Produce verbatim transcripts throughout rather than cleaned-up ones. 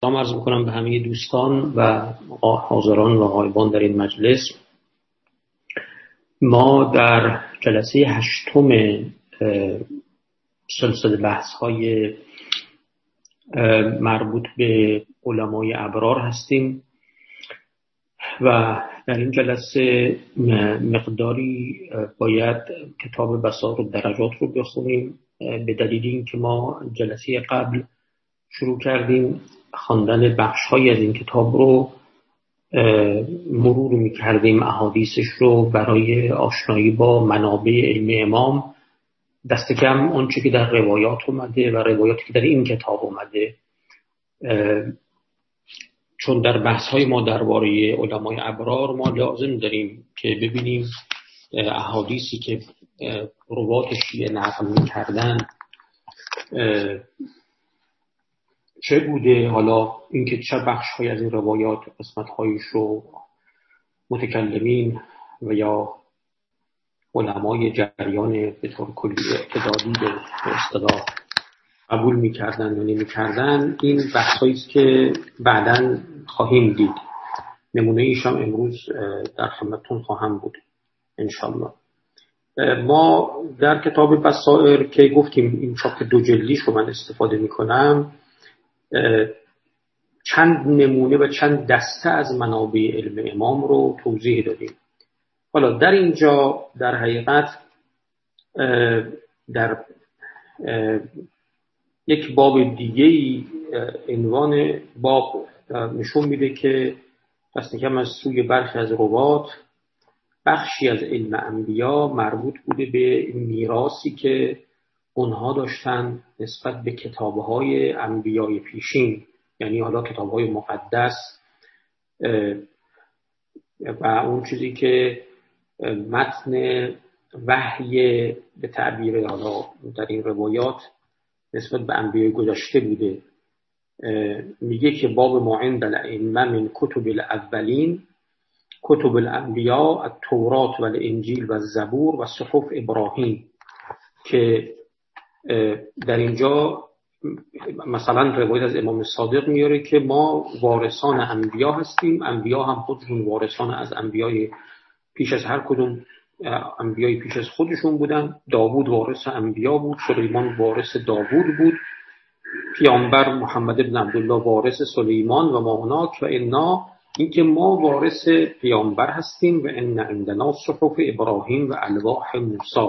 سلام عرض میکنم به همه دوستان و حاضران و غایبان در این مجلس. ما در جلسه هشتم سلسله بحث های مربوط به علمای ابرار هستیم و در این جلسه مقداری باید کتاب بصائر الدرجات رو بخونیم به دلیل اینکه ما جلسه قبل شروع کردیم خواندن بخش‌های از این کتاب رو مرور می‌کردیم، احادیثش رو برای آشنایی با منابع علم امام، دست کم آنچه که در روایات اومده و روایاتی که در این کتاب اومده، چون در بحث‌های ما درباره علمای ابرار ما لازم داریم که ببینیم احادیثی که روات شیعه نقل می‌کردن چه بوده، حالا اینکه چه بخش‌های از این روایات قسمت‌هایش رو متکلمین و یا علمای جریان به طور کلی اعتدالی به اصطلاح قبول می‌کردن یا نمی‌کردن، این بحث‌هایی است که بعداً خواهیم دید. نمونه ایش هم امروز در خدمتتون خواهم بود انشالله. ما در کتاب بصائر که گفتیم این چاپ دو جلدیش رو من استفاده می‌کنم، چند نمونه و چند دسته از منابع علم امام رو توضیح دادیم. حالا در اینجا در حقیقت در یک باب دیگه‌ای عنوان باب نشون میده که دست کم از سوی برخی از روات بخشی از علم انبیا مربوط بوده به میراثی که اونها داشتن نسبت به کتاب‌های انبیای پیشین، یعنی حالا کتاب‌های مقدس و اون چیزی که متن وحی به تعبیر حالا در این روایات نسبت به انبیای گذشته بوده. میگه که باب ما عند الائمه من کتب الاولین کتب الانبیاء التوراة و الانجیل و الزبور و صحف ابراهیم، که در اینجا مثلا روایت از امام صادق میاره که ما وارثان انبیا هستیم، انبیا هم خودشون وارثان از انبیای پیش از هر کدوم انبیای پیش از خودشون بودن. داوود وارث انبیا بود، سلیمان وارث داوود بود، پیامبر محمد ابن عبدالله وارث سلیمان و ما هناک و انا، این که ما وارث پیامبر هستیم و ان عندنا صحف ابراهیم و الواح موسی.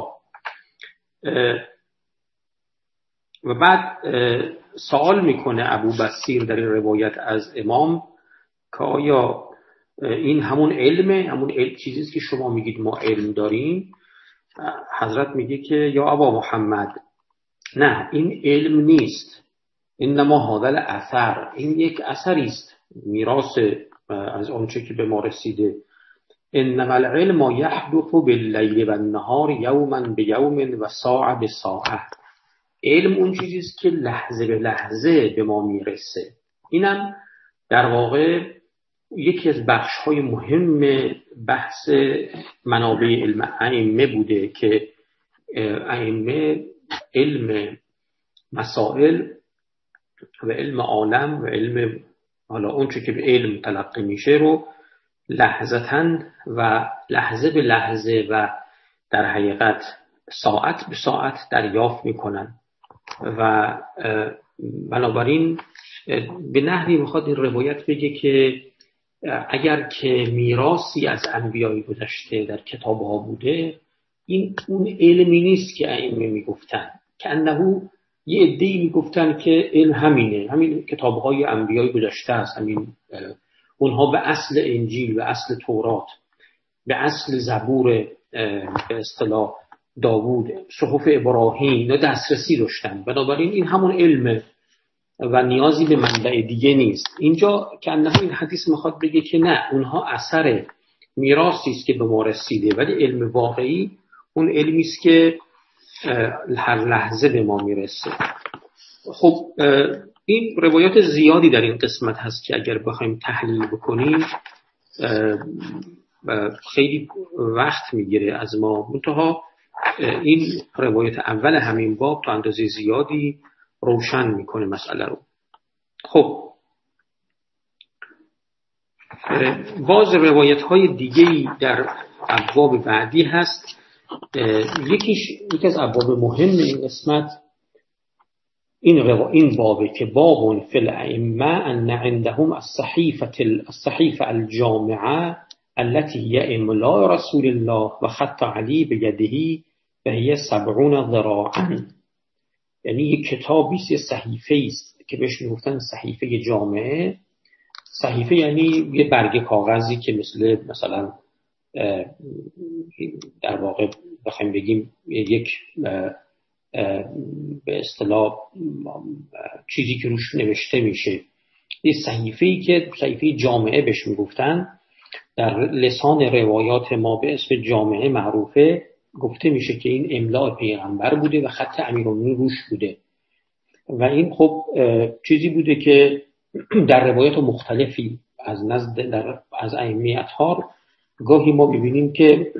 و بعد سوال میکنه ابو بصیر در این روایت از امام که آیا این همون علمه، همون علم چیزیست که شما میگید ما علم داریم؟ حضرت میگه که یا ابا محمد، نه، این علم نیست، انما هذا الاثر، این یک اثری است، میراث از آنچه که به ما رسیده. انما العلم یحدث باللیل و النهار یوما بیوم و ساعه بساعه. علم اون چیزیست که لحظه به لحظه به ما میرسه. اینم در واقع یکی از بخش‌های مهم بحث منابع علم ائمه بوده که ائمه علم مسائل و علم عالم و علم حالا اون چیزی که به علم تلقی میشه رو لحظتاً و لحظه به لحظه و در حقیقت ساعت به ساعت دریافت میکنن و بنابراین به نحوی میخواد این روایت بگه که اگر که میراثی از انبیای گذشته در کتاب‌ها بوده، این اون علمی نیست که ائمه میگفتن، که انه یه عده‌ای میگفتن که علم همینه، همین کتاب‌های انبیای گذشته است، همین اونها به اصل انجیل، به اصل تورات، به اصل زبور به اصطلاح داوود، صحف ابراهیم اینا دسترسی داشتن، بنابراین این همون علمه و نیازی به منبع دیگه نیست. اینجا که انه این حدیث میخواد بگه که نه، اونها اثر میراثی است که به ما رسیده، ولی علم واقعی اون علمی است که هر لحظه به ما میرسه. خب این روایات زیادی در این قسمت هست که اگر بخوایم تحلیل بکنیم خیلی وقت میگیره از ما، منتها این روایت اول همین باب تا اندازه زیادی روشن میکنه مسئله رو. خب باز روایت های دیگه‌ای در ابواب بعدی هست. یکیش یکی از ابواب مهم این قسمت این روا این بابه که باب فی الائمه ان عندهم الصحیفه الصحیفه الجامعه التي هي املاء رسول الله و خط علی بیده و هي سبعون ذراعا. یعنی یک کتابی است، صحیفه است که بهش میگفتن صحیفه جامعه. صحیفه یعنی یه برگه کاغذی که مثل مثلا در واقع بخوایم بگیم یک به اصطلاح چیزی که روش نوشته میشه، یه صحیفه‌ای که صحیفه جامعه بهش میگفتن. در لسان روایات ما به اسم جامعه معروفه، گفته میشه که این املاء پیغمبر بوده و خط امیرالمومنین روش بوده و این خب چیزی بوده که در روایات مختلفی از نزد در از ائمه اطهار گاهی ما ببینیم که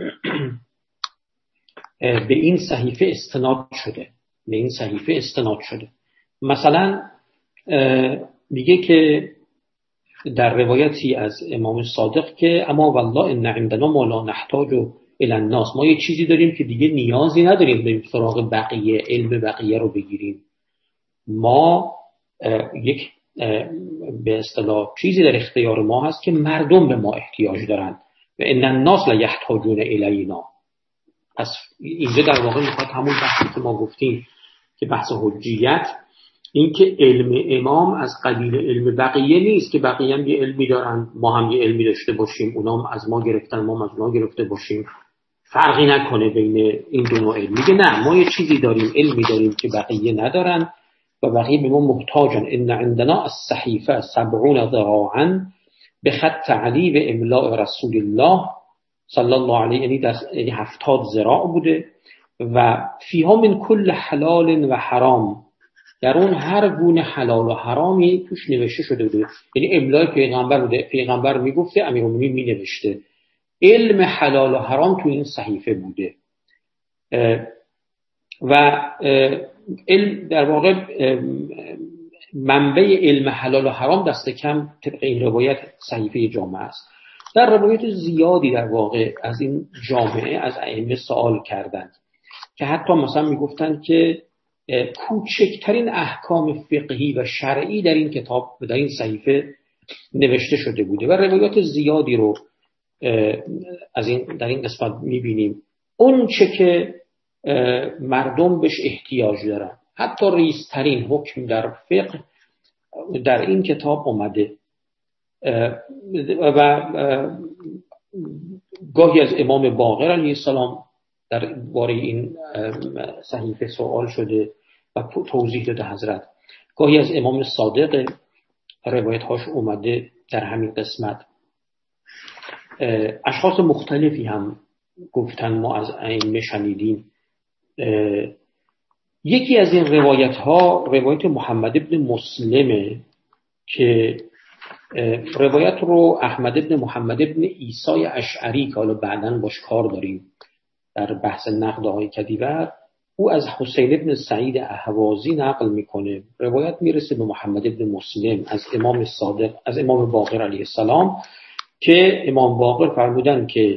به این صحیفه استناد شده به این صحیفه استناد شده مثلا میگه که در روایتی از امام صادق که اما والله ان عندنا ما لا نحتاج الی الناس، ما یه چیزی داریم که دیگه نیازی نداریم بریم سراغ بقیه علم بقیه رو بگیریم. ما یک به اصطلاح چیزی در اختیار ما هست که مردم به ما احتیاج دارن و ان الناس لا یحتاجون الینا. پس اینجا در واقع میخواد همون بحثی که ما گفتیم که بحث حجیت، این که علم امام از قبیل علم بقیه نیست که بقیه هم یه علمی دارن ما هم یه علمی داشته باشیم، اونا هم از ما گرفتن ما هم از اونا گرفته باشیم، فرقی نکنه بین این دو نوع علم. میگه نه، ما یه چیزی داریم، علمی داریم که بقیه ندارن و بقیه به ما محتاجن. ان عندنا الصحیفه سبعون ذراعا به خط علی و املاء رسول الله صلی الله علیه، یعنی هفتاد ذراع بوده و فیها من کل حلال و حرام، در اون هر گونه حلال و حرامی توش نوشته شده بوده. یعنی املای پیغمبر بوده، پیغمبر میگفته امیرالمومنین مینوشته، علم حلال و حرام تو این صحیفه بوده و علم در واقع منبع علم حلال و حرام دست کم طبق این روایت صحیفه جامعه است. در روایت زیادی در واقع از این جامعه از ائمه سوال کردند که حتی مثلا میگفتن که کوچکترین احکام فقهی و شرعی در این کتاب در این صحیفه نوشته شده بوده و روایات زیادی رو از این در این قسمت میبینیم. اون چه که مردم بهش احتیاج دارن، حتی ریزترین حکم در فقه در این کتاب اومده و گاهی از امام باقر علیه السلام در باره این صحیفه سوال شده و توضیح داده حضرت، گاهی از امام صادق روایت هاش اومده در همین قسمت. اشخاص مختلفی هم گفتن ما از ائمه شنیدیم. یکی از این روایت ها روایت محمد ابن مسلمه که روایت رو احمد ابن محمد ابن عیسی اشعری که حالا بعداً باش کار داریم در بحث نقد آقای کدیور، او از حسین ابن سعید اهوازی نقل میکنه. روایت میرسه به محمد ابن مسلم از امام صادق از امام باقر علیه السلام که امام باقر فرمودن که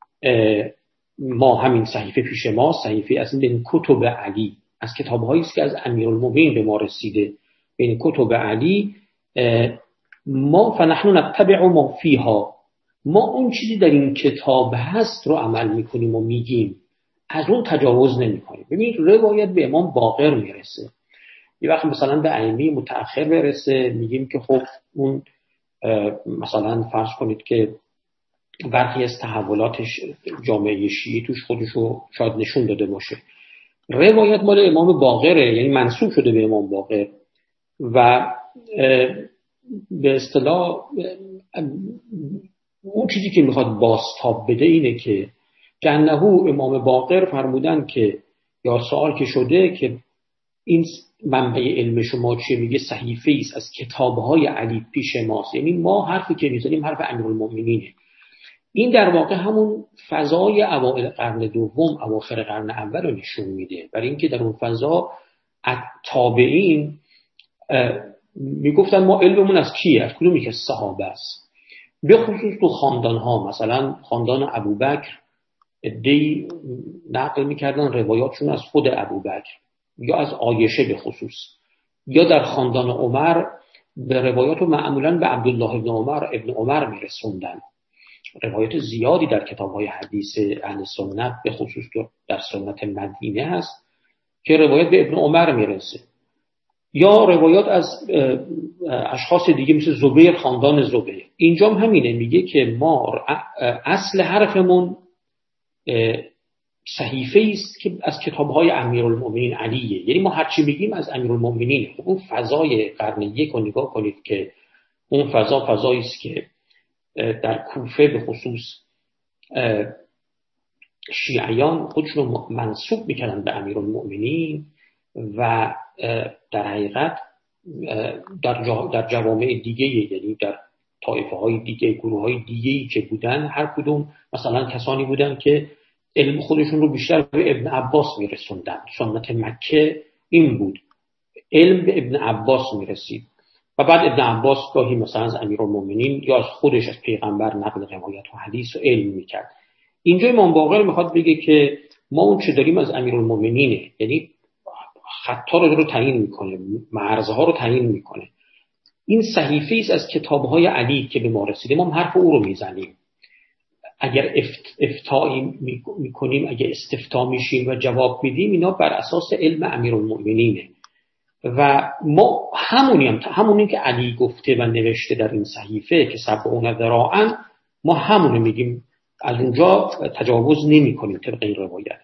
ما همین صحیفه پیش ما صحیفه از این کتب علی، از کتاب‌هایی است که از امیرالمومنین به ما رسیده، بین کتب علی ما فنحن نتبع ما فیها، ما اون چیزی در این کتاب هست رو عمل میکنیم و میگیم، از اون تجاوز نمیکنیم. ببینید روایت به امام باقر میرسه، یه وقت مثلا به ائمه متأخر برسه میگیم که خب اون مثلا فرض کنید که برخی از تحولاتش جامعه شیعی توش خودشو شاید نشون داده باشه. روایت مال امام باقره، یعنی منسوب شده به امام باقر و به اصطلاح اون چیزی که میخواد بازتاب بده اینه که جنهو امام باقر فرمودن که یا سوال که شده که این منبع علم شما چیه، میگه صحیفه ایست از کتابهای علی پیش ماست، یعنی ما حرفی که میزنیم حرف امیرالمومنینه. این در واقع همون فضای اوائل قرن دوم اواخر قرن اول رو نشون میده، برای اینکه در اون فضا تابعین میگفتن ما علممون از کیه، از کدومی که صحابه است به خصوص تو خاندان‌ها، مثلا خاندان ابوبکر عده‌ای نقل می‌کردن روایاتشون از خود ابوبکر یا از عایشه به خصوص، یا در خاندان عمر به روایات معمولاً به عبدالله ابن عمر ابن عمر میرسوندن. روایات زیادی در کتاب‌های حدیث اهل سنت به خصوص در سنت مدینه هست که روایت به ابن عمر میرسه، یا روایات از اشخاص دیگه مثل زبیر، خاندان زبیر. اینجا هم همینه، میگه که ما اصل حرفمون صحیفه است که از کتاب‌های امیرالمؤمنین علیه، یعنی ما هرچی میگیم از امیرالمؤمنین. خب اون فضای قرن یک رو نگاه کنید که اون فضا فضایی است که در کوفه به خصوص شیعیان خودشون رو منسوب میکردن به امیرالمؤمنین و در حقیقت در در جوامع دیگه، یعنی در طایفه های دیگه، گروه های دیگه‌ای که بودن، هر کدوم مثلا کسانی بودن که علم خودشون رو بیشتر به ابن عباس میرسوندن. سنت مکه این بود، علم به ابن عباس میرسید و بعد ابن عباس گاهی مثلا از امیرالمؤمنین یا از خودش از پیغمبر نقل روایت و حدیث و علم میکرد. اینجا امام باقر میخواد بگه که ما اون چه داریم از امیرالمؤمنینه، یعنی خطا رو تعیین میکنه، مرزها رو تعیین میکنه. این صحیفه است از کتاب‌های علی که به ما رسیده، ما حرف او رو میزنیم. اگر افتایی میکنیم، اگر استفتا میشیم و جواب میدیم، اینا بر اساس علم امیرالمؤمنینه و ما همونیم، همونی که علی گفته و نوشته در این صحیفه که سبعون ذراعا، ما همونو میگیم، از اونجا تجاوز نمی کنیم طبق این روایت.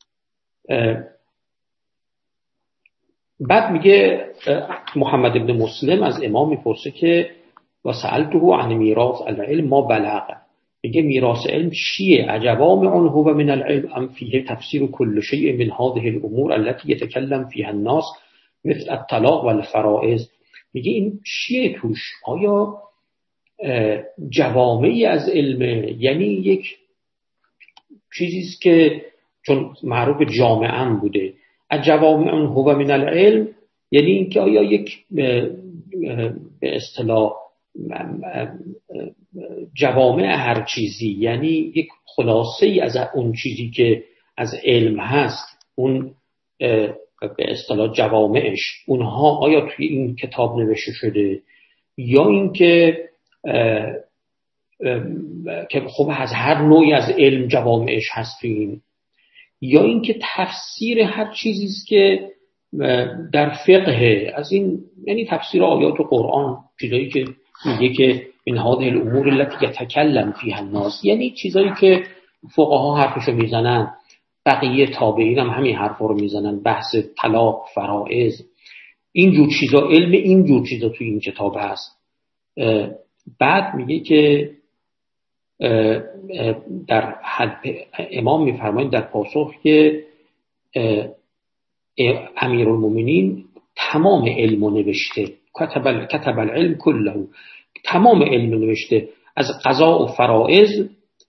بعد میگه محمد ابن مسلم از امام میپرسه که و سألته عن میراث العلم ما بلغ، میگه میراث علم چیه؟ عجوامع هو من العلم ام فیه تفسیر کل شیء من هذه الامور التي يتكلم فيها الناس مثل الطلاق والفرائض. میگه این چیه توش؟ آیا جوامعی از علم، یعنی یک چیزیست که چون معروف جامعاً بوده، الجوامع هو من العلم یعنی اینکه آیا یک به اصطلاح جوامع هر چیزی، یعنی یک خلاصه ای از اون چیزی که از علم هست، اون به اصطلاح جوامعش، اونها آیا توی این کتاب نوشته شده، یا اینکه که خب از هر نوعی از علم جوامعش هستیم، یا اینکه تفسیر هر چیزی است که در فقه، از این یعنی تفسیر آیات قرآن، چیزایی که میگه که این هذه الامور التي يتكلم فيها الناس، یعنی چیزایی که فقها حرفشو میزنن، بقیه تابعین هم همین حرفا رو میزنن، بحث طلاق، فرائض، این جور چیزا، علم این جور چیزا توی این کتاب هست. بعد میگه که در حد امام میفرمایند در پاسخ که امیرالمومنین تمام علم نوشته، کتب کتب العلم کله، تمام علم نوشته از قضا و فرائض.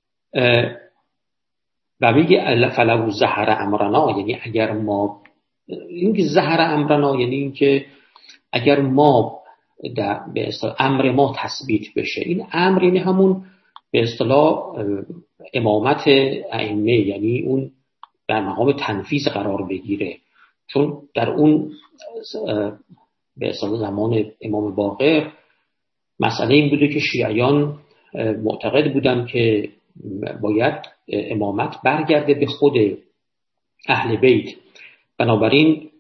و میگه فلو ظهر امرنا، یعنی اگر ما، این که ظهر امرنا یعنی این که اگر ما در به اصطلاح امر ما تثبیت بشه، این امر یعنی همون به اصطلاح امامت ائمه، یعنی اون در مقام تنفیذ قرار بگیره، چون در اون به اصطلاح زمان امام باقر مسئله این بوده که شیعیان معتقد بودن که باید امامت برگرده به خود اهل بیت، بنابراین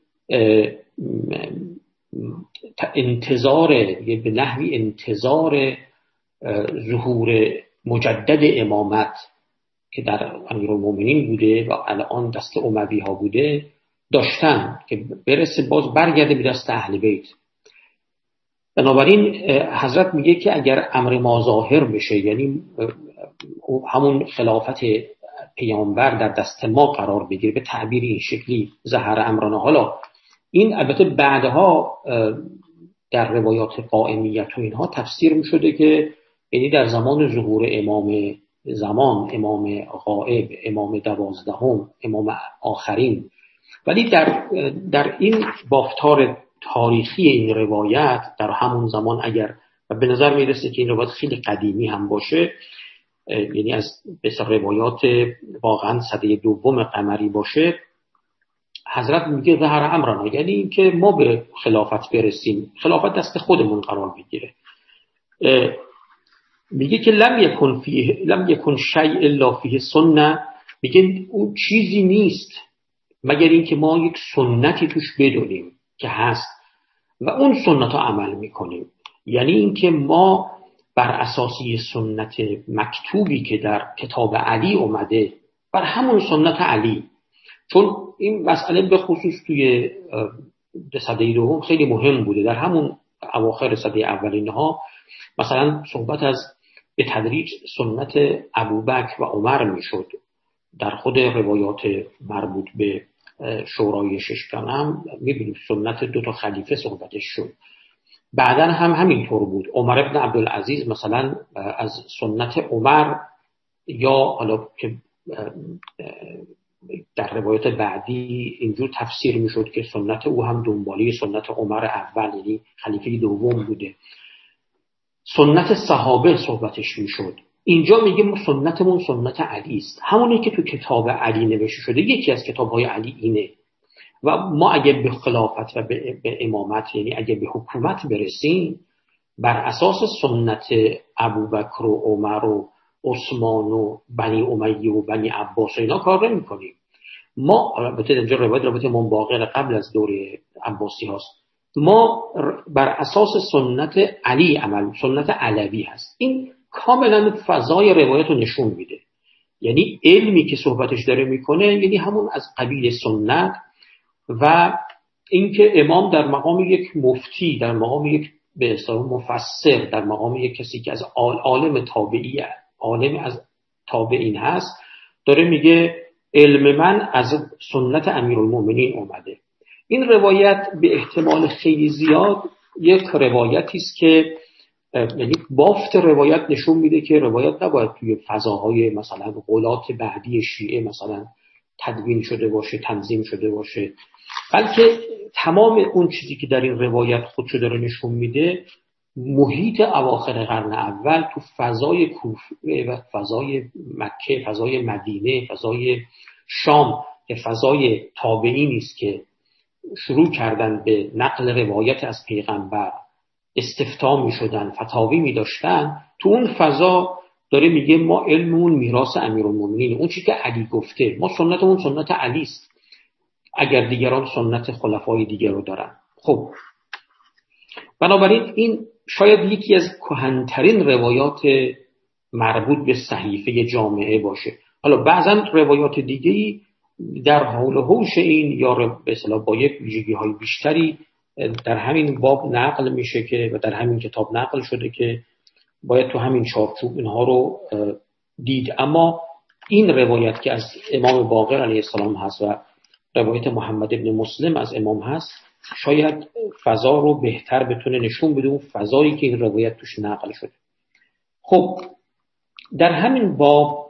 انتظار به نحوی انتظار ظهور مجدد امامت که در امیرالمومنین بوده و الان دست اموی ها بوده داشتن که برسه باز برگرده به دست اهل بیت. بنابراین حضرت میگه که اگر امر ما ظاهر بشه، یعنی همون خلافت پیامبر در دست ما قرار بگیره، به تعبیر این شکلی ظهر امرنا. حالا این البته بعدها در روایات قائمیت و اینها تفسیر میشده که یعنی در زمان ظهور امام زمان، امام غائب، امام دوازدهم، امام آخرین. ولی در در این بافتار تاریخی این روایت در همون زمان اگر و به نظر میرسه که این روایت خیلی قدیمی هم باشه، یعنی از بسیار روایات واقعا سده دوم قمری باشه. حضرت میگه ظهر امرنا، یعنی اینکه ما به خلافت برسیم، خلافت دست خودمون قرار بگیره. میگه که لم یکن فیه لم یکن شیء الا فیه سنه، میگه اون چیزی نیست مگر اینکه ما یک سنتی توش بدونیم که هست و اون سنت رو عمل میکنیم. یعنی اینکه ما بر اساسی سنت مکتوبی که در کتاب علی اومده، بر همون سنت علی، چون این مسئله به خصوص توی سده دوم خیلی مهم بوده. در همون اواخر سده اولینها مثلا صحبت از به تدریج سنت ابوبکر و عمر میشد. در خود روایات مربوط به شورای ششگانه هم میبینیم سنت دو تا خلیفه صحبتش شد. بعداً هم همینطور بود. عمر ابن عبدالعزیز مثلا از سنت عمر، یا حالا که در روایات بعدی اینجور تفسیر میشد که سنت او هم دنباله سنت عمر اول یعنی خلیفه دوم بوده. سنت صحابه صحبتش میشد. اینجا میگه سنتمون سنت علی است، همونی که تو کتاب علی نوشته شده. یکی از کتاب‌های علی اینه و ما اگه به خلافت و به, به امامت، یعنی اگه به حکومت برسیم، بر اساس سنت ابوبکر و عمر و عثمان و بنی امیه و بنی عباس و اینا کار نمی‌کنیم. ما البته اینجا روایت روایت امام باقر قبل از دوره عباسی هست، ما بر اساس سنت علی عمل، سنت علوی هست. این کاملا فضای روایت رو نشون میده. یعنی علمی که صحبتش داره میکنه یعنی همون از قبیل سنت، و اینکه امام در مقام یک مفتی، در مقام یک به اصطلاح مفسر، در مقام یک کسی که از عالم تابعی، عالم از تابعین هست، داره میگه علم من از سنت امیرالمومنین اومده. این روایت به احتمال خیلی زیاد یک روایتی است که یعنی بافت روایت نشون میده که روایت نباید توی فضاهای مثلا غلات بعدی شیعه مثلا تدوین شده باشه، تنظیم شده باشه، بلکه تمام اون چیزی که در این روایت خودشو داره نشون میده محیط اواخر قرن اول تو فضای کوفه و فضای مکه، فضای مدینه، فضای شام که فضای تابعینی است که شروع کردن به نقل روایت از پیغمبر، استفتاء می شدن، فتاوی می داشتن. تو اون فضا داره میگه ما علممون میراث امیرالمومنین، اون چیزی که علی گفته، ما سنتمون سنت علی است اگر دیگران سنت خلفای دیگر رو دارن. خب بنابراین این شاید یکی از کهن‌ترین روایات مربوط به صحیفه جامعه باشه. حالا بعضا روایات دیگه‌ای در حول و حوش این یا به اصطلاح با یک ویژگی‌های بیشتری در همین باب نقل میشه که و در همین کتاب نقل شده که باید تو همین چارچوب اینها رو دید. اما این روایت که از امام باقر علیه السلام هست و روایت محمد ابن مسلم از امام هست شاید فضا رو بهتر بتونه نشون بده، اون فضایی که این روایت توش نقل شده. خب در همین باب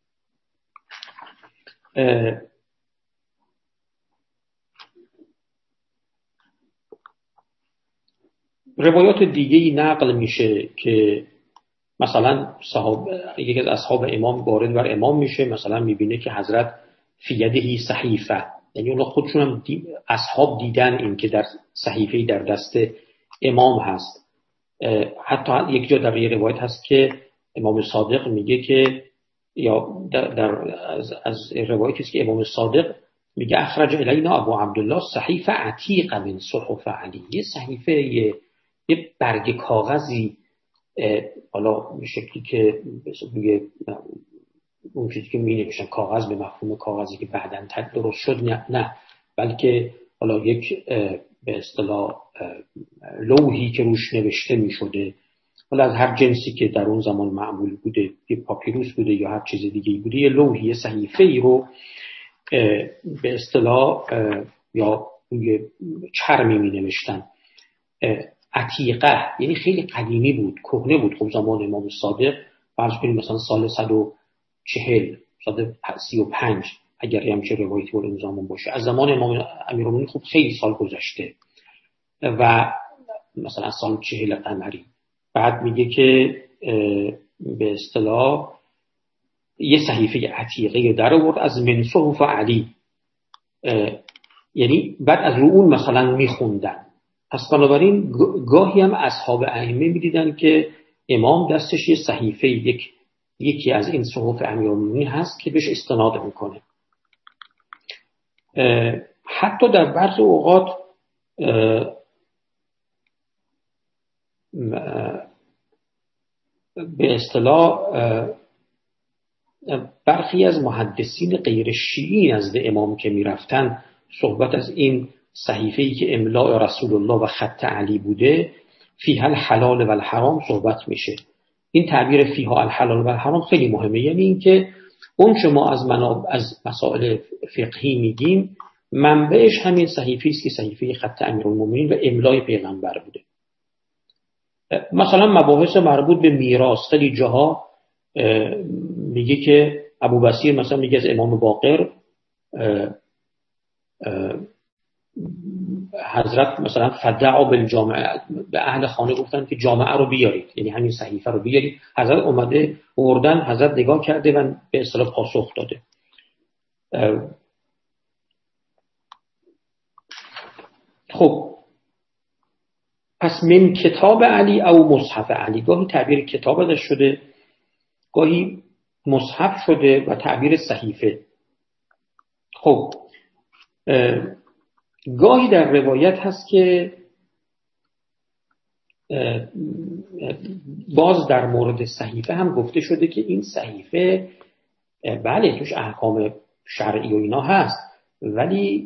روایات دیگه‌ای نقل میشه که مثلا صحاب یکی از اصحاب امام وارد بر امام میشه، مثلا میبینه که حضرت فی یدهی صحیفه، یعنی اونا خودشون هم دی... اصحاب دیدن این که در صحیفه‌ای در دست امام هست. حتی یک جا در یه روایت هست که امام صادق میگه که یا در, در از, از روایتی است که امام صادق میگه اخرج الینا ابو عبدالله صحیفه عتیق من صحف علی، یه صحیفه یه, یه برگ کاغذی، حالا به شکلی که میگه اون چیزی که می نوشتن کاغذ به مفهوم کاغذی که بعداً درست شد، نه, نه بلکه حالا یک به اصطلاح لوحی که روش نوشته می شده، حالا از هر جنسی که در اون زمان معمول بوده، یه پاپیروس بوده یا هر چیز دیگه بوده، یه لوحی، یه صحیفه‌ای رو به اصطلاح یا یه چرمی می نوشتن. عتیقه یعنی خیلی قدیمی بود، کهنه بود. خب زمان امام صادق فرض کنیم مثلا سال صد و چهل، صد و سی و پنج اگر همچه روایتی بود این زمان باشه. از زمان امام امیرالمومنین خب خیلی سال گذشته و مثلا سال چهل قمری بعد میگه که به اصطلاح یه صحیفه عتیقه در آورد از من صحف علی، یعنی بعد از رو اون مثلا میخوندن. پس بنابراین گاهی هم اصحاب ائمه میدیدن که امام دستش یه صحیفه یک یکی از این صحف امیرالمومنین هست که بهش استناد میکنه. حتی در بعضی اوقات به اصطلاح برخی از محدثین غیر شیعی نزد امام که میرفتن صحبت از این صحیفه‌ای که املاء رسول الله و خط علی بوده، فیها الحلال و الحرام صحبت میشه. این تعبیر فیها الحلال و الحرام خیلی مهمه، یعنی اینکه اون که ما از مناب از مسائل فقهی میگیم منبعش همین صحیفه است که صحیفه خط امیرالمومنین و املای پیغمبر بوده. مثلا مباحث مربوط به میراث خیلی جاها میگه که ابوبصیر مثلا میگه از امام باقر حضرت مثلا فدعوا بالجامعه، به اهل خانه گفتن که جامعه رو بیارید، یعنی همین صحیفه رو بیارید. حضرت اومده آوردن، حضرت نگاه کرده و به اصطلاح پاسخ داده. خب پس من کتاب علی او مصحف علی، گاهی تعبیر کتاب ازش شده، گاهی مصحف شده و تعبیر صحیفه. خب گاهی در روایت هست که باز در مورد صحیفه هم گفته شده که این صحیفه بله توش احکام شرعی و اینا هست، ولی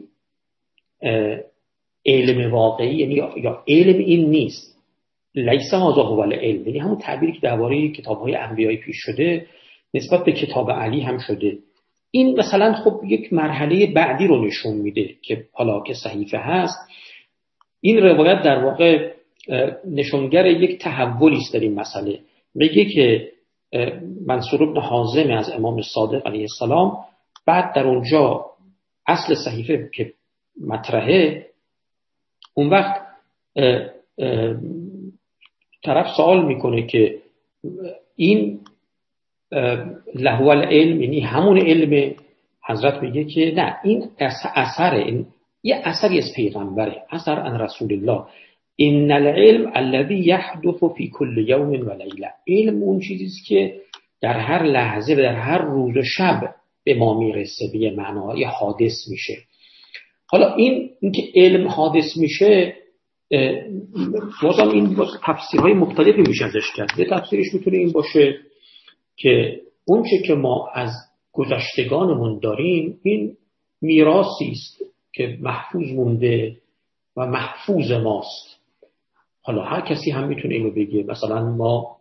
علم واقعی یعنی یا علم این نیست. لیس هذا هو العلم، یعنی همون تعبیری که درباره کتاب‌های انبیای پیش شده نسبت به کتاب علی هم شده. این مثلا خب یک مرحله بعدی رو نشون میده که حالا که صحیفه هست، این روایت در واقع نشونگر یک تحولی است در این مسئله. میگه که منصور بن حازم از امام صادق علیه السلام بعد در اونجا اصل صحیفه که مطرحه، اون وقت اه اه طرف سوال میکنه که این لهو العلم، یعنی همون علم. حضرت میگه که نه، این اثره، این یه اثری از پیغمبره، اثر عن رسول الله. ان العلم الذي يحدث في كل يوم و لیله، علم اون چیزیست که در هر لحظه و در هر روز و شب به ما میرسه، به یه معنای حادث میشه. حالا این اینکه علم حادث میشه، بازم این باز تفسیرهای مختلفی میشه ازش کرد. یه تفسیرش میتونه این باشه که اون چه که ما از گذشتگانمون داریم این میراثی است که محفوظ مونده و محفوظ ماست. حالا هر کسی هم میتونه اینو بگه، مثلا ما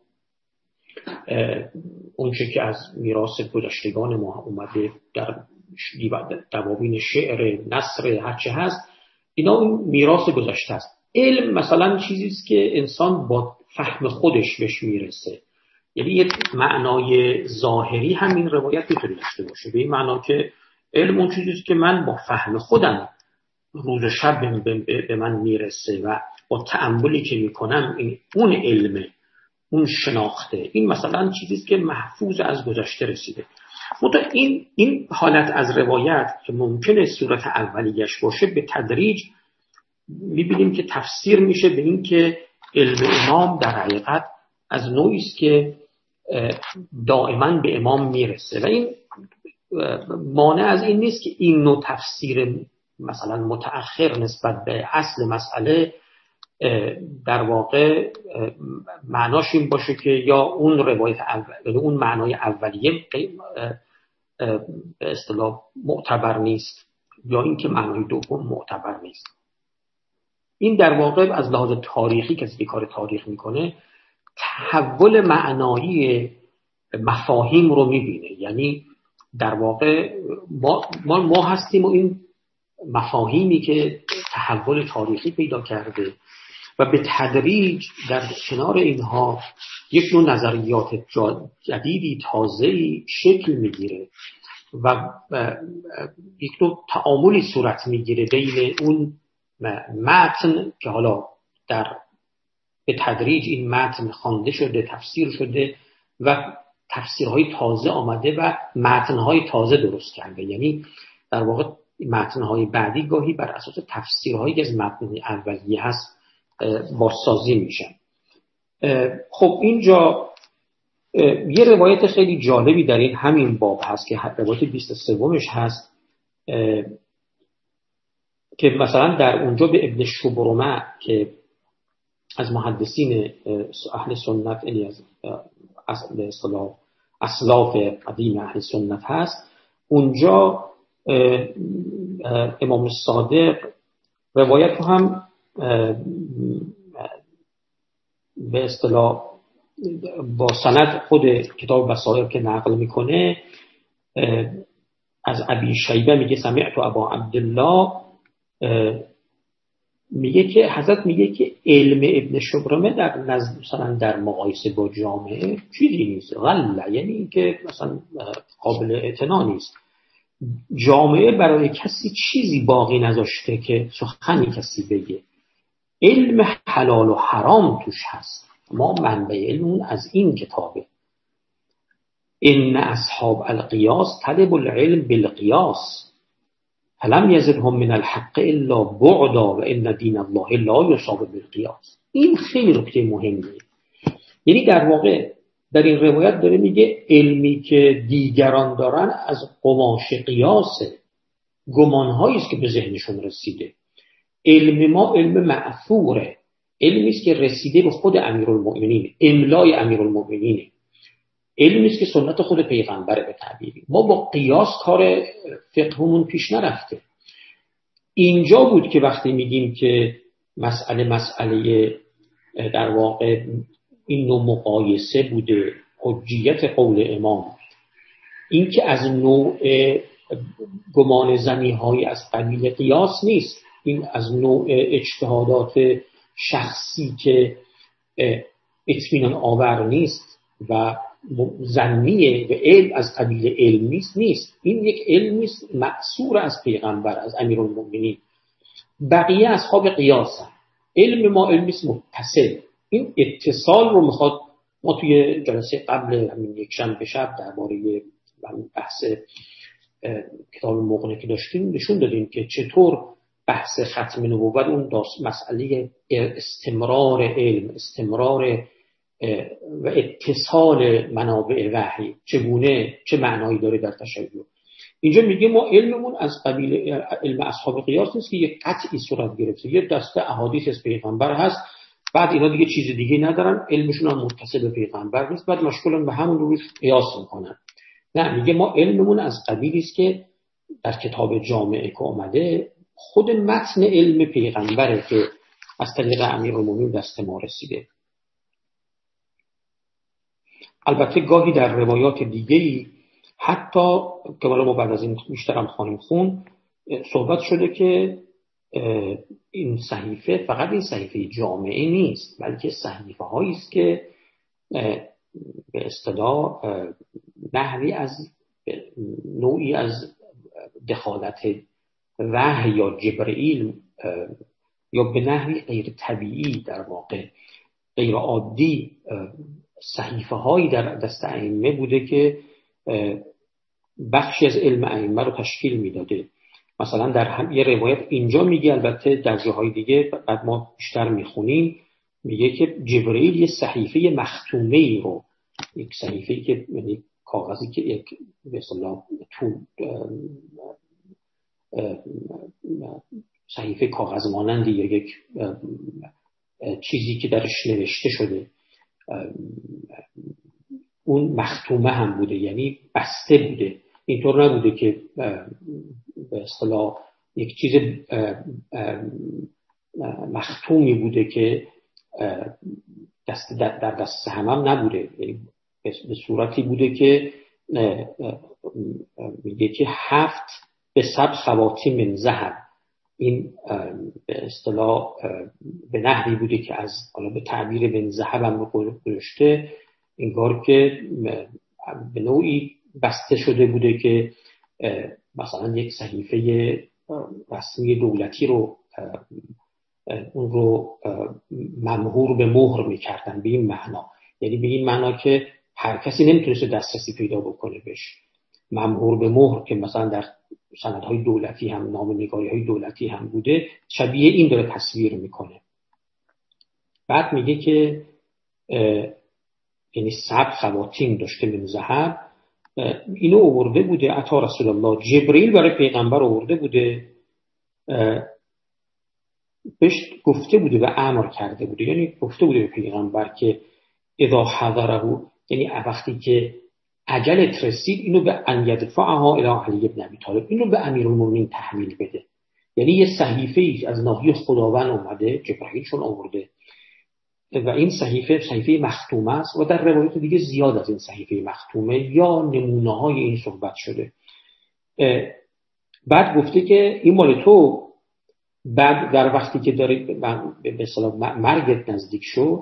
اون چه که از میراث گذشتگان ما اومده در دواوین شعر، نثر، هر چه هست، اینا اون میراث گذشته است. علم مثلا چیزی است که انسان با فهم خودش بهش میرسه، یعنی یک معنای ظاهری همین روایت میتونه داشته باشه، به این معنا که علم اون چیزی است که من با فهم خودم روز و شب به من میرسه و با تأملی که میکنم این اون علمه، اون شناخته، این مثلا چیزی است که محفوظ از گذشته رسیده. منتها این این حالت از روایت که ممکنه صورت اولیش باشه، به تدریج میبینیم که تفسیر میشه به این که علم امام در حقیقت از نوعی است که دائما به امام میرسه و این مانع از این نیست که این نوع تفسیر مثلا متأخر نسبت به اصل مسئله در واقع معناش این باشه که یا اون روایت اول، اون معنای اولیه به اصطلاح معتبر نیست، یا این که معنای دوم معتبر نیست. این در واقع از لحاظ تاریخی کسی که کار تاریخ میکنه تحول معنایی مفاهیم رو میبینه، یعنی در واقع ما, ما, ما هستیم و این مفاهیمی که تحول تاریخی پیدا کرده و به تدریج در کنار اینها یک نوع نظریات جدیدی تازه‌ای شکل میگیره و یک نوع تعاملی صورت میگیره بین اون متن که حالا در به تدریج این متن خوانده شده، تفسیر شده و تفسیرهای تازه آمده و متنهای تازه درست کرده. یعنی در واقع متنهای بعدی گاهی بر اساس تفسیرهایی که از متن اولیه هست بازسازی میشن. خب اینجا یه روایت خیلی جالبی در این همین باب هست که روایت بیست و سه هست که مثلا در اونجا به ابن شبرمه که از محدثین اهل سنت، یعنی از به اصطلاح اسلاف قدیم اهل سنت هست، اونجا امام صادق روایت رو هم به اصطلاح با سند خود کتاب بصائر که نقل میکنه از ابی شیبه میگه سمعت ابا عبدالله میگه که حضرت میگه که علم ابن شبرمه در نزد مثلا در مقایسه با جامعه چیزی نیست، غله، یعنی اینکه مثلا قابل اعتنا نیست. جامعه برای کسی چیزی باقی نذاشته که سخنی کسی بگه. علم حلال و حرام توش هست. ما منبع علم از این کتابه. ان اصحاب القیاس طلب العلم بالقیاس فلم یزدهم من الحق الا بعدا و ان دین الله لا یصاب بالقیاس. این خیلی نکته مهمیه. یعنی در واقع در این روایت داره میگه علمی که دیگران دارن از قماش قیاسه، گمانهایی است که به ذهنشون رسیده. علم ما علم معثوره، علمی است که رسیده به خود امیرالمؤمنین، املای امیرالمؤمنین، علمی است که سنت خود پیغمبر به تعبیری. ما با قیاس کار فقهمون پیش نرفته. اینجا بود که وقتی میگیم که مسئله مسئله در واقع این نوع مقایسه بوده، حجیت قول امام، این که از نوع گمان زنی های از قبیل قیاس نیست، این از نوع اجتهادات شخصی که اطمینان آور نیست و زنیه و علم از قبیل علم نیست نیست این یک علمی است مأثور از پیغمبر، از امیرالمؤمنین. بقیه اصحاب قیاسن. علم ما علمی است متصل. این اتصال رو میخواد، ما توی جلسه قبل همین یک شنبه شب درباره بحث کتاب مغنی که داشتیم نشون دادیم که چطور بحث ختم نبوت اون داست مسئله استمرار علم، استمرار و اتصال منابع وحی چگونه، چه معنایی داره در تشیع. اینجا میگه ما علممون از قبیل علم اصحاب قیاس نیست که یک قطعی صورت گرفته، یه دسته احادیث از پیغمبر هست، بعد اینا دیگه چیز دیگه ندارن، علمشون هم متصل به پیغمبر نیست، بعد مشغولن به همون روش قیاس میکنن. نه، میگه ما علممون از قبیلی است که در کتاب جامعه که اومده خود متن علم پیغمبره که از طریق امیرالمومنین دست ما رسیده. البته گاهی در روایات دیگه‌ای حتی که ما بعد از این بیشتر هم خواهیم خون صحبت شده که این صحیفه فقط این صحیفه جامعه نیست، بلکه صحیفه هایی است که به اصطلاح نحوی از نوعی از دخالت وحی یا جبرئیل یا به نحوی غیر طبیعی، در واقع غیر عادی، صحیفه هایی در دست ائمه بوده که بخشی از علم ائمه رو تشکیل میداده. مثلا در هم یه روایت اینجا میگه، البته در جاهای دیگه بعد ما بیشتر میخونیم، میگه که جبرئیل یه صحیفه مختومه ای رو، یک صحیفه ای که یعنی کاغذی که یک به اصطلاح تو صحیفه کاغذ مانندی یا یک چیزی که درش نوشته شده، اون مختومه هم بوده، یعنی بسته بوده. اینطور نبوده که به اصطلاح یک چیز مختومی بوده که دست در دست هم, هم نبوده، یعنی به صورتی بوده که میگه که هفت به سب خواتیم من ذهب، این به اصطلاح به نحوی بوده که از حالا به تعبیر بن ذهب هم گذاشته، انگار که به نوعی بسته شده بوده که مثلا یک صحیفه رسمی دولتی رو اون رو ممهور به مهر میکردن به این معنا، یعنی به این معنا که هر کسی نمیتونست دسترسی پیدا بکنه بهش. ممهور به مهر که مثلا در سندهای دولتی هم، نامه‌نگاری های دولتی هم بوده، شبیه این داره تصویر میکنه. بعد میگه که یعنی سبع خواتین داشته من ذهب، اینو آورده بوده عطا رسول الله، جبرئیل برای پیغمبر آورده بوده، بهش گفته بوده و امر کرده بوده، یعنی گفته بوده به پیغمبر که اذا حضره، یعنی وقتی که اجلت رسید اینو به ان یدفعها الی علی بن ابی طالب، اینو به امیرالمومنین تحویل بده. یعنی یه صحیفه ای از ناحیه خداوند اومده، جبرئیل چون آورده و این صحیفه صحیفه مختومه است و در روایت دیگه زیاد از این صحیفه مختومه یا نمونه های این صحبت شده. بعد گفته که این مال تو، بعد در وقتی که داری به اصطلاح مرگت نزدیک شو،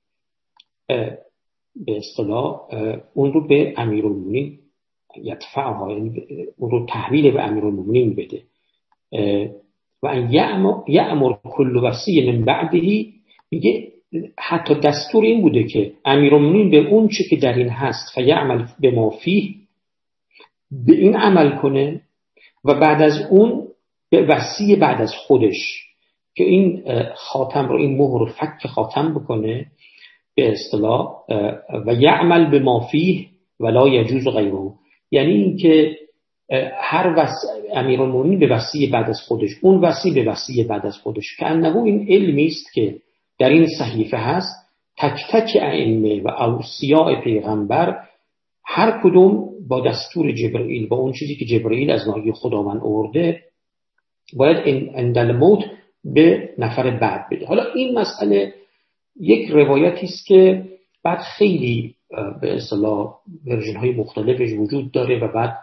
به اصطلاح اون رو به امیرالمومنین یدفعها، یعنی اون رو تحویل به امیرالمومنین بده. و ان یأمر کل وصی من بعدهی، میگه حتی دستور این بوده که امیرالمومنین به اون چه که در این هست فیعمل بما فیه، به این عمل کنه و بعد از اون به وصی بعد از خودش که این خاتم رو، این مهر رو فک خاتم بکنه به اصطلاح، و یعمل بما فیه ولا یجوز غیره، یعنی این که هر وصی امیرالمومنین به وصی بعد از خودش، اون وصی به وصی بعد از خودش، که انه این علمی است که در این صحیفه هست، تک تک ائمه و اوصیاء پیغمبر هر کدوم با دستور جبرئیل، با اون چیزی که جبرئیل از ناحیه خداوند آورده، باید عند الموت به نفر بعد بده. حالا این مسئله یک روایتی است که بعد خیلی به اصطلاح ورژن های مختلفش وجود داره و بعد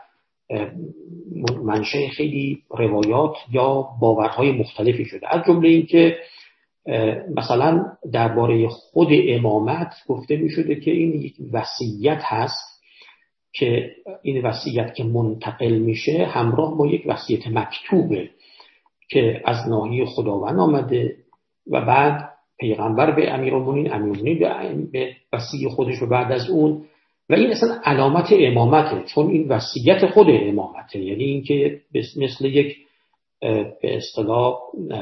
منشأ خیلی روایات یا باورهای مختلفی شده. از جمله این که مثلا درباره خود امامت گفته می شده که این یک وصیت هست که این وصیت که منتقل میشه همراه با یک وصیت مکتوبه که از ناحیه خداوند آمده و بعد پیغمبر به امیرالمومنین، امیرالمومنین به وصی خودش و بعد از اون، و این اصلا علامت امامته، چون این وصیت خود امامته، یعنی این که مثل یک به اصطلاح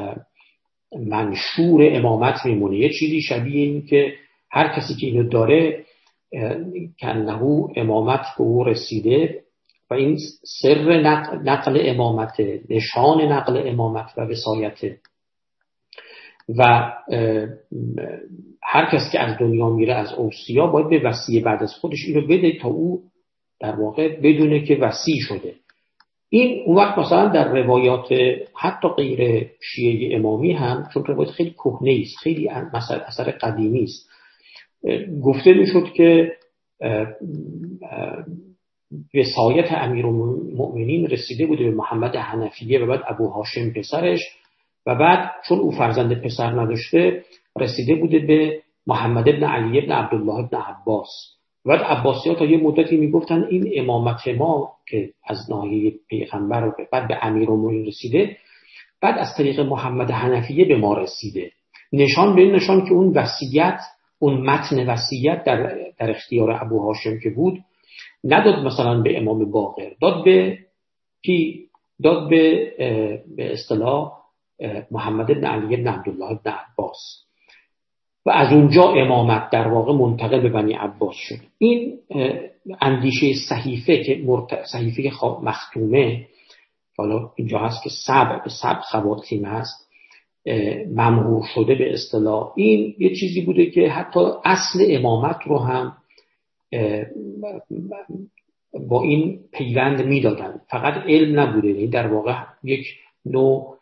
منشور امامت میمونه، یه چیزی شبیه این که هر کسی که اینو داره کنه امامت به او رسیده و این سر نقل امامت، نشان نقل امامت و وصایت، و هر کس که از دنیا میره از اوصیا باید به وصی بعد از خودش اینو بده تا او در واقع بدونه که وصی شده. این اون وقت مثلا در روایات حتی غیر شیعه امامی هم، چون روایت خیلی کهنه است، خیلی مثلا اثر قدیمی است، گفته میشد که وصایت امیرالمؤمنین رسیده بوده به محمد حنفیه و بعد ابو هاشم پسرش، و بعد چون او فرزند پسر نداشته رسیده بوده به محمد ابن علی ابن عبدالله ابن عباس. و بعد عباسی ها تا یه مدتی میگفتن این امامت ما که از ناحیه پیغمبر بعد به امیرالمؤمنین رسیده، بعد از طریق محمد حنفیه به ما رسیده، نشان به نشان که اون وصیت، اون متن وصیت در در اختیار ابو هاشم که بود، نداد مثلا به امام باقر، داد به کی؟ داد به به اصطلاح محمد بن علی بن عبدالله بن عباس، و از اونجا امامت در واقع منتقل به بنی عباس شد. این اندیشه صحیفه که مرت... صحیفه مختومه، حالا اینجا هست که سبع به سبع خواتیم هست، ممهور شده به اصطلاح، این یه چیزی بوده که حتی اصل امامت رو هم با این پیوند میدادن، فقط علم نبوده، این در واقع یک نوع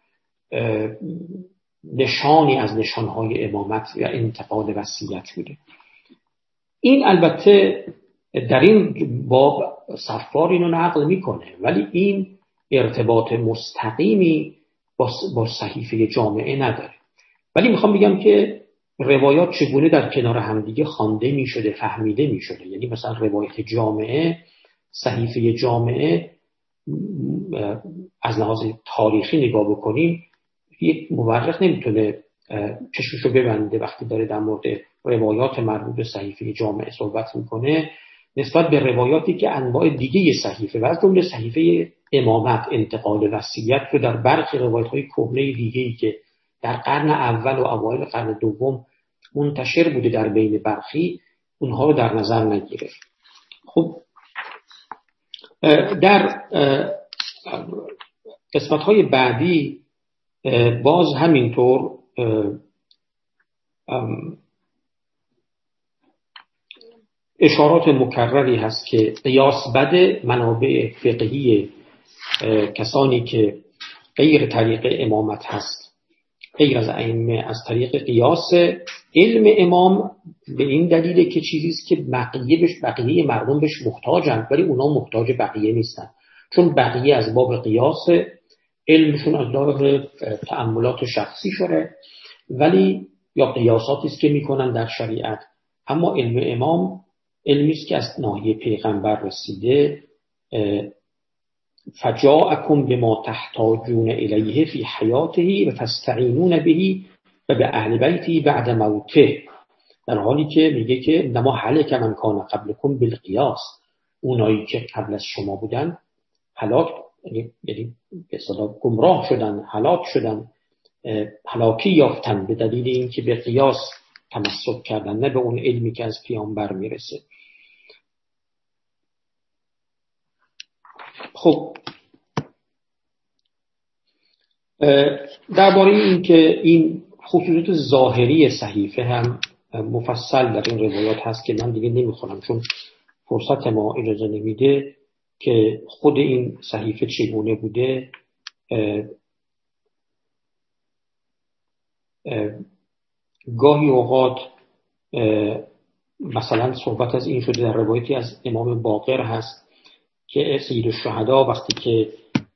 نشانی از نشانهای امامت یا انتقال وصیت بوده. این البته در این باب صفار اینو نقل میکنه، ولی این ارتباط مستقیمی با, با صحیفه جامعه نداره. ولی میخوام بگم که روایات چگونه در کنار همدیگه خوانده میشده، فهمیده میشده. یعنی مثلا روایت جامعه، صحیفه جامعه، از لحاظ تاریخی نگاه بکنیم، یک مورخ نمیتونه چشمشو ببنده وقتی داره در مورد روایات مربوط به صحیفه جامع صحبت میکنه نسبت به روایاتی که انواع دیگه صحیفه و از جمله صحیفه امامت، انتقال وصیت رو در برخی روایت‌های کهنه دیگه‌ای که در قرن اول و اوایل قرن دوم منتشر بوده در بین برخی، اونها رو در نظر نگیره. خب در قسمت‌های بعدی باز همینطور اشارات مکرری هست که قیاس بد منابع فقهی کسانی که غیر طریق امامت هست، غیر از ائمه، از طریق قیاس علم امام به این دلیله که چیزیست که بقیه بهش بقیه مردم بهش محتاجن ولی اونا محتاج بقیه نیستن، چون بقیه از باب قیاس علمشون از باب تأملات شخصی شده ولی یا قیاساتی است که میکنن در شریعت، اما علم امام علمی است که از ناحیه پیغمبر رسیده. فجاءکم بما تحتاجون الیه فی حیاته و تستعینون به و به اهل بیتی بعد موته، در حالی که میگه که نما هلک من کان قبلکم بالقیاس، اونایی که قبل از شما بودن هلاک، یعنی به اصطلاح گمراه شدن، هلاک شدن، هلاکی یافتن به دلیل اینکه به قیاس تمسک کردن، نه به اون علمی که از پیامبر میرسه. خب درباره این که این خصوصیت ظاهری صحیفه هم مفصل در این روایات هست که من دیگه نمیخونم چون فرصت ما اجازه نمیده که خود این صحیفه چگونه بوده. اه اه گاهی اوقات مثلا صحبت از این شده در روایتی از امام باقر هست که سید الشهدا وقتی که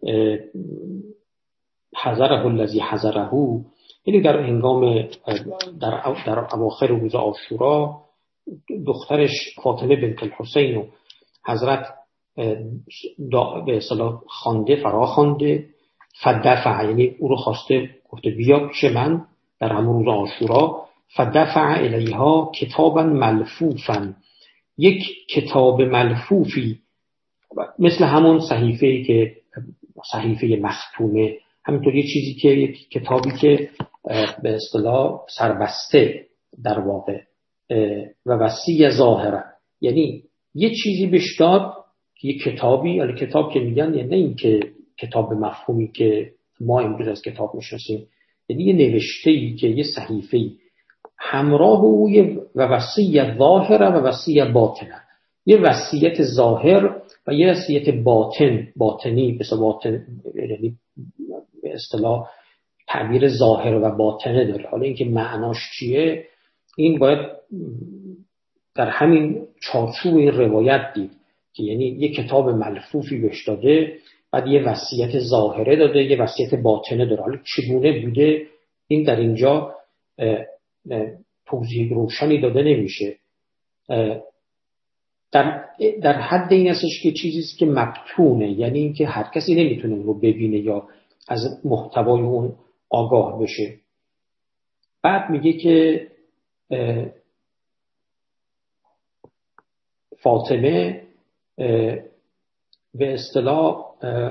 حضره الذی حضره، یعنی در هنگام در, در اواخر روز عاشورا دخترش فاطمه بنت الحسین و حضرت به اصطلاح خوانده، فرا خوانده، فدفع، یعنی او رو خواسته، گفته بیا پیش من در همون روز عاشورا، فدفع الیها کتابا ملفوفا، یک کتاب ملفوفی مثل همون صحیفه‌ای که صحیفه مختومه، همینطور یه چیزی که یک کتابی که به اصطلاح سربسته در واقع و وسیع ظاهره، یعنی یه چیزی بهش داد که یه کتابی، یا کتاب که میگن یعنی نه این که کتاب مفهومی که ما امروز از کتاب میشناسیم، یعنی یه نوشته‌ای که یه صحیفه‌ای همراه او و وصیت ظاهره و وصیت باطنه، یه وصیت ظاهر و یه وصیت باطن، باطنی، به باطن، یعنی به اصطلاح تعبیر ظاهر و باطنه داره. حالا اینکه معناش چیه این باید در همین چارچوب این روایت دید که یعنی یه کتاب ملفوفی بهش داده، بعد یه وصیت ظاهره داده، یه وصیت باطنه داره. حالا چگونه بوده این در اینجا توضیح روشنی داده نمیشه. در در حد این هستش که چیزیست که مبتونه، یعنی اینکه هر کسی نمیتونه رو ببینه یا از محتوای اون آگاه بشه. بعد میگه که فاطمه به اصطلاح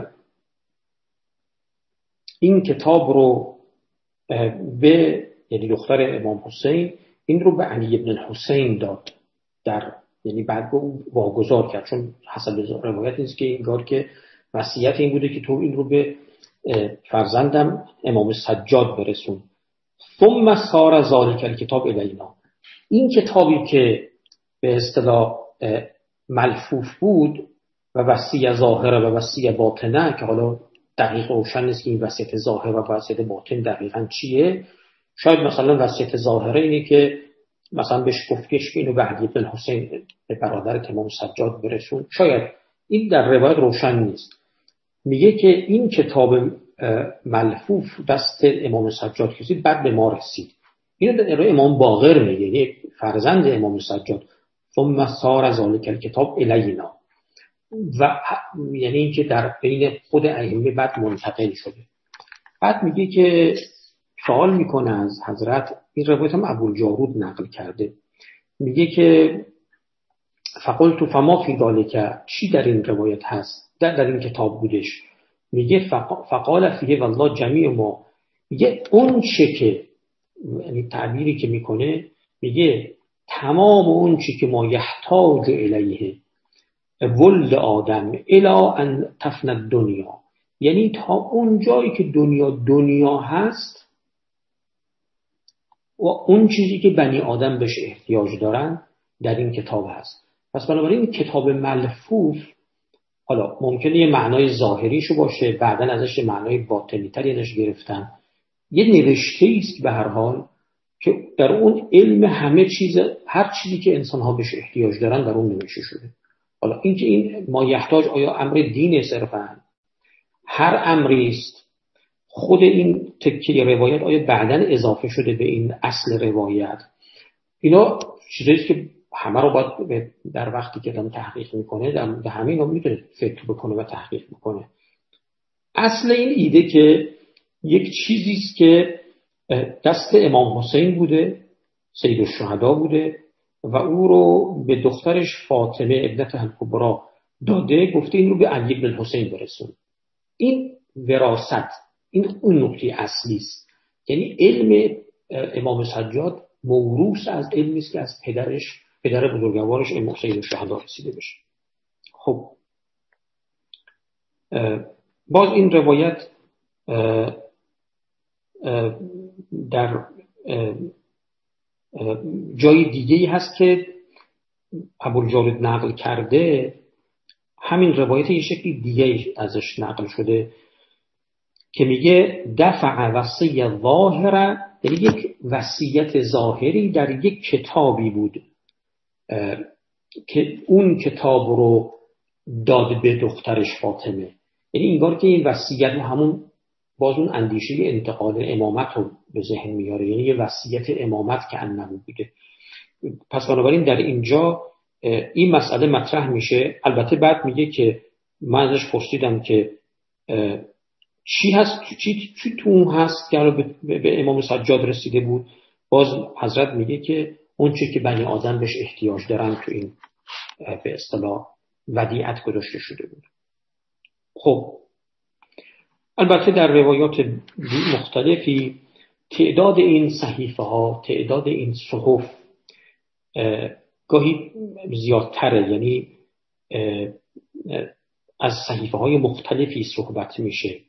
این کتاب رو به، یعنی دختر امام حسین، این رو به علی ابن الحسین داد، در یعنی بعد به اون واگذار کرد، چون حسب روایت نیست که این کار که وصیت این بوده که تو این رو به فرزندم امام سجاد برسون. ثم سار ذلک الکتاب الینا، این کتابی که به اصطلاح ملفوف بود و وصیت ظاهره و وصیت باطنه، که حالا دقیق روشن نیست که این وصیت ظاهر و وصیت باطن دقیقاً چیه. شاید مثلا وصیت ظاهره اینه که مثلا بهش گفتش که اینو به علی بن حسین، به برادر امام سجاد برسون، شاید این در روایت روشن نیست. میگه که این کتاب ملفوف دست امام سجاد کشید، بعد به ما رسید. اینو در امام باقر میگه، یک فرزند امام سجاد، ثم سار ذلک الکتاب الینا، و یعنی اینکه در بین خود ائمه بعد منتقل شده. بعد میگه که سوال میکنه از حضرت. این روایت هم ابوالجارود نقل کرده، میگه که فقلت فما فی ذلک، چی در این روایت هست، در, در این کتاب بودش؟ میگه فق... فقال فیه والله جمیع ما، میگه اون چه که، یعنی تعبیری که میکنه، میگه تمام اون چی که ما یحتاج الیه ولد آدم الی ان تفنى الدنیا، یعنی تا اون جایی که دنیا دنیا هست و اون چیزی که بنی آدم بهش احتیاج دارن در این کتاب هست. پس بنابراین کتاب ملفوف حالا ممکنه یه معنای ظاهریشو باشه، بعداً ازش یه معنای باطنی تری ازش گرفتن، یه نوشته است به هر حال که در اون علم همه چیز، هر چیزی که انسان‌ها بهش احتیاج دارن در اون نوشته شده. حالا اینکه این ما یحتاج آیا امر دین صرفاً، هر امری است، خود این تکیه روایت آیا بعداً اضافه شده به این اصل روایت، اینا چیزایی که همه رو باید در وقتی که دارم تحقیق میکنه در همه اینا میتونه فکر بکنه و تحقیق بکنه. اصل این ایده که یک چیزی است که دست امام حسین بوده، سید الشهدا بوده و او رو به دخترش فاطمه ابنته الکبری داده، گفته این رو به علی بن الحسین برسون. این وراثت، این اون نکته اصلی است. یعنی علم امام سجاد موروث از علمی است که از پدرش، پدر بزرگوارش امام سید الشهدا رسیده بشه. خب باز این روایت در جای دیگه‌ای هست که ابوالجارود نقل کرده، همین روایت یه شکلی دیگه ازش نقل شده که میگه دفع وصیه ظاهره، یعنی یک وصیت ظاهری در یک کتابی بود که اون کتاب رو داد به دخترش فاطمه. یعنی انگار که این وصیت همون باز اون اندیشه انتقال امامت رو به ذهن میاره، یعنی یه وصیت امامت که انه بوده. پس بنابراین در اینجا این مسئله مطرح میشه. البته بعد میگه که من ازش پرسیدم که چی هست، چی, چی تو اون هست که به, به امام سجاد رسیده بود. باز حضرت میگه که اون چی که بنی آدم بهش احتیاج دارن تو این به اصطلاح ودیعت گذاشته شده بود. خب البته در روایات مختلفی تعداد این صحیفه ها، تعداد این صحف گاهی زیادتره، یعنی از صحیفه های مختلفی صحبت میشه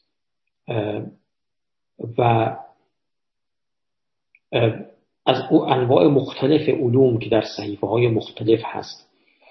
و از او انواع مختلف علوم که در صحیفه های مختلف هست.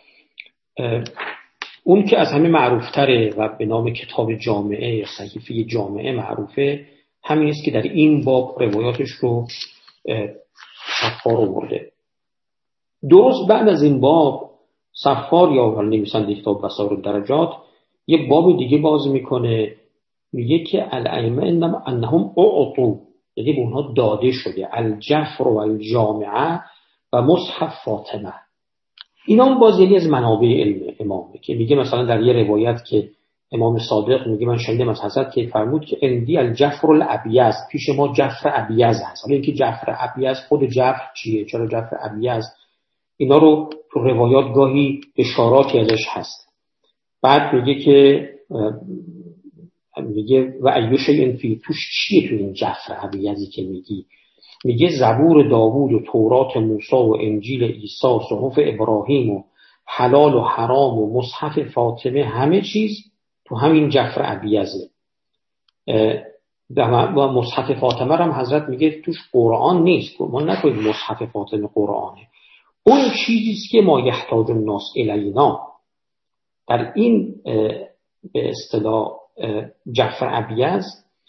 اون که از همه معروفتره و به نام کتاب جامعه یا صحیفه جامعه معروفه، همین است که در این باب روایاتش رو صفار آورده. درست بعد از این باب صفار یا نویسنده کتاب بصائر الدرجات یه باب دیگه باز میکنه، میگه که الائمه انهم اعطوا، یعنی به اونها داده شده الجفر و الجامعه و مصحف فاطمه. اینا هم باز یکی از منابع علم امامه که میگه مثلا در یه روایت که امام صادق میگه من شنیدم از حضرت که فرمود که اندی الجفر الابیض، پیش ما جفر ابیض هست. حالا اینکه جفر ابیض خود جفر چیه، چرا جفر ابیض، اینا رو تو روایات گاهی اشاراتی ازش هست. بعد میگه که میگه و ایوشین فی، توش چیه تو این جفر ابیضی که میگی؟ میگه زبور داوود و تورات موسی و انجیل عیسی و صحف ابراهیم و حلال و حرام و مصحف فاطمه، همه چیز تو همین جفر ابیضه. و مصحف فاطمه هم حضرت میگه توش قرآن نیست، ما نکنید مصحف فاطمه قرآنه. اون چیزیست که ما یحتاج الناس الینا در این به اصطلاح جفر ابیض،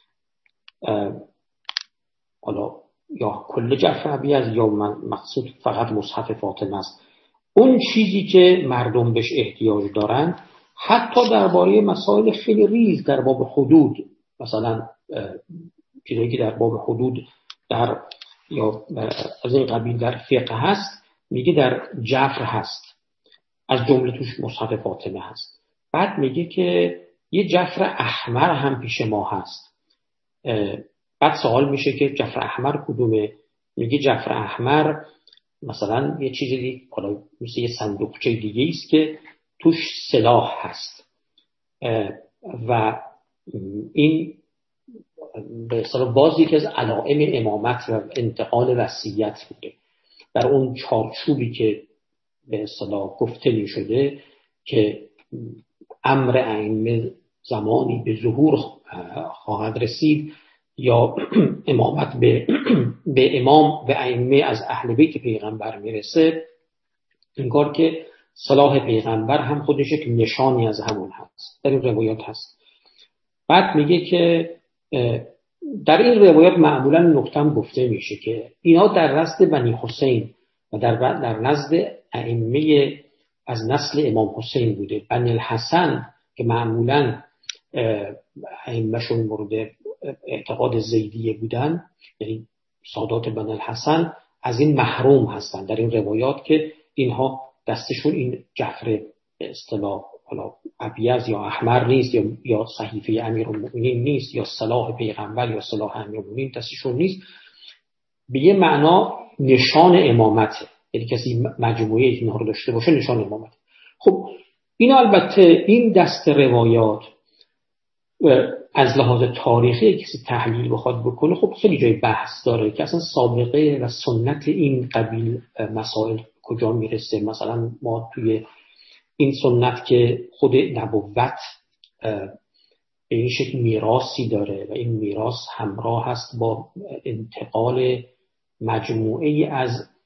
حالا یا کل جفر ابیض یا مقصود فقط مصحف فاطمه است، اون چیزی که مردم بهش احتیاج دارن، حتی درباره مسائل خیلی ریز در باب حدود، مثلا چیزایی که در باب حدود در یا از این قبیل در فقه هست، میگه در جفر هست، از جمله توش مصحف فاطمه هست. بعد میگه که یه جفر احمر هم پیش ما هست بعد سوال میشه که جعفر احمر کدومه؟ میگه جعفر احمر مثلا یه چیزی دیگه، حالا مثل یه صندوقچه دیگه است که توش سلاح هست و این به اصطلاح باز یکی از علائم امامت و انتقال وصیت بوده در اون چارچوبی که به اصطلاح گفته می شده که امر ائمه زمانی به ظهور خواهد رسید یا امامت به به امام و ائمه از اهل بیت پیغمبر میرسه، انگار که صلاح پیغمبر هم خودش یک نشانی از همون هست. در این روایات هست. بعد میگه که در این روایات معمولا نکته گفته میشه که اینا در نزد بنی حسین و در در نزد ائمه از نسل امام حسین بوده. بنی الحسن که معمولا ائمه‌شون مورد اعتقاد زیدیه بودن، یعنی سادات بنی الحسن، از این محروم هستن در این روایات که اینها دستشون این جعفر به اصطلاح حالا ابیض یا احمر نیست یا یا صحیفه امیرالمومنین نیست یا سلاح پیغمبر یا سلاح امیرالمومنین دستشون نیست، به یه معنا نشان امامته. یعنی کسی مجموعه اینها رو داشته باشه نشان امامت. خب این البته این دست روایات از لحاظ تاریخی کسی تحلیل بخواد بکنه خب خیلی جای بحث داره که اصلا سابقه و سنت این قبیل مسائل کجا میرسه. مثلا ما توی این سنت که خود نبوت به این شکل میراثی داره و این میراث همراه هست با انتقال مجموعه از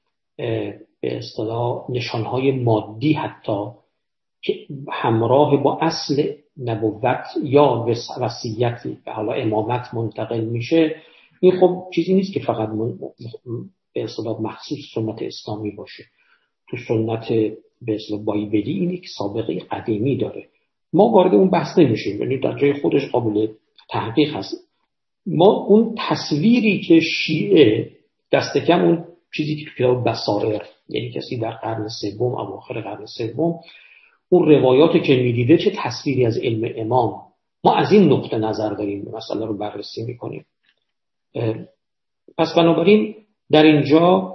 به اصطلاح نشانهای مادی حتی که همراه با اصل نبوت یا وصیت و حالا امامت منتقل میشه. این خب چیزی نیست که فقط به اصطلاح مخصوص سنت اسلامی باشه. تو سنت به اصطلاح بایبلی اینه که سابقه قدیمی داره. ما وارد اون بحث نمیشیم، یعنی در جای خودش قابل تحقیق هست. ما اون تصویری که شیعه دست کم اون چیزی که تو کتاب بصائر، یعنی کسی در قرن سوم اواخر قرن سوم اون روایاتی که میدیده چه تصویری از علم امام، ما از این نقطه نظر داریم مسئله رو بررسی میکنیم. پس بنابراین در اینجا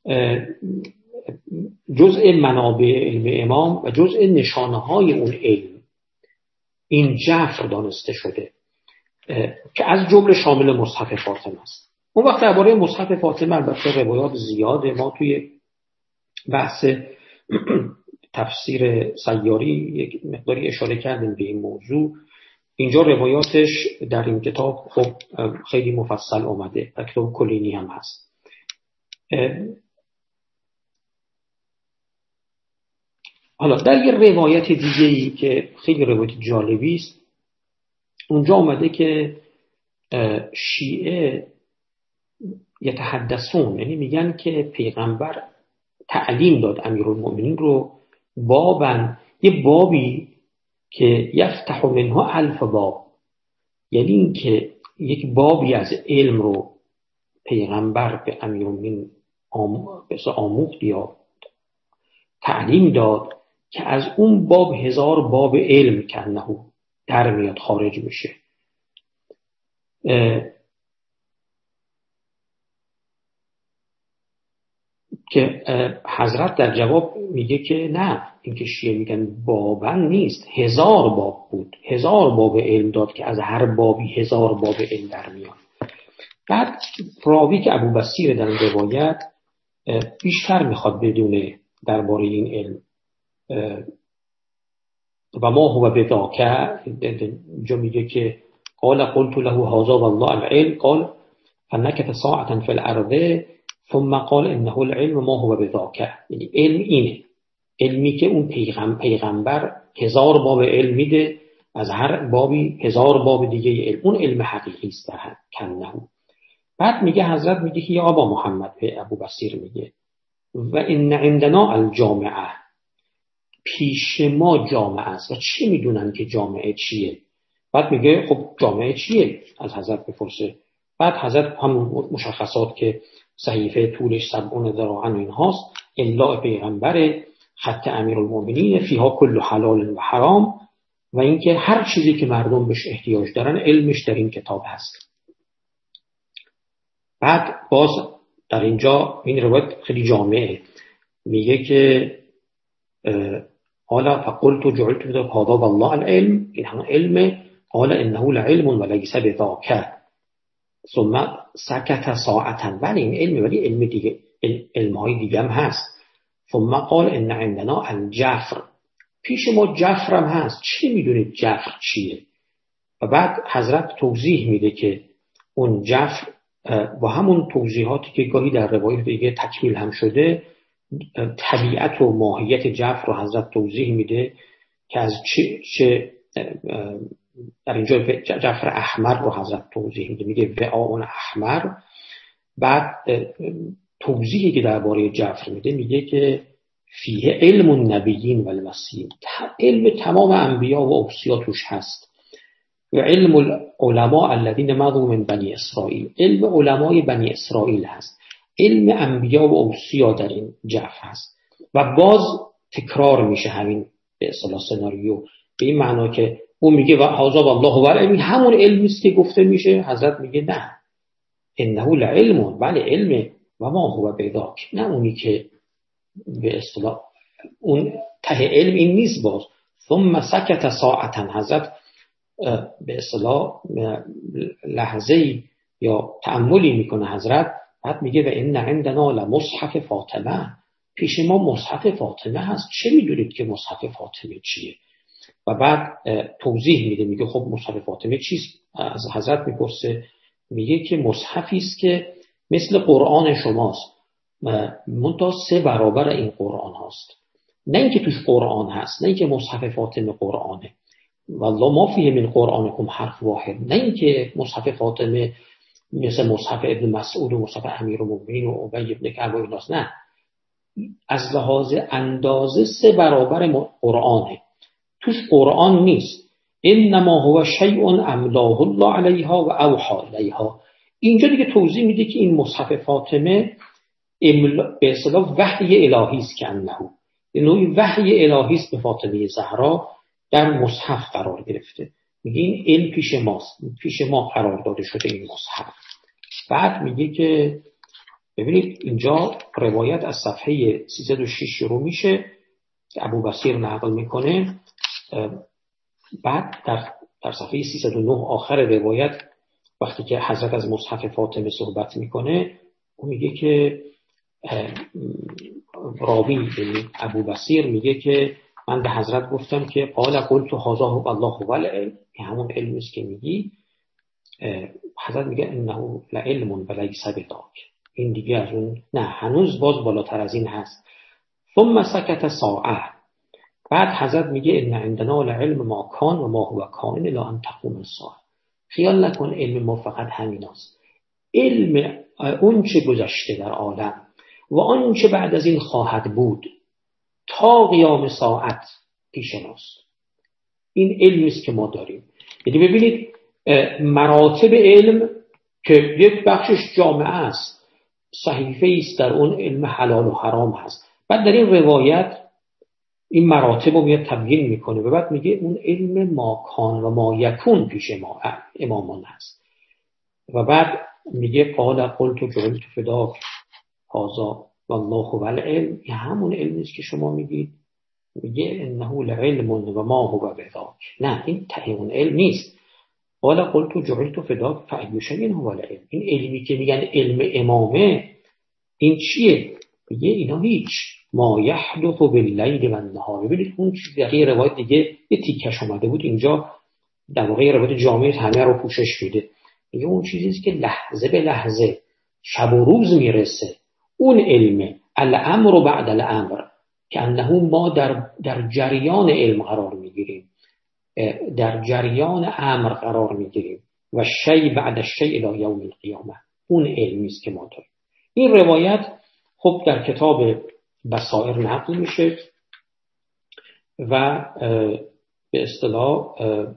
جزء منابع علم امام و جزء نشانه‌های اون علم این جعفر دانسته شده که از جمله شامل مصحف فاطمه است. اون وقت درباره مصحف فاطمه البته روایات زیاده. ما توی بحث تفسیر سیاری یک مقداری اشاره کردیم به این موضوع. اینجا روایاتش در این کتاب خب خیلی مفصل اومده، در کتاب کلینی هم هست. حالا در یه روایت دیگه‌ای که خیلی روایت جالبی است، اونجا اومده که شیعه یتحدثون، یعنی میگن که پیغمبر تعلیم داد امیرالمومنین رو بابن، یه بابی که یفتح منها الف باب، یعنی این که یک بابی از علم رو پیغمبر به امیرالمومنین آموخت یا تعلیم داد که از اون باب هزار باب علم که انه در میاد خارج میشه. که حضرت در جواب میگه که نه، این که شیعه میگن بابن نیست، هزار باب بود، هزار باب علم داد که از هر بابی هزار باب علم در میاد. بعد راوی که ابو بصیر در روایت بیشتر میخواد بدونه درباره این علم و ما هو بذاک. جو میگه که قال قلت له هذا والله العلم قال فنكت ساعة في الارض ثم قال انه العلم ما هو بذاک. یعنی علم اینه، علمی که اون پیغمبر پیغمبر هزار باب علم میده، از هر بابی هزار باب دیگه علم، اون علم حقیقی است در کنه. بعد میگه حضرت میگه که یا ابا محمد، به ابو بصیر میگه و ان عندنا الجامعه، پیش ما جامعه است. و چی میدونن که جامعه چیه؟ بعد میگه خب جامعه چیه؟ از حضرت بپرسه. بعد حضرت هم مشخصات که صحیفه طولش سبعون ذراعا این هاست، املاء پیغمبر، خط امیرالمومنین، فیها کل حلال و حرام، و اینکه هر چیزی که مردم بهش احتیاج دارن علمش در این کتاب هست. بعد باز در اینجا این روایت خیلی جامعه میگه که قال فقلت جعلت في هذا والله العلم، این هم علم، قال انه لعلم وليس بذاك ثم سکت ساعتا، ولی این علم ولی علم دیگه، علمهای دیگه هم هست. ثم قال ان عندنا الجفر، پیش ما جفر هم هست. چی میدونید جفر چیه؟ و بعد حضرت توضیح میده که اون جفر با همون توضیحاتی که گاهی در روایت دیگه تکمیل هم شده، طبیعت و ماهیت جفر رو حضرت توضیح میده که از چه, چه در اینجا جفر احمر رو حضرت توضیح میده، میگه وعاء احمر. بعد توضیحی که درباره جفر میده میگه که فیه علم النبیین و المسیحین، علم تمام انبیا و اوصیا توش هست. و علم العلماء الذین مضوا من بنی اسرائیل، علم علمای بنی اسرائیل هست. علم انبیا و اوصیا در این جفر هست. و باز تکرار میشه همین به اصطلاح سناریو، به این معنا که اون میگه و هذا والله هو العلم، همون علمی است که گفته میشه. حضرت میگه نه، انه لعلم، بله علم، و ما هو بذاک، نه اونی که به اصطلاح اون ته علم این نیست. باز ثم سکت ساعتا، حضرت به اصطلاح لحظه‌ای یا تأملی میکنه حضرت، بعد میگه و ان عندنا لمصحف فاطمه، پیش ما مصحف فاطمه هست. چه میدونید که مصحف فاطمه چیه؟ و بعد توضیح میده، میگه خب مصحف فاطمه چیست؟ از حضرت میپرسه، میگه که مصحفی است که مثل قرآن شماست، منتها سه برابر این قرآن هست. نه اینکه توش قرآن هست، نه اینکه مصحف فاطمه قرآنه، والله ما فیه من قرآنکم حرف واحد، نه اینکه مصحف فاطمه مثل مصحف ابن مسعود و مصحف امیرالمومنین و ابی بن کعب و ایناست. نه، از لحاظ اندازه سه برابر قرآنه، توش قرآن نیست. انما هو شیء املاه الله علیها و اوحى الیها. اینجا دیگه توضیح میده که این مصحف فاطمه به اصطلاح وحی الهی است، که انه نوعی وحی الهی است به فاطمه زهرا در مصحف قرار گرفته. میگه این علم پیش ماست، پیش ما قرار داده شده این مصحف. بعد میگه که ببینید اینجا روایت از صفحه سیصد و شش شروع میشه که ابو بصیر نقل میکنه. بعد در در صفحه سیصد و نه آخر روایت وقتی که حضرت از مصحف فاطمه صحبت میکنه، اون میگه که راوی یعنی ابو بصیر میگه که من به حضرت گفتم که قال قلت هذا هو الله هو العلم، همون علمی است که میگی. حضرت میگه انه لعلم ولیس بذاک، این دیگه از اون نه، هنوز باز بالاتر از این هست. ثم سکت ساعه، بعد حضرت میگه ان عندنا لعلم ما کان و ما هو کائن الی ان تقوم الساعه. خیال نکن علم ما فقط همیناست، علم اون چه گذشته در عالم و آن چه بعد از این خواهد بود تا قیام ساعت پیش ماست. این علمی است که ما داریم. یعنی ببینید مراتب علم که یک بخشش جامعه است، صحیفه است در اون علم حلال و حرام هست. بعد در این روایت این مراتب رو میاد تبیین میکنه و بعد میگه اون علم ما کان و ما یکون پیش ما امامان هست. و بعد میگه قال قلت جعلت فداک هذا والله هو العلم، یه همون علمی است که شما میگید. میگه انه لعلم و ما هو بذاک، نه این ته اون علم نیست. قال قلت جعلت فداک فأی شیء هو العلم، این علمی که میگن علم امامه این چیه؟ میگه اینا هیچ، ما یحدث باللیل و النهار. ببینید اون چیزی در یه روایت دیگه یه تیکش اومده بود، اینجا در واقع روایت جامعه همه رو پوشش میده. میگه اون چیزی است که لحظه به لحظه شب و روز میرسه، اون علم الامر بعد الامر، که انه ما در در جریان علم قرار میگیریم، در جریان امر قرار میگیریم و شیء بعد الشیء الی یوم القیامه، اون علمی است که ما داریم. این روایت خب در کتاب بصائر نقل میشه و به اصطلاح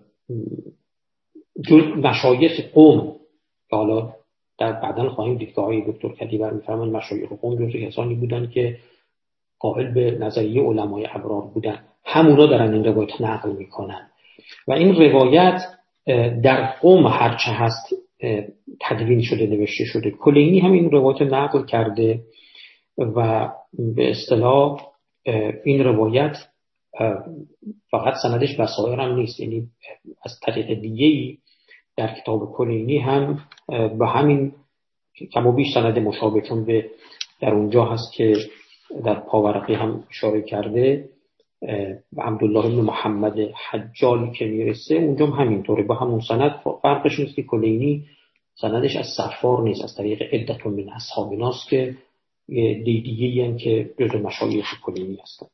مشایخ قوم، حالا در بعداً خواهیم دید که آقای دکتر کدیور میفرمان مشایخ قوم جزو کسانی بودن که قائل به نظریه علمای ابرار بودن، همونا دارن این روایت نقل میکنن. و این روایت در قوم هرچه هست تدوین شده، نوشته شده. کلینی هم این روایت نقل کرده و به اصطلاح این روایت فقط سندش بصائر هم نیست، یعنی از طریق دیگه‌ای در کتاب کلینی هم به همین کم و بیش سند مشابه، چون به در اونجا هست که در پاورقی هم اشاره کرده عبدالله بن محمد حجالی که میرسه اونجا هم همینطوره با همون سند. فرقش نیست که کلینی سندش از صفار نیست، از طریق عدت من اصحاب ناس که دیگه‌ای هستند که جزو مشایخ کلینی هستند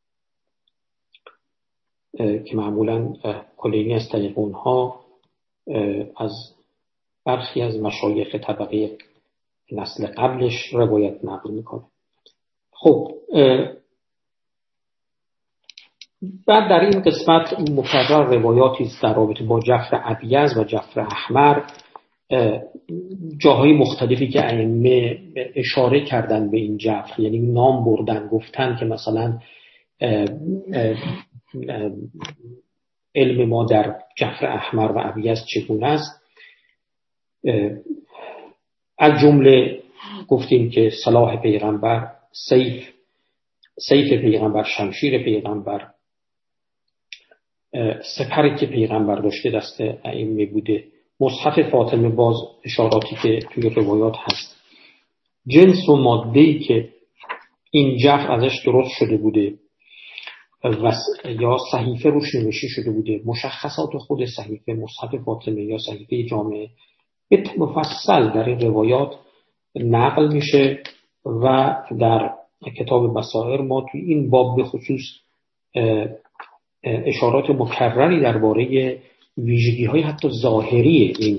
که معمولا کلینی از طریق اونها از برخی از مشایخ طبقه نسل قبلش روایت نقل میکنه. خب بعد در این قسمت مکرر روایاتی در رابطه با جعفر ابیض و جعفر احمر، جاهای مختلفی که ائمه اشاره کردن به این جعفر، یعنی نام بردن، گفتن که مثلا علم ما در جعفر احمر و ابیض چگونه است. از جمله گفتیم که سلاح پیغمبر، سیف سیف پیغمبر، شمشیر پیغمبر، سپری که پیغمبر داشته دست ائمه بوده، مصحف فاطمه، باز اشاراتی که توی روایات هست، جنس و ماده‌ای که این جعفر ازش درست شده بوده و یا صحیفه روش نوشته شده بوده، مشخصات خود صحیفه، مصحف فاطمه یا صحیفه جامعه به مفصل در این روایات نقل میشه و در کتاب بصائر ما توی این باب به خصوص اشارات مکرری درباره ویژگی‌های حتی ظاهری این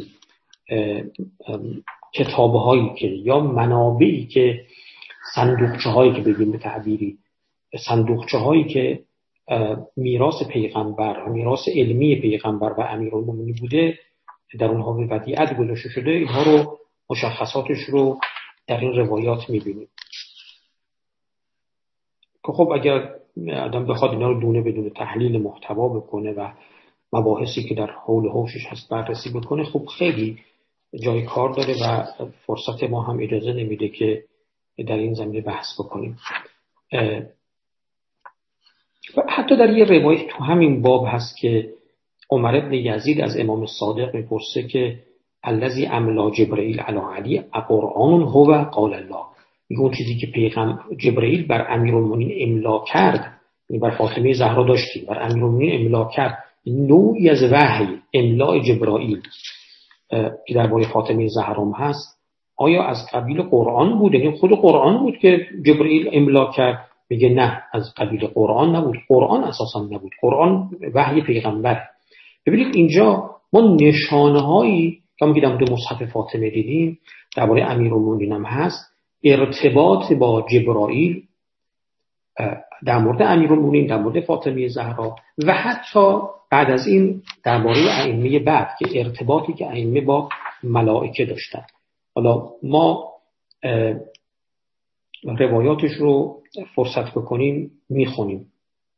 کتاب‌هایی که یا منابعی که صندوقچه‌هایی که بگیم به تعبیری صندوقچه‌هایی که میراث پیغمبر، میراث علمی پیغمبر و امیرالمومنین بوده، در اونها به ودیعت گذاشته شده، اینها رو مشخصاتش رو در این روایات می‌بینیم که خب اگر آدم بخواد اینا رو دونه بدونه تحلیل محتوا بکنه و مباحثی که در حول و حوشش هست بررسی بکنه، خب خیلی جای کار داره و فرصت ما هم اجازه نمیده که در این زمینه بحث بکنیم. و حتی در یه روایت تو همین باب هست که عمر بن یزید از امام صادق میپرسه که الذی املا جبرئیل علی علی قرآن هو قال الله، میگه اون چیزی که پیغمبر جبرئیل بر امیرالمومنین املا کرد، یعنی بر فاطمه زهرا داشتیم، بر امیرالمومنین املا کرد، نوعی از وحی، املاء جبرائیل که درباره فاطمه زهرا هست، آیا از قبیل قرآن بود؟ یعنی خود قرآن بود که جبرئیل املا کرد؟ میگه نه، از قبیل قرآن نبود، قرآن اساسا نبود، قرآن وحی پیغمبر. ببینید اینجا ما نشانه‌هایی که ما در مصحف فاطمه دیدیم درباره امیرالمومنین هم هست، ارتباط با جبرائیل در مورد امیرالمومنین، در مورد فاطمه زهرا و حتی بعد از این درباره ائمه بعد که ارتباطی که ائمه با ملائکه داشتن. حالا ما روایاتش رو فرصت بکنیم میخونیم.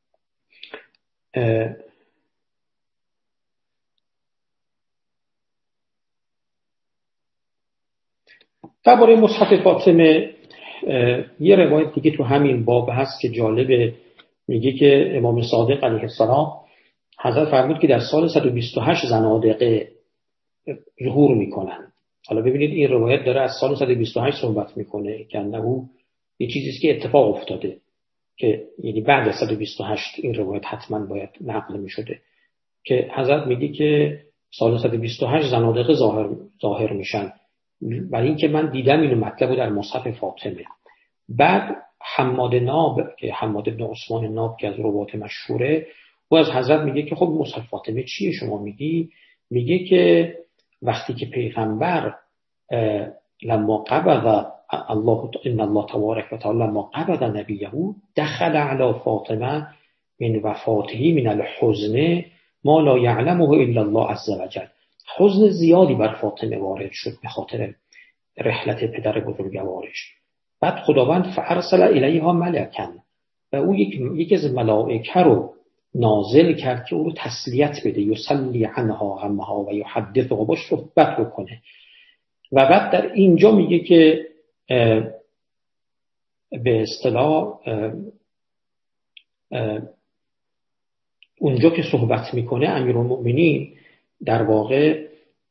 درباره مصحف فاطمه یه روایت دیگه تو همین باب هست که جالبه، میگه که امام صادق علیه السلام حضرت فرمود که در سال صد و بیست و هشت زنادقه ظهور میکنن. حالا ببینید این روایت داره از سال صد و بیست و هشت صحبت میکنه که انه یه چیزیست که اتفاق افتاده، که یعنی بعد از صد و بیست و هشت این روایت حتما باید نقل میشده، که حضرت میگه که سال صد و بیست و هشت زنادقه ظاهر ظاهر میشن، برای اینکه من دیدم اینو مطلب در مصحف فاطمه. بعد حماد ناب که حماد بن عثمان ناب که از روایت مشهوره، و از حضرت میگه که خب مصحف فاطمه چیه شما میگی؟ میگه که وقتی که پیغمبر لما قبض الله ان الله تبارک و تعالی لما قبض نبیه دخل علی فاطمه من وفاته من الحزن ما لا یعلمه الا الله عز وجل. حزن زیادی بر فاطمه وارد شد به خاطر رحلت پدر بزرگوارش. بعد خداوند فارسل الیها ملکا، و او یک یکی از ملائکه رو نازل کرد که او رو تسلیت بده، یصلی عنها غمها و یحدثها، باش صحبت بکنه. و بعد در اینجا میگه که به اصطلاح اونجا که صحبت میکنه امیرالمؤمنین در واقع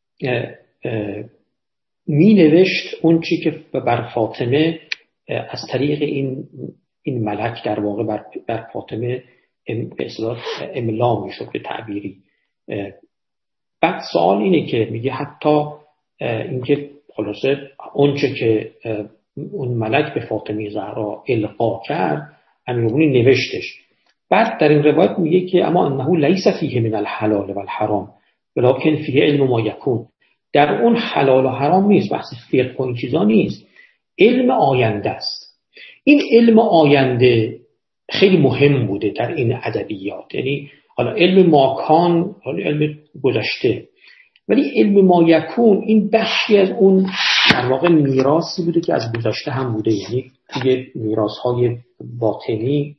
می نوشت اون چی که بر فاطمه از طریق این این ملک در واقع بر, بر فاطمه به اصطلاح املا میشد به تعبیری. بعد سوال اینه که میگه حتی اینکه خلاصه اون چه که اون ملک به فاطمه زهرا القا کرد امیرالمؤمنین نوشتش. بعد در این روایت میگه که اما انه لیس فیه من الحلال و الحرام ولکن فیه علم ما یکون. در اون حلال و حرام نیست، بحث فقه و این چیزا نیست، علم آینده است. این علم آینده خیلی مهم بوده در این ادبیات، یعنی حالا علم ماکان، حالا علم گذشته، ولی علم ما یکون این بخشی از اون در واقع میراثی بوده که از گذشته هم بوده، یعنی توی میراث‌های باطنی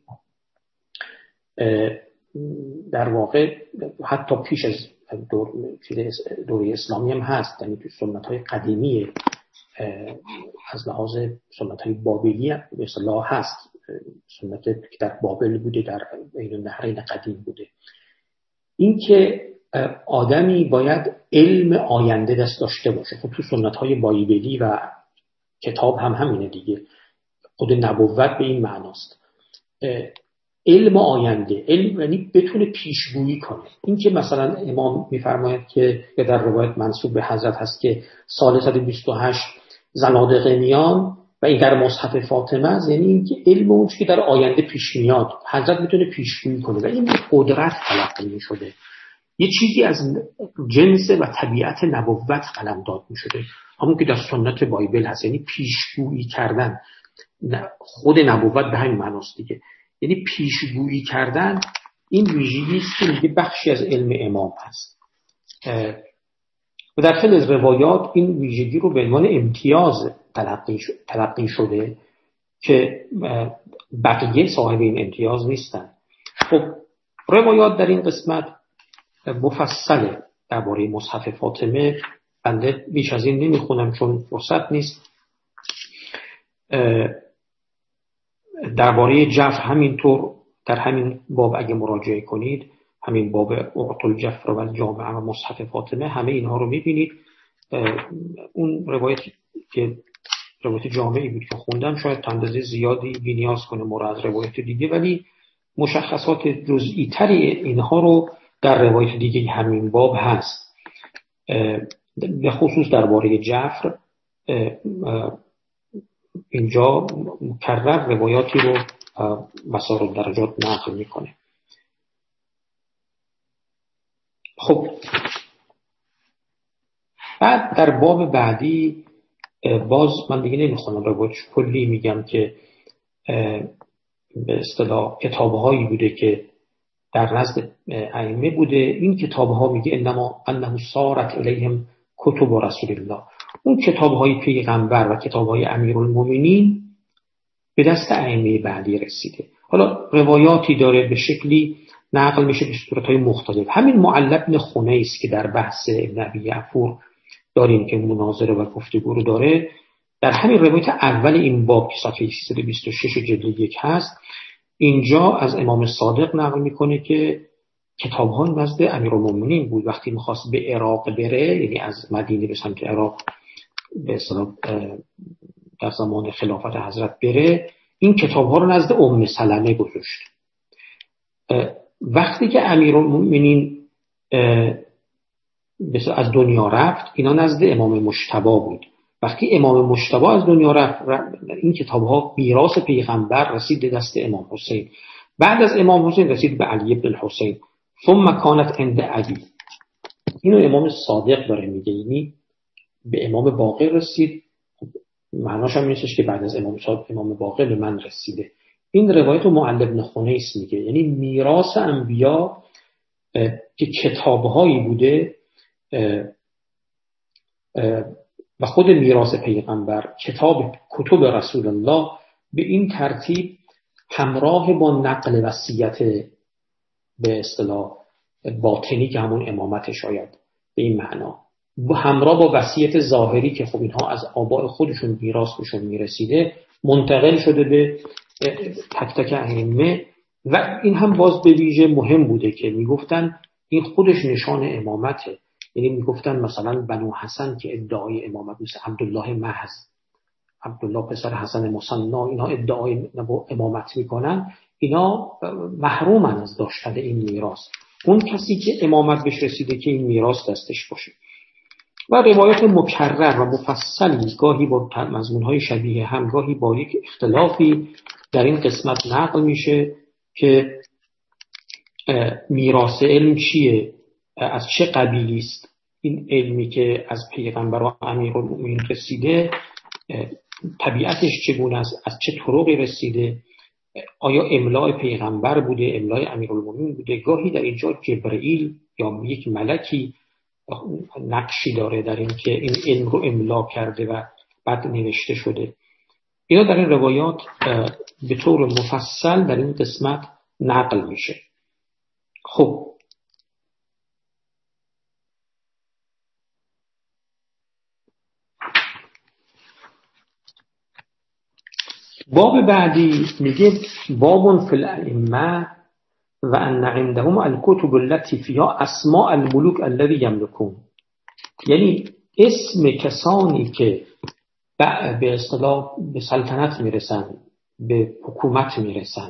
در واقع حتی پیش از دور دوره اسلامی هم هست، یعنی تو سنت‌های قدیمی از لحاظ سنت‌های بابلی به اصطلاح هست، سنت که در بابل بوده، در بین النهرین قدیم بوده. این که آدمی باید علم آینده دست داشته باشه. خب تو سنت‌های بایبلی و کتاب هم همینه دیگه، خود نبوت به این معناست. علم آینده، علم یعنی بتونه پیشگویی کنه. این که مثلا امام میفرماید که در روایت منسوب به حضرت هست که سال صد و بیست و هشت زنادقه میان و این در مصحف فاطمه است، یعنی این که علم اون که در آینده پیش میاد حضرت میتونه پیشگویی کنه و این قدرت تلقی میشده، یه چیزی از جنس و طبیعت نبوت قلمداد میشده، همون که در سنت بایبل هست، یعنی پیشگویی کردن. خود نبوت به همین معناست دیگه، یعنی پیشگویی کردن. این ویژگی است که میگه بخشی از علم امام هست و در خیلی از روایات این ویژگی رو به عنوان امتیاز تلقی, تلقی شده که بقیه صاحب این امتیاز نیستن. خب روایات در این قسمت مفصله درباره مصحف فاطمه، بنده بیش از این نمیخونم چون فرصت نیست. درباره جفر همینطور در همین باب اگه مراجعه کنید، همین باب اعطوا الجفر و الجامع و مصحف فاطمه، همه اینها رو میبینید. اون روایتی که روایت جامعی بود که خوندم شاید اندازه زیادی بی‌نیاز کنه مورد از روایت دیگه، ولی مشخصات جزئی تری اینها رو در روایت دیگه همین باب هست. به خصوص درباره جفر اینجا مکرر روایاتی رو مسار درجات نقل میکنه. خب بعد در باب بعدی باز من دیگه نمیخونم روایت کلی، میگم که به اصطلاح کتابهایی بوده که در نزد ائمه بوده. این کتابها میگه انما انه صارت الیهم کتب رسول الله، اون کتابهای پیغمبر و کتابهای امیرالمومنین به دست ائمه بعدی رسیده. حالا روایاتی داره به شکلی نقل میشه به صورتهای مختلف. همین معل بن خنیس که در بحث نبی عفور داریم که مناظره و گفتگو رو داره، در همین روایت اول این باب که صفحه سیصد و بیست و شش جلد یک هست، اینجا از امام صادق نقل میکنه که کتاب‌ها نزد امیرالمومنین بود. وقتی می‌خواست به عراق بره، یعنی از مدینه به سمت عراق به اصطلاح در زمان خلافت حضرت بره، این کتاب‌ها رو نزد ام سلمه گذاشت. وقتی که امیرالمومنین از دنیا رفت، اینا نزد امام مجتبی بود. وقتی امام مجتبی از دنیا رفت، این کتاب‌ها میراث پیغمبر رسید دست امام حسین. بعد از امام حسین رسید به علی بن الحسین، ثم کانت عند علی. اینو امام صادق داره میگه، یعنی به امام باقر رسید. معناش هم نیستش که بعد از امام صادق امام باقر به من رسیده. این روایت رو معل بن خنیس میگه، یعنی میراث انبیا که کتاب‌هایی بوده و خود میراث پیغمبر، کتاب کتب رسول الله، به این ترتیب همراه با نقل وصیت به اصطلاح باطنی که همون امامت شاید به این معنا همراه با وصیت ظاهری که خب اینها از آباء خودشون میراث بهشون میرسیده منتقل شده به تک تک ائمه. و این هم باز به ویژه مهم بوده که میگفتن این خودش نشان امامته. یعنی میگفتن مثلا بنو حسن که ادعای امامت، مثل عبدالله محض، عبدالله پسر حسن مصنا، اینا ادعای امامت میکنن، اینا محرومن از داشتن این میراث. اون کسی که امامت بهش رسیده که این میراث دستش باشه. و روایات مکرر و مفصلی گاهی با مضمون‌های شبیه هم، گاهی با یک اختلافی در این قسمت نقل میشه که میراث علم چیه، از چه قبیلی است این علمی که از پیغمبر و امیرالمومنین رسیده، طبیعتش چگونه است، از چه طرقی رسیده، آیا املاء پیغمبر بوده، املاء امیرالمومنین بوده. گاهی در اینجا جبرئیل یا یک ملکی نقشی داره در این که این علم رو املا کرده و بعد نوشته شده. اینا در این روایات به طور مفصل در این قسمت نقل میشه. خب باب بعدی میگه باب فی الائمه و ان عندهم الکتب التي فيها اسماء الملوک الذي یملکون. یعنی اسم کسانی که به اصطلاح به سلطنت میرسن، به حکومت میرسن،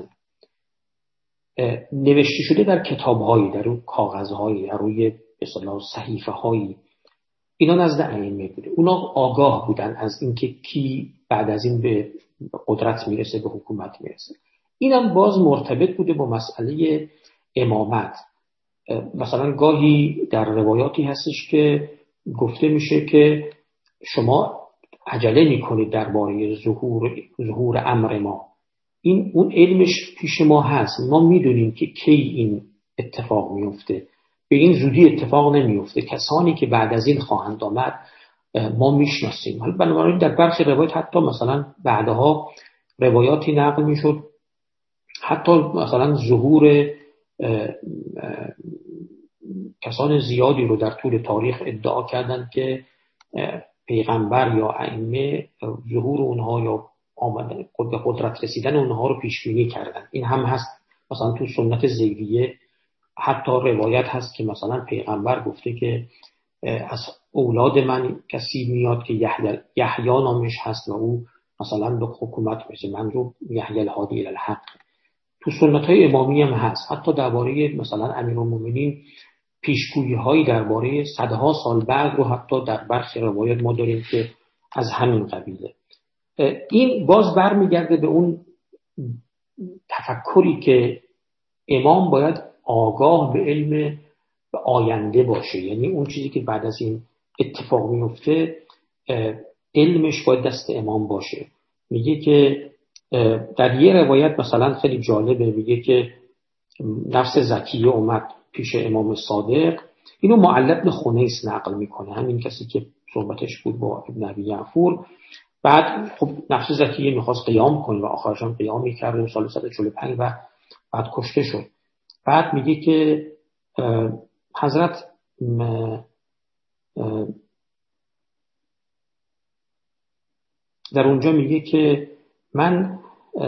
نوشته شده در کتاب‌هایی، در روی کاغذهایی، در روی به اصطلاح صحیفه‌هایی. اینا نزد ائمه بوده. اونا آگاه بودن از اینکه کی بعد از این به قدرت میرسه، به حکومت میرسه. اینم باز مرتبط بوده با مسئله امامت. مثلا گاهی در روایاتی هستش که گفته میشه که شما عجله میکنید درباره ظهور ظهور امر ما. این اون علمش پیش ما هست، ما میدونیم که کی این اتفاق میفته، به این زودی اتفاق نمیفته. کسانی که بعد از این خواهند آمد ما میشناسیم. حالا بنابراین در برخی روایات حتی مثلا بعدها روایاتی نقل میشد، حتی مثلا ظهور کسان زیادی رو در طول تاریخ ادعا کردند که پیغمبر یا ائمه ظهور اونها یا آمدن به قدرت رسیدن اونها رو پیش بینی کردن. این هم هست. مثلا تو سنت زیدیه حتی روایت هست که مثلا پیغمبر گفته که از اولاد من کسی میاد که یحیی نامش هست و او مثلا به حکومت میشه، من رو یحیی الهادی الی الحق. تو سنت‌های امامی هم هست. حتی درباره مثلا امیرالمومنین پیشگویی هایی درباره صدها سال بعد رو حتی در برخی روایات ما داریم که از همین قبیله. این باز برمیگرده به اون تفکری که امام باید آگاه به علم آینده باشه. یعنی اون چیزی که بعد از این اتفاق میفته علمش باید دست امام باشه. میگه که در یه روایت مثلا خیلی جالبه، میگه که نفس زکیه اومد پیش امام صادق. اینو معلب بن خنیس نقل میکنه، همین کسی که صحبتش بود با ابن ابی یعفور. بعد خب نفس زکیه میخواست قیام کنه و آخرش هم قیام میکرد و سال صد و چهل و پنج و بعد کشته شد. بعد میگه که حضرت در اونجا میگه که من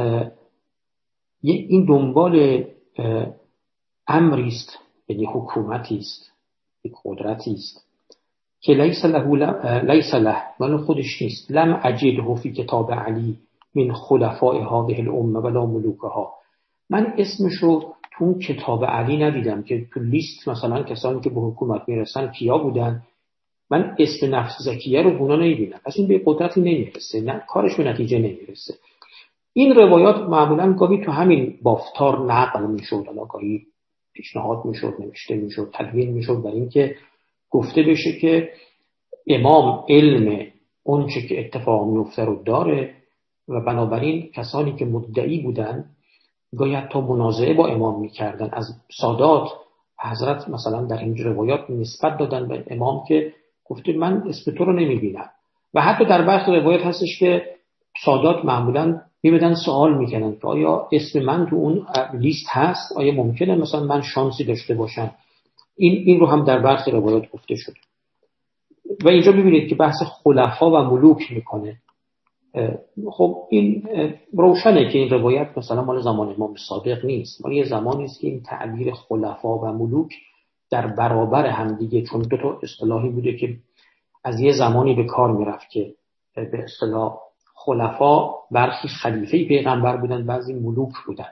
این دنبال امری است، یعنی حکومتی است، یک قدرتی است که لیس له لیس له من خودش نیست، لم اجده فی کتاب علی من خلفاء هذه الامه ولا ملوکها. من اسمش رو تو اون کتاب علی ندیدم که تو لیست مثلا کسانی که به حکومت میرسن کیا بودن. من اسم نفس زکیه رو اونا نمیبینم، پس این به قدرتی نمیرسه، نه کارش به نتیجه نمیرسه. این روایات معمولا گاهی تو همین بافتار نقل میشد، حالا گاهی پیشنهاد میشد، نوشته میشد، تدوین میشد در این که گفته بشه که امام علم اون چه که اتفاق میفته رو داره و بنابراین کسانی که مدعی بودن گاهی حتی منازعه با امام میکردن. از سادات حضرت مثلا در این روایات نسبت دادن به امام که گفته من اسم تو رو نمیبینم. و حتی در برخی روایات هستش که سادات معمولا میبدن سوال میکنن که آیا اسم من تو اون لیست هست، آیا ممکنه مثلا من شانسی داشته باشم. این این رو هم در برخی روایات گفته شد. و اینجا ببینید که بحث خلفا و ملوک میکنه. خب این روشنه که این روایت مثلا مال زمان امام صادق نیست، مال یه زمانی است که این تعبیر خلفا و ملوک در برابر همدیگه، چون دو تا اصطلاحی بوده که از یه زمانی به کار میرفت که به اصطلاح خلفا برخی خلیفه پیغمبر بودن، بعضی ملوک بودن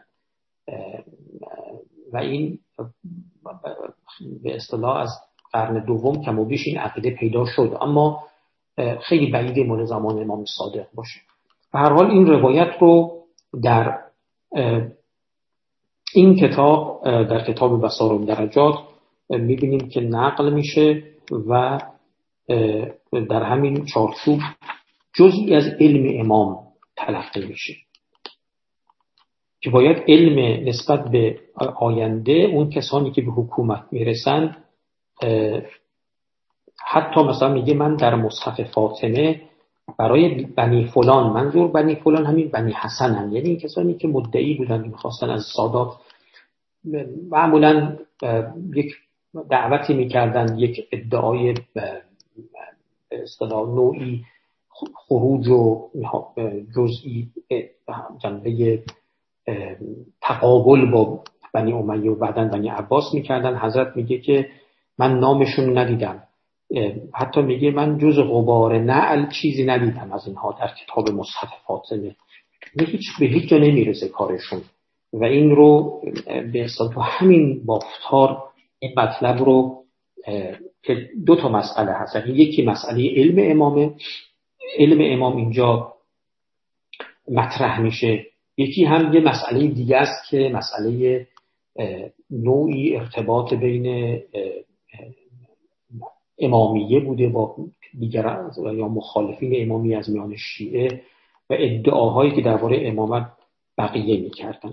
و این به اصطلاح از قرن دوم کم و بیش این عقیده پیدا شد، اما خیلی بعیده مال زمان امام صادق باشه. به هر حال این روایت رو در این کتاب، در کتاب بصائر الدرجات میبینیم که نقل میشه و در همین چارچوب جزئی از علم امام تلقی میشه که باید علم نسبت به آینده اون کسانی که به حکومت میرسن، حتی مثلا میگه من در مصحف فاطمه برای بنی فلان، منظور بنی فلان همین بنی حسن هم، یعنی این کسانی که مدعی بودن میخواستن از سادات معمولا یک دعوتی میکردن، یک ادعای به اصطلاح نوعی خروج و جزئی جنبه تقابل با بنی امیه و بعدن بنی عباس میکردن. حضرت میگه که من نامشون ندیدم، حتی میگه من جز غبار نعل چیزی ندیدم از اینها در کتاب مصحف فاطمه. هیچ به هیچ جا نمیرسه کارشون و این رو به اصطلاح تو همین بافتار این مطلب رو که دو تا مسئله هست، یکی مسئله علم امامه، علم امام اینجا مطرح میشه، یکی هم یه مسئله دیگه است که مسئله نوعی ارتباط بین امامیه بوده با دیگر یا مخالفین امامی از میان شیعه و ادعاهایی که درباره امامت بقیه میکردن.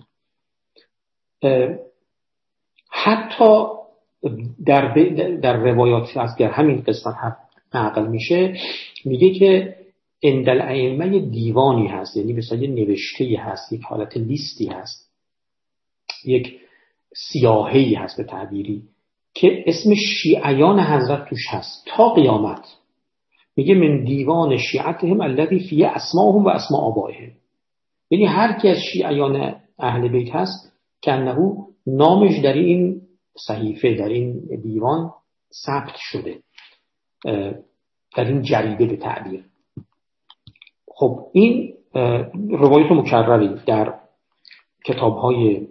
حتی در در روایات از در همین قسمت هم نقل میشه، میگه که عند الائمه دیوانی هست، یعنی مثلا یه نوشته‌ای هست، یک حالت لیستی هست، یک سیاهی هست به تعبیری که اسم شیعیان حضرت توش هست تا قیامت. میگه من دیوان شیعتهم الذی فیه اسماءهم و اسماء آبائهم، یعنی هر کی از شیعیان اهل بیت هست که انه نامش در این صحیفه، در این دیوان ثبت شده، در این جریده به تعبیر. خب این روایت مکرری در کتاب‌های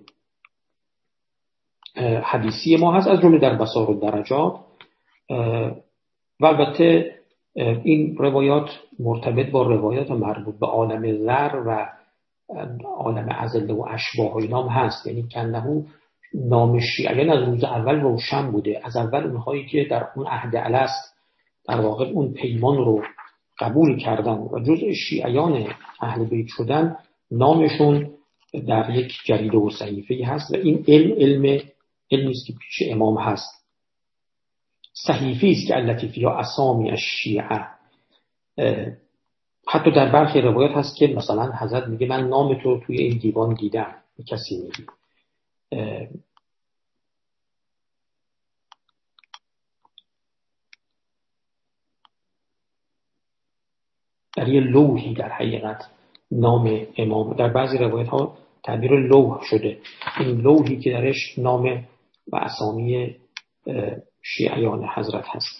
حدیثی ما هست، از جمله در بصائر الدرجات، و البته این روایات مرتبط با روایات مربوط به عالم ذر و عالم ازله و اشباح و اینام هست، یعنی که انه نام شیعیان از روز اول روشن بوده، از اول اونهایی که در اون عهد الست در واقع اون پیمان رو قبول کردن و جزء شیعیان اهل بیت شدن، نامشون در یک جریده و صحیفه هست و این علم علم علمی است که پیش امام هست. صحیفه است که التی فیها اسامی الشیعه. حتی در برخی روایات هست که مثلا حضرت میگه من نام تو توی این دیوان دیدم، کسی میگه. در یه لوحی در حقیقت نام امام، در بعضی روایت ها تعبیر لوح شده، این لوحی که درش نام و اسامی شیعیان حضرت هست.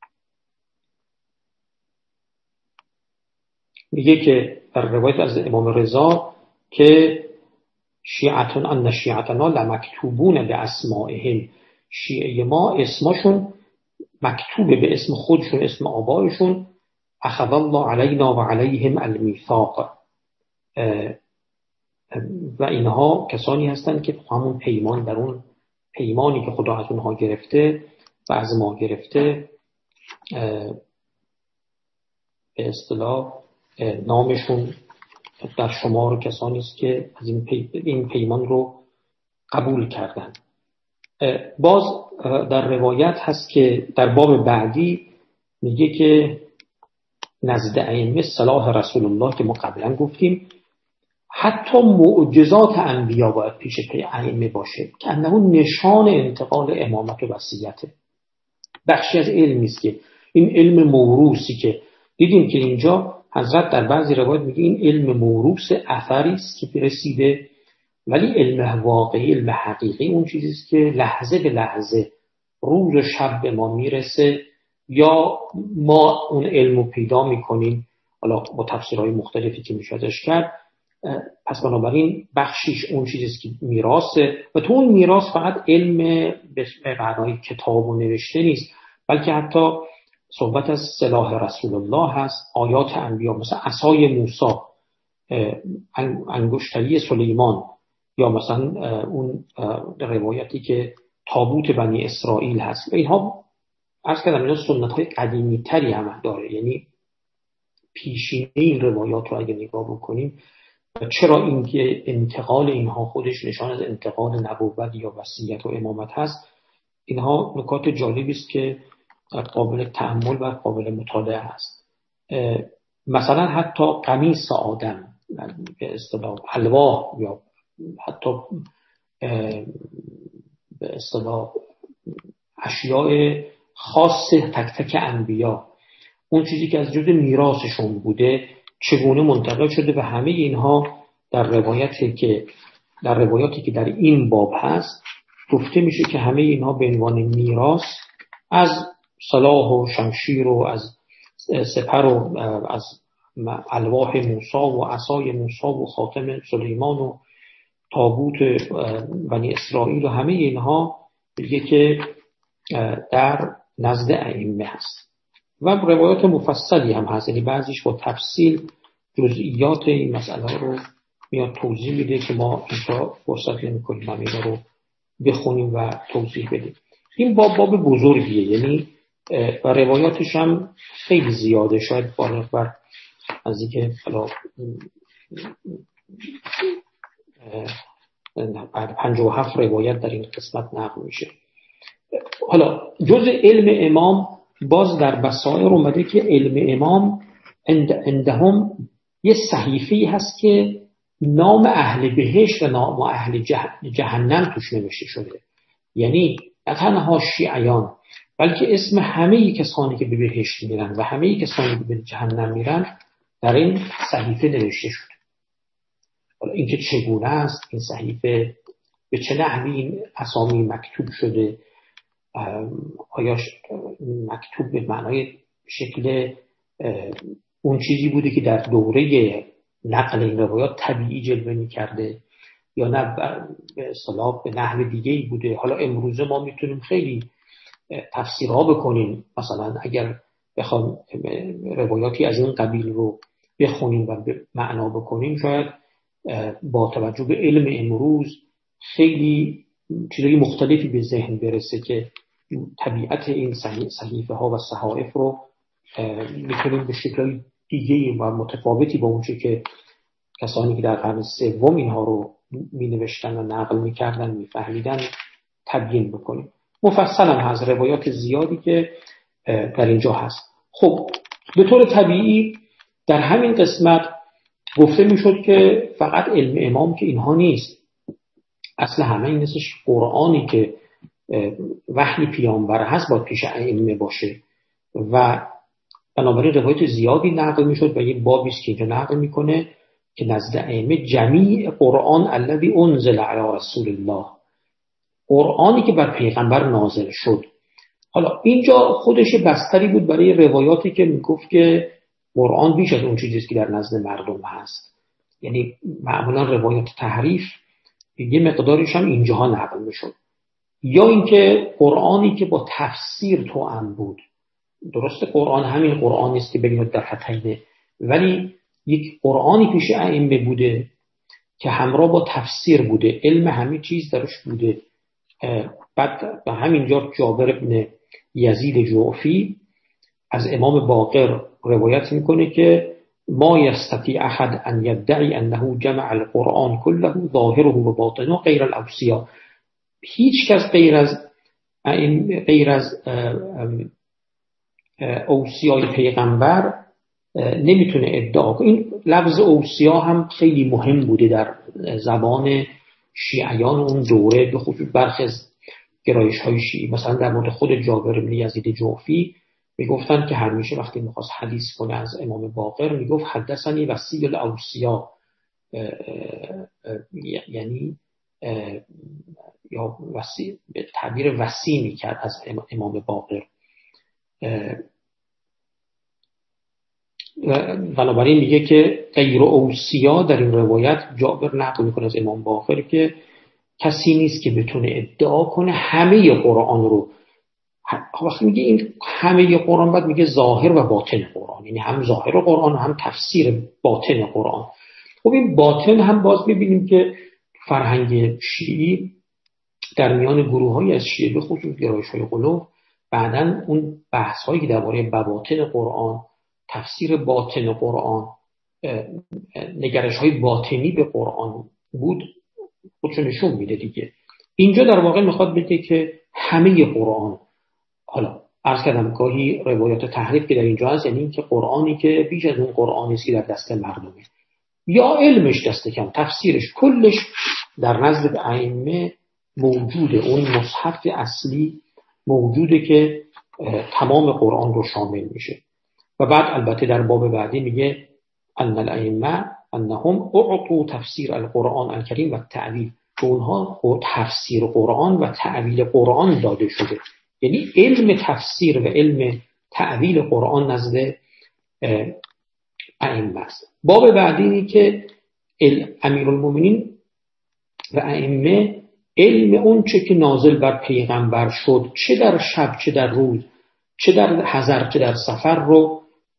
میگه که در روایت از امام رضا که شیعتون ان شیعتنا لمکتوبون به اسمائهم، شیعه ما اسمشون مکتوبه به اسم خودشون، اسم آبایشون. اخذ الله علینا و علیهم المیثاق، و اینها کسانی هستند که همون پیمان، در اون پیمانی که خدا از اونها گرفته و از ما گرفته، به اصطلاح نامشون در شمار کسانی است که از این, پی، این پیمان رو قبول کردن. باز در روایت هست که در باب بعدی میگه که نزد ائمه صلاح رسول الله که ما قبلا گفتیم، حتی معجزات انبیا باید پیش پی ائمه باشه که انه نشان انتقال امامت و وصیته. بخشی از علمی است که این علم موروثی که دیدیم که اینجا حضرت در بعضی روایات میگه این علم موروث اثری است که رسیده، ولی علم واقعی، علم حقیقی اون چیزی است که لحظه به لحظه، روز و شب به ما میرسه، یا ما اون علمو پیدا میکنیم، حالا با تفسیرهای مختلفی که میشه ازش کرد. پس بنابراین بخشیش اون چیزی است که میراثه، و تو اون میراث فقط علم به معنای کتاب و نوشته نیست، بلکه حتی صحبت از سلاح رسول الله هست، آیات انبیا، مثلا عصای موسی، انگشتری سلیمان، یا مثلا اون روایتی که تابوت بنی اسرائیل هست. و اینها عرض کردم اینا سنت های قدیمی تری هم داره، یعنی پیشینه این روایات رو اگه نگاه بکنیم، چرا اینکه انتقال اینها خودش نشان از انتقال نبوت یا وصیت و امامت هست، اینها نکات جالبی است که قابل تأمل و قابل مطالعه هست. مثلا حتی قمیص آدم به اصطلاح الواح، یا حتی به اصطلاح اشیاء خاص تک تک انبیا، اون چیزی که از جزء میراثشون بوده چگونه منتقل شده، و همه اینها در روایتی که در روایاتی که در این باب هست گفته میشه که همه اینها به عنوان میراث از سلاح و شمشیر و از سپر و از الواح موسی و عصای موسی و خاتم سلیمان و تابوت بنی اسرائیل و همه اینها میگه که در نزد ائمه هست. و روایات مفصلی هم هست، یعنی بعضیش با تفصیل جزئیات این مسئله رو میاد توضیح میده که ما اینجا فرصت نمی‌کنیم همه اینا رو بخونیم و توضیح بدیم. این باب باب بزرگیه، یعنی و روایاتش هم خیلی زیاده، شاید بالغ بر از اینکه حالا پنجاه و هفت روایت در این قسمت نقل میشه. حالا جز علم امام باز در بصائر اومده که علم امام عندهم یه صحیفه‌ای هست که نام اهل بهشت و نام اهل جهنم توش نوشته شده، یعنی نه تنها شیعیان بلکه اسم همه کسانی که به بهشت میرن و همه کسانی که به جهنم میرن در این صحیفه نوشته شده. حالا اینکه چگونه است این صحیفه، به چه نحوی این اسامی مکتوب شده، آیا مکتوب به معنای شکل اون چیزی بوده که در دوره نقل این روایات طبیعی جلوه می‌کرده، یا نه به اصطلاح به نحو دیگه‌ای بوده. حالا امروزه ما میتونیم خیلی تفسیرها بکنیم، مثلا اگر بخوام روایاتی از این قبیل رو بخونیم و به معنا بکنیم، شاید با توجه به علم امروز خیلی چیزای مختلفی به ذهن برسه که طبیعت این صحیفه ها و صحائف رو میتونیم به شکل دیگه‌ای و متفاوتی با اونچه که کسانی که در قرن سوم اینها رو می نوشتن و نقل می کردن می فهمیدن تبیین بکنیم. مفصل هم هست، روایات زیادی که در اینجا هست. خب به طور طبیعی در همین قسمت گفته می شد که فقط علم امام که اینها نیست، اصل همه این نیستش. قرآنی که وحی پیامبر هست باید پیش ائمه باشه، و بنابراین روایت زیادی نقل می شد و یک بابی است که اینجا نقل می کنه که نزد ائمه جمیع قرآن الذی انزل علی رسول الله، قرآنی که بر پیغمبر نازل شد. حالا اینجا خودش بستری بود برای روایاتی که میگفت که قرآن بیش از اون چیزی است که در نزد مردم هست، یعنی معمولا روایات تحریف یه مقدارش هم اینجاها نقل میشد، یا اینکه قرآنی که با تفسیر توأم بود. درسته قرآن همین قرآنی است که بین الدفتین، ولی یک قرآنی پیش ائمه بوده که همراه با تفسیر بوده، علم همه چیز درش بوده. بعد به همینجا جابر بن یزید جعفی از امام باقر روایت میکنه که ما یستطیع احد ان یدعی انه جمع القرآن كله ظاهره و باطنه غیر الاوصیا، هیچ کس غیر از غیر از اوصیای پیغمبر نمیتونه ادعا کنه. این لفظ اوصیا هم خیلی مهم بوده در زبان شیعیان اون دوره، به خصوص برخی از گرایش های شیعی. مثلا در مورد خود جابر بن یزید جعفی میگفتن که همیشه وقتی میخواست حدیث کنه از امام باقر میگفت حدثنی وصی الاوصیا، یعنی یا وصی به تعبیر وصی میکرد از امام باقر. بنابراین میگه که غیر اوصیا در این روایت جابر نقل میکنه از امام باقر که کسی نیست که بتونه ادعا کنه همه قرآن رو. وقتی میگه این همه قرآن بعد میگه ظاهر و باطن قرآن، یعنی هم ظاهر قرآن و هم تفسیر باطن قرآن. خب این باطن هم باز میبینیم که فرهنگ شیعی در میان گروه‌های از شیعه به خصوص گرایش‌های قلوب بعداً اون بحث‌هایی که درباره بواطن قرآن، تفسیر باطن قرآن، نگرش‌های باطنی به قرآن بود خودشو نشون میده دیگه. اینجا در واقع میخواد بگه که همه قرآن، حالا عرض کردم گاهی روایات تحریف که در اینجا هست یعنی این که قرآنی که بیش از اون قرآنی است که در دست مردمه یا علمش دست کم تفسیرش کلش در نزد ائمه موجوده، اون مصحف اصلی موجوده که تمام قرآن رو شامل میشه. و بعد البته در باب بعدی میگه ان الائمه انهم اعطوا تفسیر القرآن الکریم و تعویل، که اونها تفسیر قرآن و تعویل قرآن داده شده، یعنی علم تفسیر و علم تعویل قرآن نزد ائمه است. باب بعدی اینه که امیرالمومنین و ائمه علم اون چه که نازل بر پیغمبر شد، چه در شب چه در روز، چه در حضر چه در سفر رو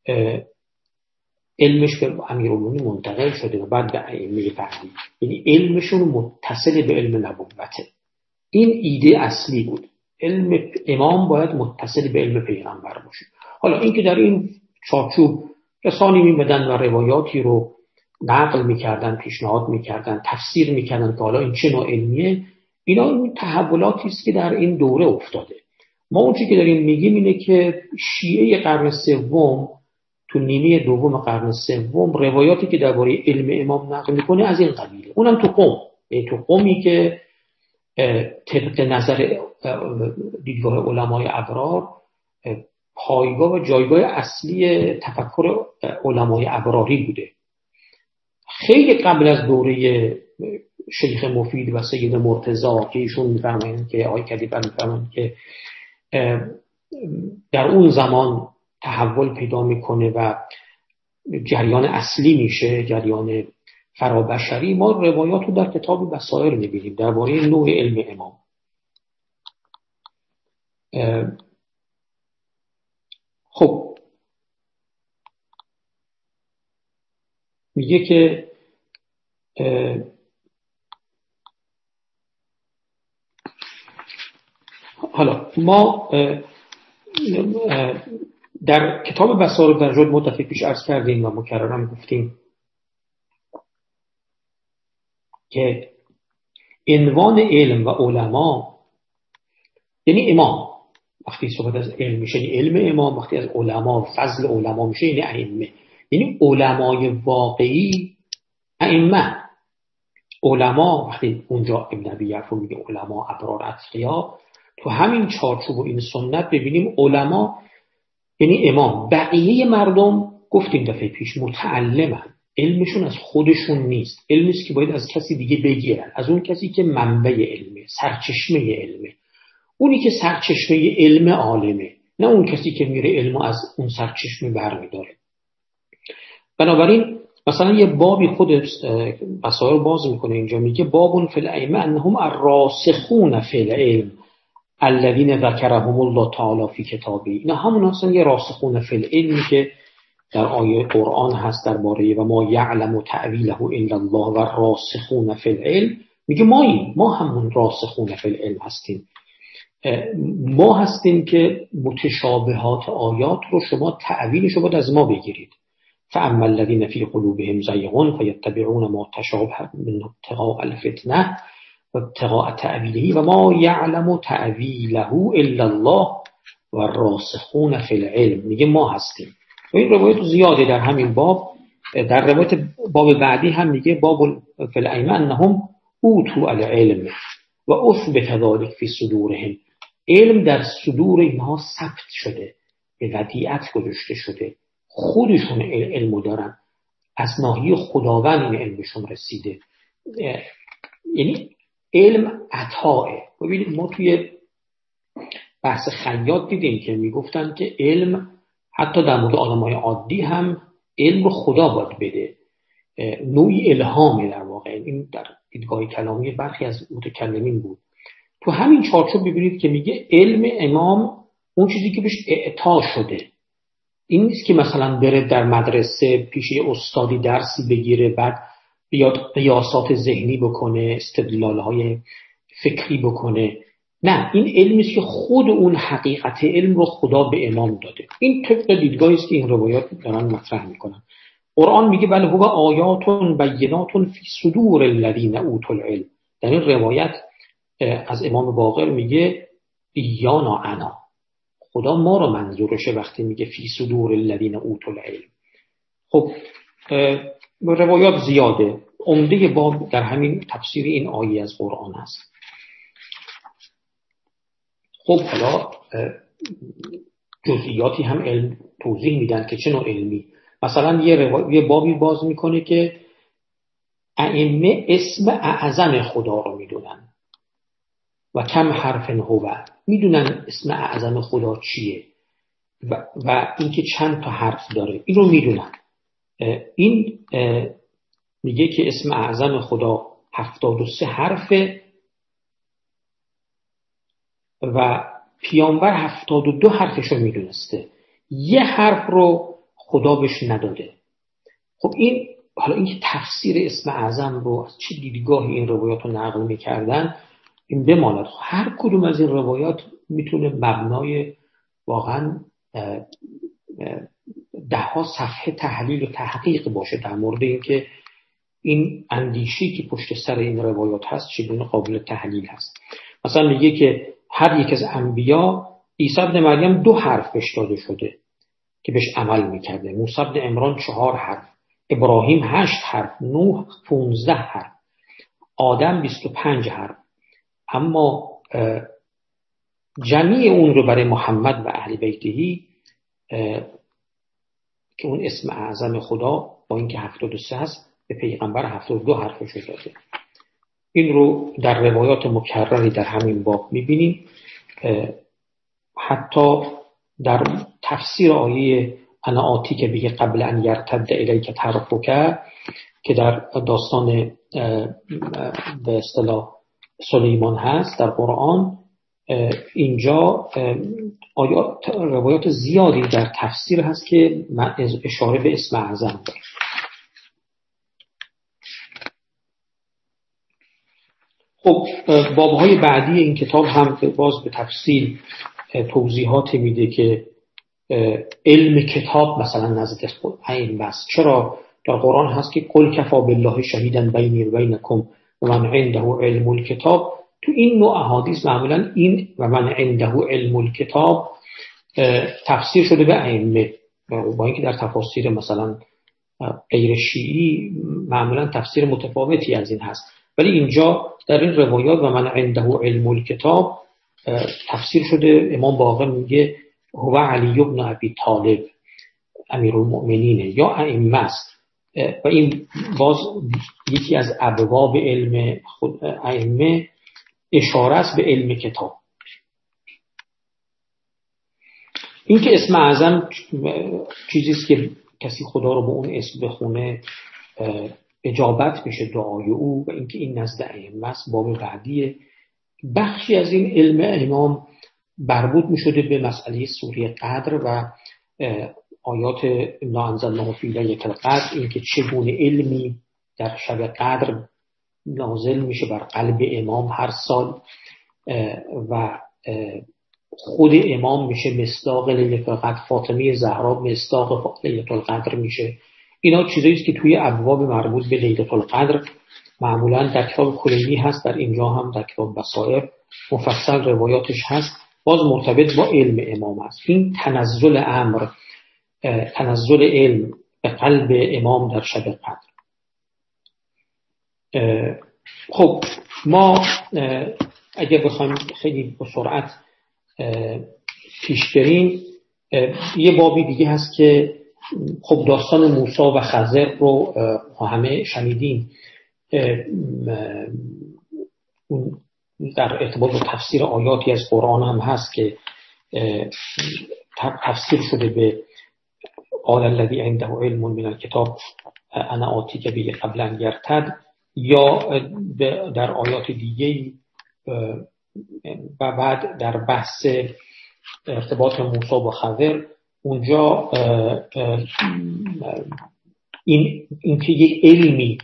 علمش به امیرالمومنین منتقل شده و بعد به ائمه بعدی، یعنی علمشون متصل به علم نبوته. این ایده اصلی بود، علم امام باید متصل به علم پیغمبر باشه. حالا این که در این چارچوب کسانی میمدن و روایاتی رو نقل میکردن، پیشنهاد میکردن، تفسیر میکردن که حالا این چه نوع علمیه، اینا این تحولاتی است که در این دوره افتاده. ما اون چیزی که داریم میگیم اینه که شیعه قرن سوم تو نیمه دوم قرن سوم روایاتی که درباره علم امام نقل میکنه از این قبیله، اونم تو قم، یعنی تو قمی که طبق نظر دیدگاه علمای ابرار پایگاه و جایگاه اصلی تفکر علمای ابراری بوده. خیلی قبل از دوره شیخ مفید و سید مرتضی که ایشون میفرمایند که آقای کدیبر میفرمایند که در اون زمان تحول پیدا میکنه و جریان اصلی میشه، جریان فرابشری، ما روایات رو در کتاب بصائر میبینیم درباره نوع علم امام. خب میگه که حالا ما در کتاب بصائر در جد مدتی پیش عرض کردیم و مکررم گفتیم که عنوان علم و علما یعنی امام، وقتی صحبت از علم میشه یعنی علم امام، وقتی از علما فضل علما میشه یعنی ائمه، یعنی علمای واقعی ائمه. علما وقتی اونجا ابن ابی یعفور میگه علما ابرار اتقیا، تو همین چارچوب و این سنت ببینیم علما یعنی امام. بقیه مردم گفتیم دفعه پیش متعلمن، علمشون از خودشون نیست، علمی است که باید از کسی دیگه بگیرن، از اون کسی که منبع علمه، سرچشمه علمه، اونی که سرچشمه علم عالمه، نه اون کسی که میره علمو از اون سرچشمه برمیداره. بنابراین مثلا یه بابی خود بصائر باز میکنه اینجا، میگه بابون فی الائمه انهم الراسخون فی العلم الذین ذکرهم الله تعالی فی کتابه. اینا همون هستن یه راسخون فی العلمی که در آیه قرآن هست درباره و ما یعلم تأویله الا الله و راسخون فی العلم. میگه ما این ما همون راسخون فی العلم هستیم، ما هستیم که متشابهات آیات رو شما تأویلش رو باید از ما بگیرید. فاما الذین فی قلوبهم زیغ فیتبعون ما تشابه منه ابتغاء الفتنه و ابتغاء تأویله و ما یعلم تأویله الا الله و راسخون فی العلم. میگه ما هستیم. و این روایت زیاده در همین باب. در روایت باب بعدی هم میگه باب فی الائمه انهم اوتوا العلم و اثبت ذلك فی صدورهم، علم در صدور اینها ثبت شده، به ودیعت گذاشته شده، خودشون علمو دارن، از ناحیه خداوند این علمشون رسیده. یعنی علم عطاه. ببینید ما توی بحث خیاط دیدیم که میگفتن که علم حتی در مورد آدمای عادی هم علم رو خدا باید بده، نوعی الهامه در واقع. این در دیدگاه کلامی برخی از متکلمین بود. تو همین چارچوب ببینید که میگه علم امام اون چیزی که بهش اعطا شده، این نیست که مثلا بره در مدرسه پیش استادی درسی بگیره بعد بیاد قیاسات ذهنی بکنه، استدلالهای فکری بکنه. نه، این علمی است که خود اون حقیقت علم رو خدا به امام داده. این طبق دیدگاهی است که این روایات دارن مطرح میکنن. قرآن میگه بل هو آیات بینات فی صدور الذین اوتوا العلم. در این روایت از امام باقر میگه ایانا انا، خدا ما رو منظورشه وقتی میگه فی صدور الذین اوتوا العلم. خب روایات زیاده، عمده باب در همین تفسیر این آیه از قرآن هست. خب حالا جزئیاتی هم علم توضیح میدن که چه نوع علمی. مثلا یه, رو... یه بابی باز میکنه که ائمه اسم اعظم خدا رو میدونن و کم حرف هو، میدونن اسم اعظم خدا چیه و, و اینکه چند تا حرف داره، این رو میدونن. این میگه که اسم اعظم خدا هفتاد و سه حرفه و پیامبر هفتاد و دو حرفش رو میدونسته، یه حرف رو خدا بهش نداده. خب این حالا اینکه تفسیر اسم اعظم رو از چه دیدگاهی این روایات رو نقل میکردن این بماند. هر کدوم از این روایات میتونه مبنای واقعا ده ها صفحه تحلیل و تحقیق باشه در مورد اینکه این اندیشی که پشت سر این روایات هست چگونه قابل تحلیل هست. مثلا میگه که هر یک از انبیا عیسی ابن مریم دو حرف بهش داده شده که بهش عمل میکرده، موسی ابن عمران چهار حرف، ابراهیم هشت حرف، نوح پونزده حرف، آدم بیست و پنج حرف. اما جمعی اون رو برای محمد و اهل بیتهی که اون اسم اعظم خدا با اینکه هفتاد و سه هست به پیغمبر هفتاد و دو حرفش داده. این رو در روایات مکرری در همین باب میبینیم. حتی در تفسیر آیه انا آتی که بگه قبل ان یرتد الیک طرفک که در داستان به اصطلاح سلیمان هست در قرآن، اینجا آیات روایات زیادی در تفسیر هست که اشاره به اسم اعظم داره. خب بابهای بعدی این کتاب هم باز به تفصیل توضیحات میده که علم کتاب مثلا نزد خود این بس. چرا در قرآن هست که قل کفا بالله شهیدا بینی و بینکم و من عنده علم الکتاب. تو این نوع احادیث معمولا این و من عنده علم الکتاب تفسیر شده به ائمه، با اینکه در تفاسیر مثلا غیر شیعی معمولا تفسیر متفاوتی از این هست، ولی اینجا در این روایات و من عنده علم الکتاب تفسیر شده. امام باقر میگه هو علی ابن ابی طالب امیرالمؤمنین یا ائمه است و این باز یکی از ابواب علم خود ائمه اشاره است به علم کتاب. این که اسم اعظم چیزی است که کسی خدا رو به اون اسم بخونه اجابت میشه دعای او و اینکه این نزد ائمه است باب بعدیه. بخشی از این علم امام مربوط میشده به مسئله سوره قدر و آیات انا انزلناه فی لیلة القدر، اینکه چگونه علمی در شب قدر نازل میشه بر قلب امام هر سال و خود امام میشه مصداق لیلة القدر، فاطمه زهرا مصداق لیلة القدر میشه. اینا چیزایی است که توی ابواب مربوط به لیلة القدر معمولا در کتاب کلیمی هست، در اینجا هم در کتاب بصائر مفصل روایاتش هست، باز مرتبط با علم امام است. این تنزل امر، تنزل علم به قلب امام در شب قدر. خب ما اگر بخوایم خیلی با سرعت پیش بریم، یه بابی دیگه هست که خب داستان موسی و خضر رو همه شنیدین. در ارتباط با تفسیر آیاتی از قرآن هم هست که تفسیر شده به قال الذی عنده علم من الکتاب انا آتیک به قبل ان یرتد، یا در آیات دیگه و بعد در بحث ارتباط موسی با خضر اونجا این اینکه یک علمی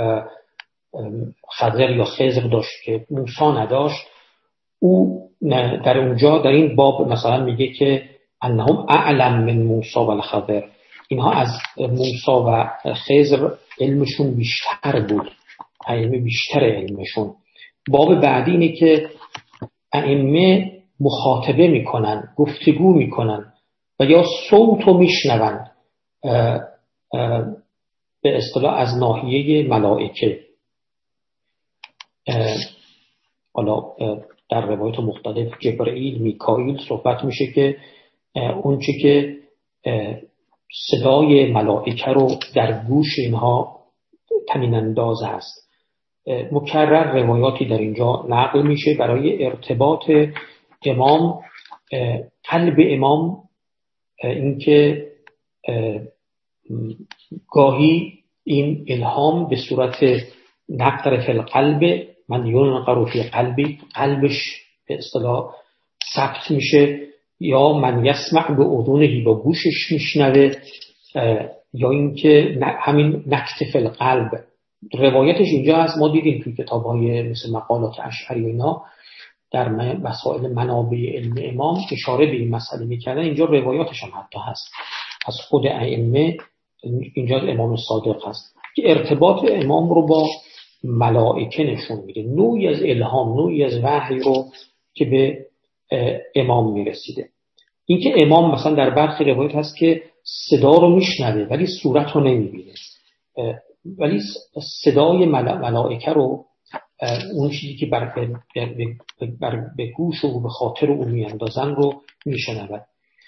خضر یا خضر داشت که موسی نداشت، او در اونجا در این باب مثلا میگه که انهم اعلم من موسی و خضر، اینها از موسی و خضر علمشون بیشتر بود، علم بیشتر علمشون. باب بعدی اینه که ائمه مخاطبه میکنن، گفتگو میکنن و یا صوتو میشنون به اصطلاح از ناحیه ملائکه. حالا در روایت مختلف جبرئیل، میکائیل صحبت میشه که اون چه که صدای ملائکه رو در گوش اینها طنین انداز هست. مکرر روایاتی در اینجا نقل میشه برای ارتباط امام، قلب امام، اینکه گاهی این الهام به صورت نقر فی القلب، من ینقر فی قلبی، قلبش به اصطلاح ثبت میشه، یا من یسمع به اذنه، با گوشش میشنوه، یا اینکه همین نکت فی القلب. روایتش اینجا هست، ما دیدیم توی کتاب‌های مثل مقالات اشعری و اینا در مسائل منابع علم امام اشاره به این مسئله میکردن. اینجا روایاتش هم حتی هست از خود ائمه، اینجا امام صادق هست که ارتباط امام رو با ملائکه نشون میده، نوعی از الهام، نوعی از وحی رو که به امام میرسیده. اینکه امام مثلا در برخی روایت هست که صدا رو میشنوه ولی صورت رو نمیبینه، ولی صدای ملائکه رو، اون چیزی که بر به, بر به گوش و به خاطر اون میاندازن رو میشنود.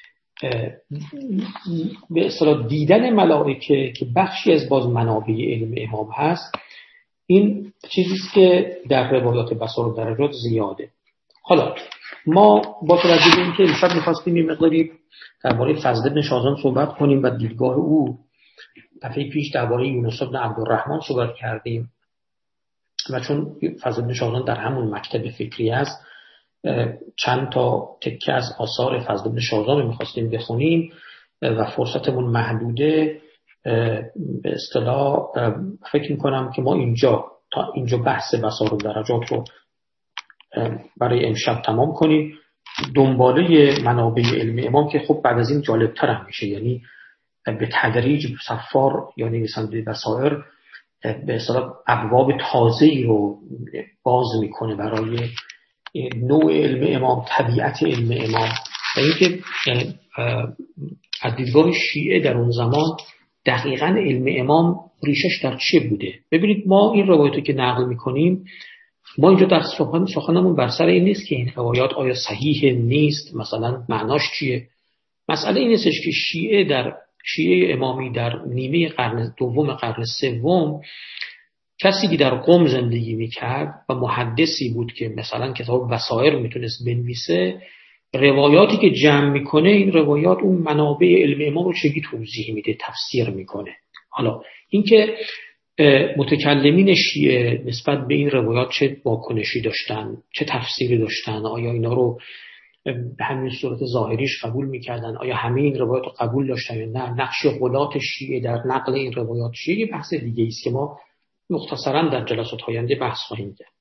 به اصطلاح دیدن ملائکه که بخشی از باز منابع علم امام هست، این چیزیست که در روایات بصائر و درجات زیاده. حالا ما با توجه به اینکه امشب می‌خواستیم یه مقداری درباره فضل بن شاذان صحبت کنیم و دیدگاه او، دفعه پیش درباره یونس بن عبدالرحمن صحبت کردیم و چون فضل بن شاذان در همون مکتب فکری است، چند تا تکه از آثار فضل بن شاذان می‌خواستیم بخونیم و فرصتمون محدوده. به اصطلاح فکر می‌کنم که ما اینجا تا اینجا بحث بصائر و درجات رو برای امشب تمام کنیم. دنباله منابع علم امام که خب بعد از این جالب‌تر هم میشه، یعنی به تدریج صفار یا نویسنده بصائر به اصطلاح ابواب تازه‌ای رو باز میکنه برای نوع علم امام، طبیعت علم امام و اینکه از دیدگاه شیعه در اون زمان دقیقاً علم امام ریشش در چه بوده. ببینید ما این روایتو که نقل میکنیم، ما اینجا در سخن سخنمون بر سر این نیست که این روایات آیا صحیح نیست، مثلا معناش چیه. مسئله این نیستش که شیعه در شیعه امامی در نیمه قرن دوم قرن سوم کسی که در قم زندگی میکرد و محدثی بود که مثلا کتاب بصائر میتونست بنویسه، روایاتی که جمع میکنه این روایات اون منابع علم امام رو چگی توضیح میده، تفسیر میکنه. حالا اینکه متکلمین شیعه نسبت به این روایات چه واکنشی داشتن، چه تفسیری داشتن، آیا اینا رو به همین صورت ظاهریش قبول میکردن، آیا همه این روایات رو قبول داشتن یا نه، نقش غلات شیعه در نقل این روایات چیه، یه بحث دیگه است که ما مختصرا در جلسات آینده بحث خواهیم کرد.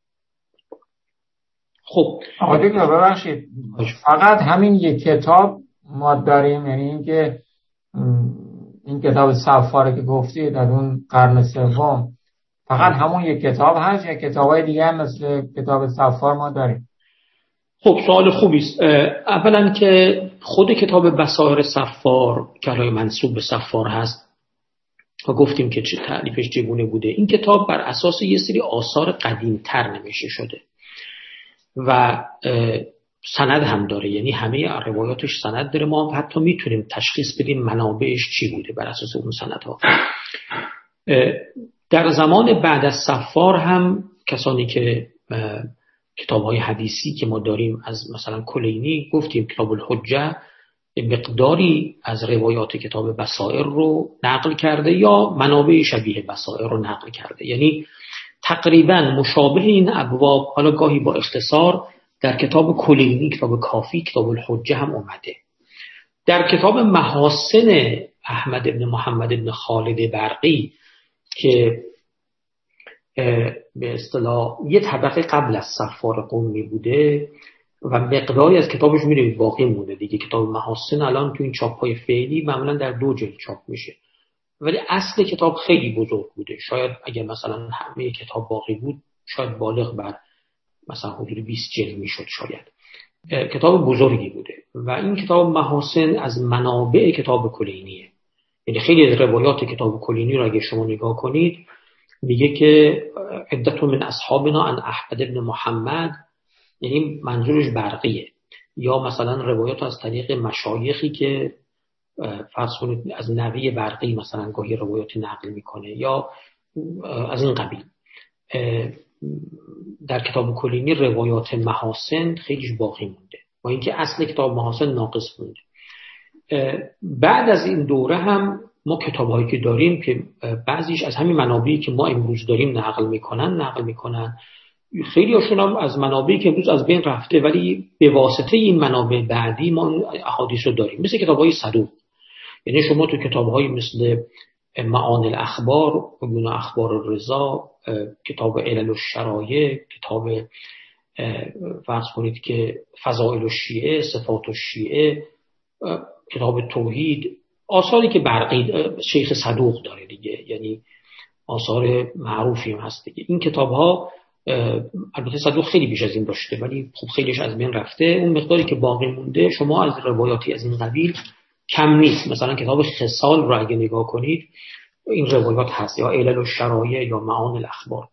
خب آقای دکتر ببخشید، فقط همین یک کتاب ما داریم، یعنی اینکه این کتاب صفاره که گفتی در اون قرن سوم فقط همون یک کتاب هست یا کتابای دیگه هم مثل کتاب صفار ما داریم؟ خب سوال خوبی است. اولا که خود کتاب بصائر صفار که الان منسوب به صفار هست و گفتیم که چه تألیفش چگونه بوده، این کتاب بر اساس یه سری آثار قدیم‌تر نوشته شده و سند هم داره، یعنی همه روایاتش سند داره. ما حتی میتونیم تشخیص بدیم منابعش چی بوده بر اساس اون سندها. در زمان بعد از صفار هم کسانی که کتاب‌های حدیثی که ما داریم از مثلا کلینی گفتیم کتاب الحجه مقداری از روایات کتاب بصائر رو نقل کرده یا منابع شبیه بصائر رو نقل کرده، یعنی تقریبا مشابه این ابواب، حالا گاهی با اختصار، در کتاب کلینی، کتاب کافی، کتاب الحجه هم اومده. در کتاب محاسن احمد ابن محمد ابن خالد برقی که به اصطلاح یه طبقه قبل از صفار قمی بوده و مقداری از کتابش میره باقی مونده دیگه. کتاب محاسن الان تو این چاپ‌های فعلی معمولا در دو جلد چاپ میشه، ولی اصل کتاب خیلی بزرگ بوده. شاید اگه مثلا همه کتاب باقی بود شاید بالغ بر مثلا حدود بیست جلد میشد شاید. کتاب بزرگی بوده و این کتاب محاسن از منابع کتاب کلینیه. یعنی خیلی از روایات کتاب کلینی رو اگه شما نگاه کنید میگه که عدت من اصحابنا عن احمد ابن محمد، یعنی منظورش برقیه، یا مثلا روایات از طریق مشایخی که فرض کنید از نوی برقی مثلا گاهی روایات نقل میکنه یا از این قبیل. در کتاب کلینی روایات محاسن خیلیش باقی مونده با اینکه اصل کتاب محاسن ناقص مونده. بعد از این دوره هم ما کتاب‌هایی که داریم که بعضیش از همین منابعی که ما امروز داریم نقل میکنن نقل میکنن خیلی هاشون هم از منابعی که امروز از بین رفته، ولی به واسطه این منابع بعدی ما احادیث رو داریم، مثل کتاب‌های صدوق. یعنی شما تو کتاب‌های مثل معانی الاخبار، عیون اخبار الرضا، کتاب علل الشرایع، کتاب فرض کنید که فضائل الشیعه، صفات الشیعه، کتاب توحید، آثاری که برقی شیخ صدوق داره دیگه، یعنی آثار معروفی هم هست دیگه. این کتاب‌ها البته صدوق خیلی بیش از این داشته ولی خب خیلیش از بین رفته. اون مقداری که باقی مونده شما از روایاتی از این قبیل کم نیست. مثلا کتاب خصال رو اگه نگاه کنید این روایات هست، یا علل الشرایع یا معانی الاخبار.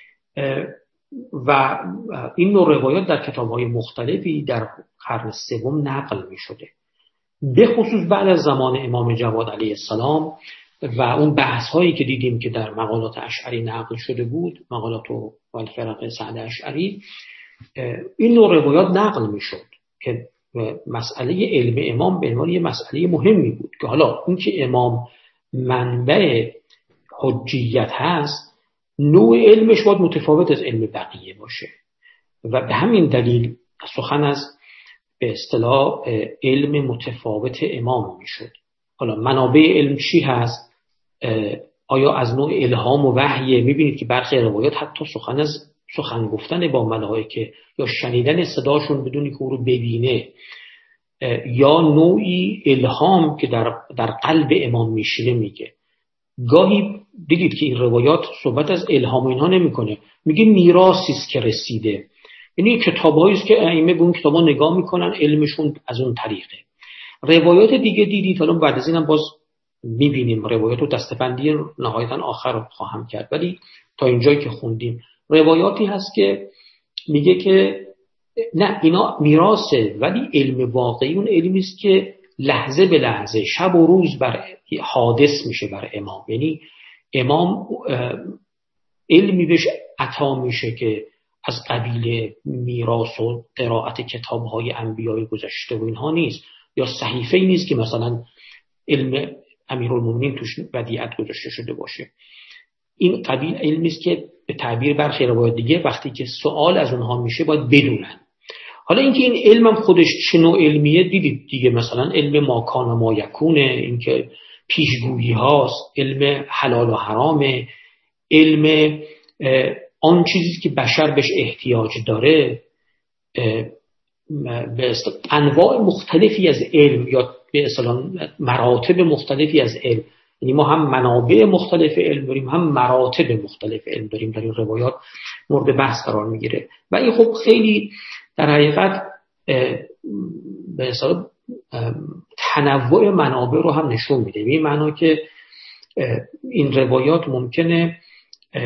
و این نوع روایات در کتاب‌های مختلفی در قرن سوم نقل می‌شده، به خصوص بعد از زمان امام جواد علیه السلام و اون بحث‌هایی که دیدیم که در مقالات اشعری نقل شده بود، مقالات و الفرق سعد اشعری، این نوع روایات نقل می‌شد که مسئله علم امام به عنوان یه مسئله مهمی بود که حالا اون که امام منبع حجیت هست، نوع علمش باید متفاوت از علم بقیه باشه و به همین دلیل سخن از به اصطلاح علم متفاوت امام میشد. حالا منابع علم چی هست؟ آیا از نوع الهام و وحی؟ میبینید که برخی روایات حتی سخن از سخن گفتن با ملائکه یا شنیدن صداشون بدون که او رو ببینه، یا نوعی الهام که در, در قلب امام میشینه میگه. گاهی دیدید که این روایات صحبت از الهام و اینها نمیکنه، میگه میراثی است که رسیده، یعنی کتابایی است که ائمه به اون کتابا نگاه میکنن، علمشون از اون طریقه. روایات دیگه دیدید، حالا بعد از اینم باز میبینیم روایات رو دستبندی نهایتا آخر رو خواهم کرد، ولی تا اینجایی که خوندیم روایاتی هست که میگه که نه اینا میراثه، ولی علم واقعی اون علمی است که لحظه به لحظه، شب و روز بر حادث میشه بر امام. یعنی امام علمی بهش عطا میشه که از قبیل میراث و قرائت کتاب‌های انبیای گذشته و اینها نیست، یا صحیفه‌ای نیست که مثلا علم امیرالمومنین توش ودیعت گذاشته شده باشه. این قبیل علمی است که به تعبیر برخی روایات دیگه وقتی که سوال از اونها میشه باید بدونن. حالا اینکه این علم هم خودش چه نوع علمیه دیدید دیگه، مثلا علم ما کان و ما یکونه، اینکه پیشگویی هاست، علم حلال و حرامه، علم آن چیزی که بشر بهش احتیاج داره، به انواع مختلفی از علم یا به اصطلاح مراتب مختلفی از علم. یعنی ما هم منابع مختلف علم داریم، هم مراتب مختلف علم داریم، در این روایات مورد بحث قرار میگیره و این خب خیلی در حقیقت به اصطلاح تنوع منابع رو هم نشون میده. این معنی که این روایات ممکنه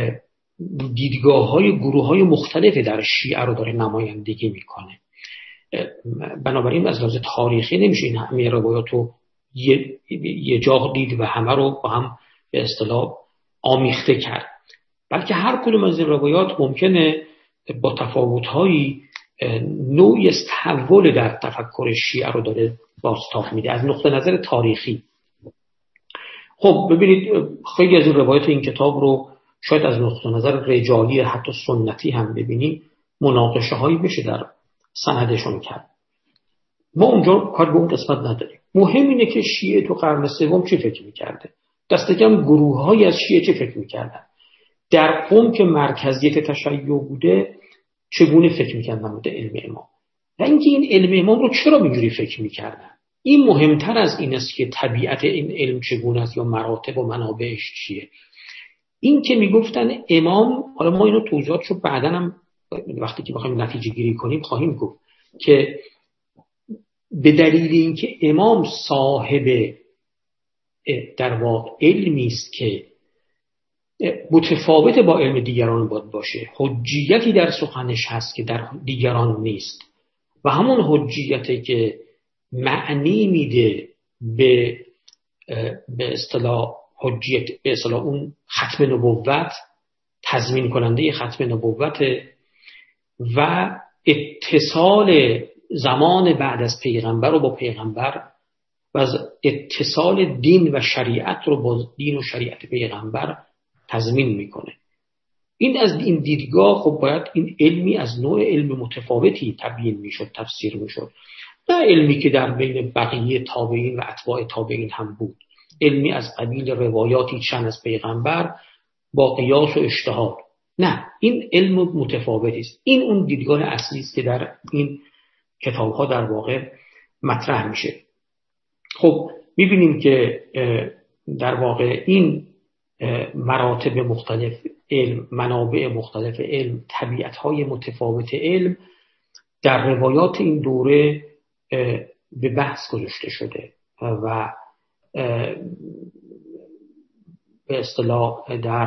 دیدگاه‌های گروه‌های مختلفی در شیعه رو داره نمایندگی میکنه. بنابراین از لحاظ تاریخی نمیشه این همه روایات رو یه, یه جا دید و همه رو با هم به اصطلاح آمیخته کرد، بلکه هر کدوم از این روایات ممکنه با تفاوت‌هایی نوعی از تحول در تفکر شیعه رو داره بازتاب میده از نقطه نظر تاریخی. خب ببینید خیلی از این روایات این کتاب رو شاید از نقطه نظر رجالی حتی سنتی هم ببینیم مناقشه هایی بشه در سندشون کرد. ما اونجا کار به اون قسمت نداریم. مهم اینه که شیعه تو قرن سوم چه فکر میکرده، دست کم گروه های از شیعه چه فکر میکردن، در قم که مرکزیت تشیع بوده چگونه فکر میکردن بوده علم امام، و اینکه این علم امام رو چرا اینجوری فکر میکردن. این مهمتر از این است که طبیعت این علم چگونه است یا مراتب و منابعش چیه. این که میگفتن امام، حالا ما اینو توضیحاتشو بعداً هم وقتی که بخوایم نتیجه گیری کنیم خواهیم گفت که به دلیل اینکه امام صاحب در واقع علمی است که متفاوت با علم دیگران باید باشه، حجیتی در سخنش هست که در دیگران نیست، و همون حجیتی که معنی میده به به اصطلاح حجیت، به اصطلاح اون ختم نبوت، تضمین کننده ختم نبوت و اتصال زمان بعد از پیغمبر رو با پیغمبر و از اتصال دین و شریعت رو با دین و شریعت پیغمبر تضمین میکنه. این از این دیدگاه خب باید این علمی از نوع علم متفاوتی تبیین میشد، تفسیر میشد، نه علمی که در بین بقیه تابعین و اتباع تابعین هم بود، علمی از قبیل روایاتی چند از پیغمبر با قیاس و اجتهاد. نه، این علم متفاوتی است. این اون دیدگاه اصلی است که در این کتاب‌ها در واقع مطرح میشه. خب می‌بینیم که در واقع این مراتب مختلف علم، منابع مختلف علم، طبیعت‌های متفاوت علم در روایات این دوره به بحث گذاشته شده و به اصطلاح در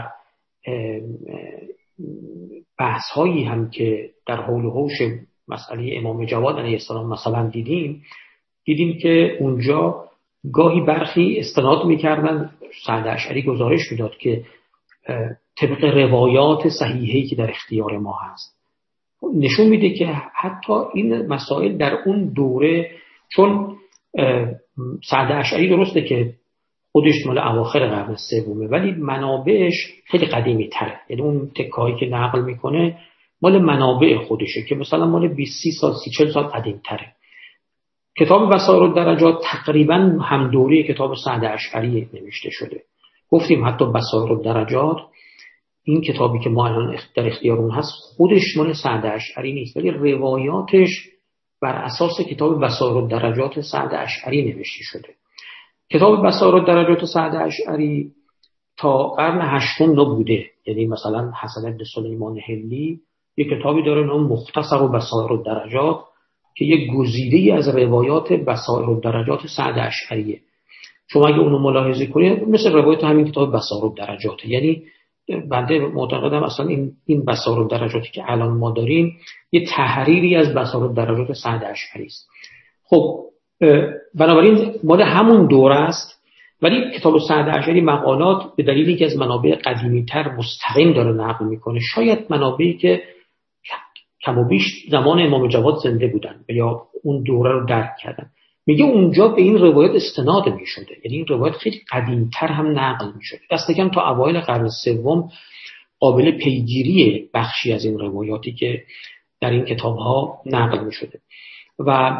بحث‌هایی هم که در حول و حوش مسئله امام جواد علیه السلام مثلا دیدیم دیدیم که اونجا گاهی برخی استناد می‌کردن، سعد اشعری گزارش می‌داد که طبق روایات صحیحه‌ای که در اختیار ما هست، نشون میده که حتی این مسائل در اون دوره، چون سعد اشعری درسته که خودش مال اواخر قرن سومه ولی منابعش خیلی قدیمی تره، یعنی اون تکه‌هایی که نقل میکنه مال منابع خودشه که مثلا مال بیست سال سی چهل سال قدیم تره. کتاب بصائر الدرجات تقریبا هم دوره کتاب سعد اشعری نوشته شده. گفتیم حتی بصائر الدرجات، این کتابی که ما الان در اختیار اون هست، خودش مال سعد اشعری نیست ولی روایاتش بر اساس کتاب بصائر الدرجات سعد اشعری نوشته شده. کتاب بصائر الدرجات سعد اشعری تا قرن هشتم نبوده، یعنی مثلا حسن بن سلیمان حلی یک کتابی داره نام مختصر بصائر الدرجات که یک گزیده‌ای از روایات بصائر الدرجات سعد اشعریه. شما اگه اونو ملاحظه کنید مثل روایت همین کتاب بصائر الدرجات، یعنی بنده معتقدم اصلا این این بصائر الدرجاتی که الان ما داریم یه تحریری از بصائر الدرجات سعد اشعری است. خب بنابراین مال همون دوره است، ولی کتاب سعد اشعری مقالات به دلیلی که از منابع قدیمی‌تر مستقیم داره نقل میکنه، شاید منابعی که کم و بیش زمان امام جواد زنده بودن یا اون دوره رو درک کردن، میگه اونجا به این روایت استناد میشده، یعنی این روایت خیلی قدیمتر هم نقل میشده، دست کم تا اوایل قرن سوم قابل پیگیری بخشی از این روایاتی که در این کتاب‌ها نقل میشده. و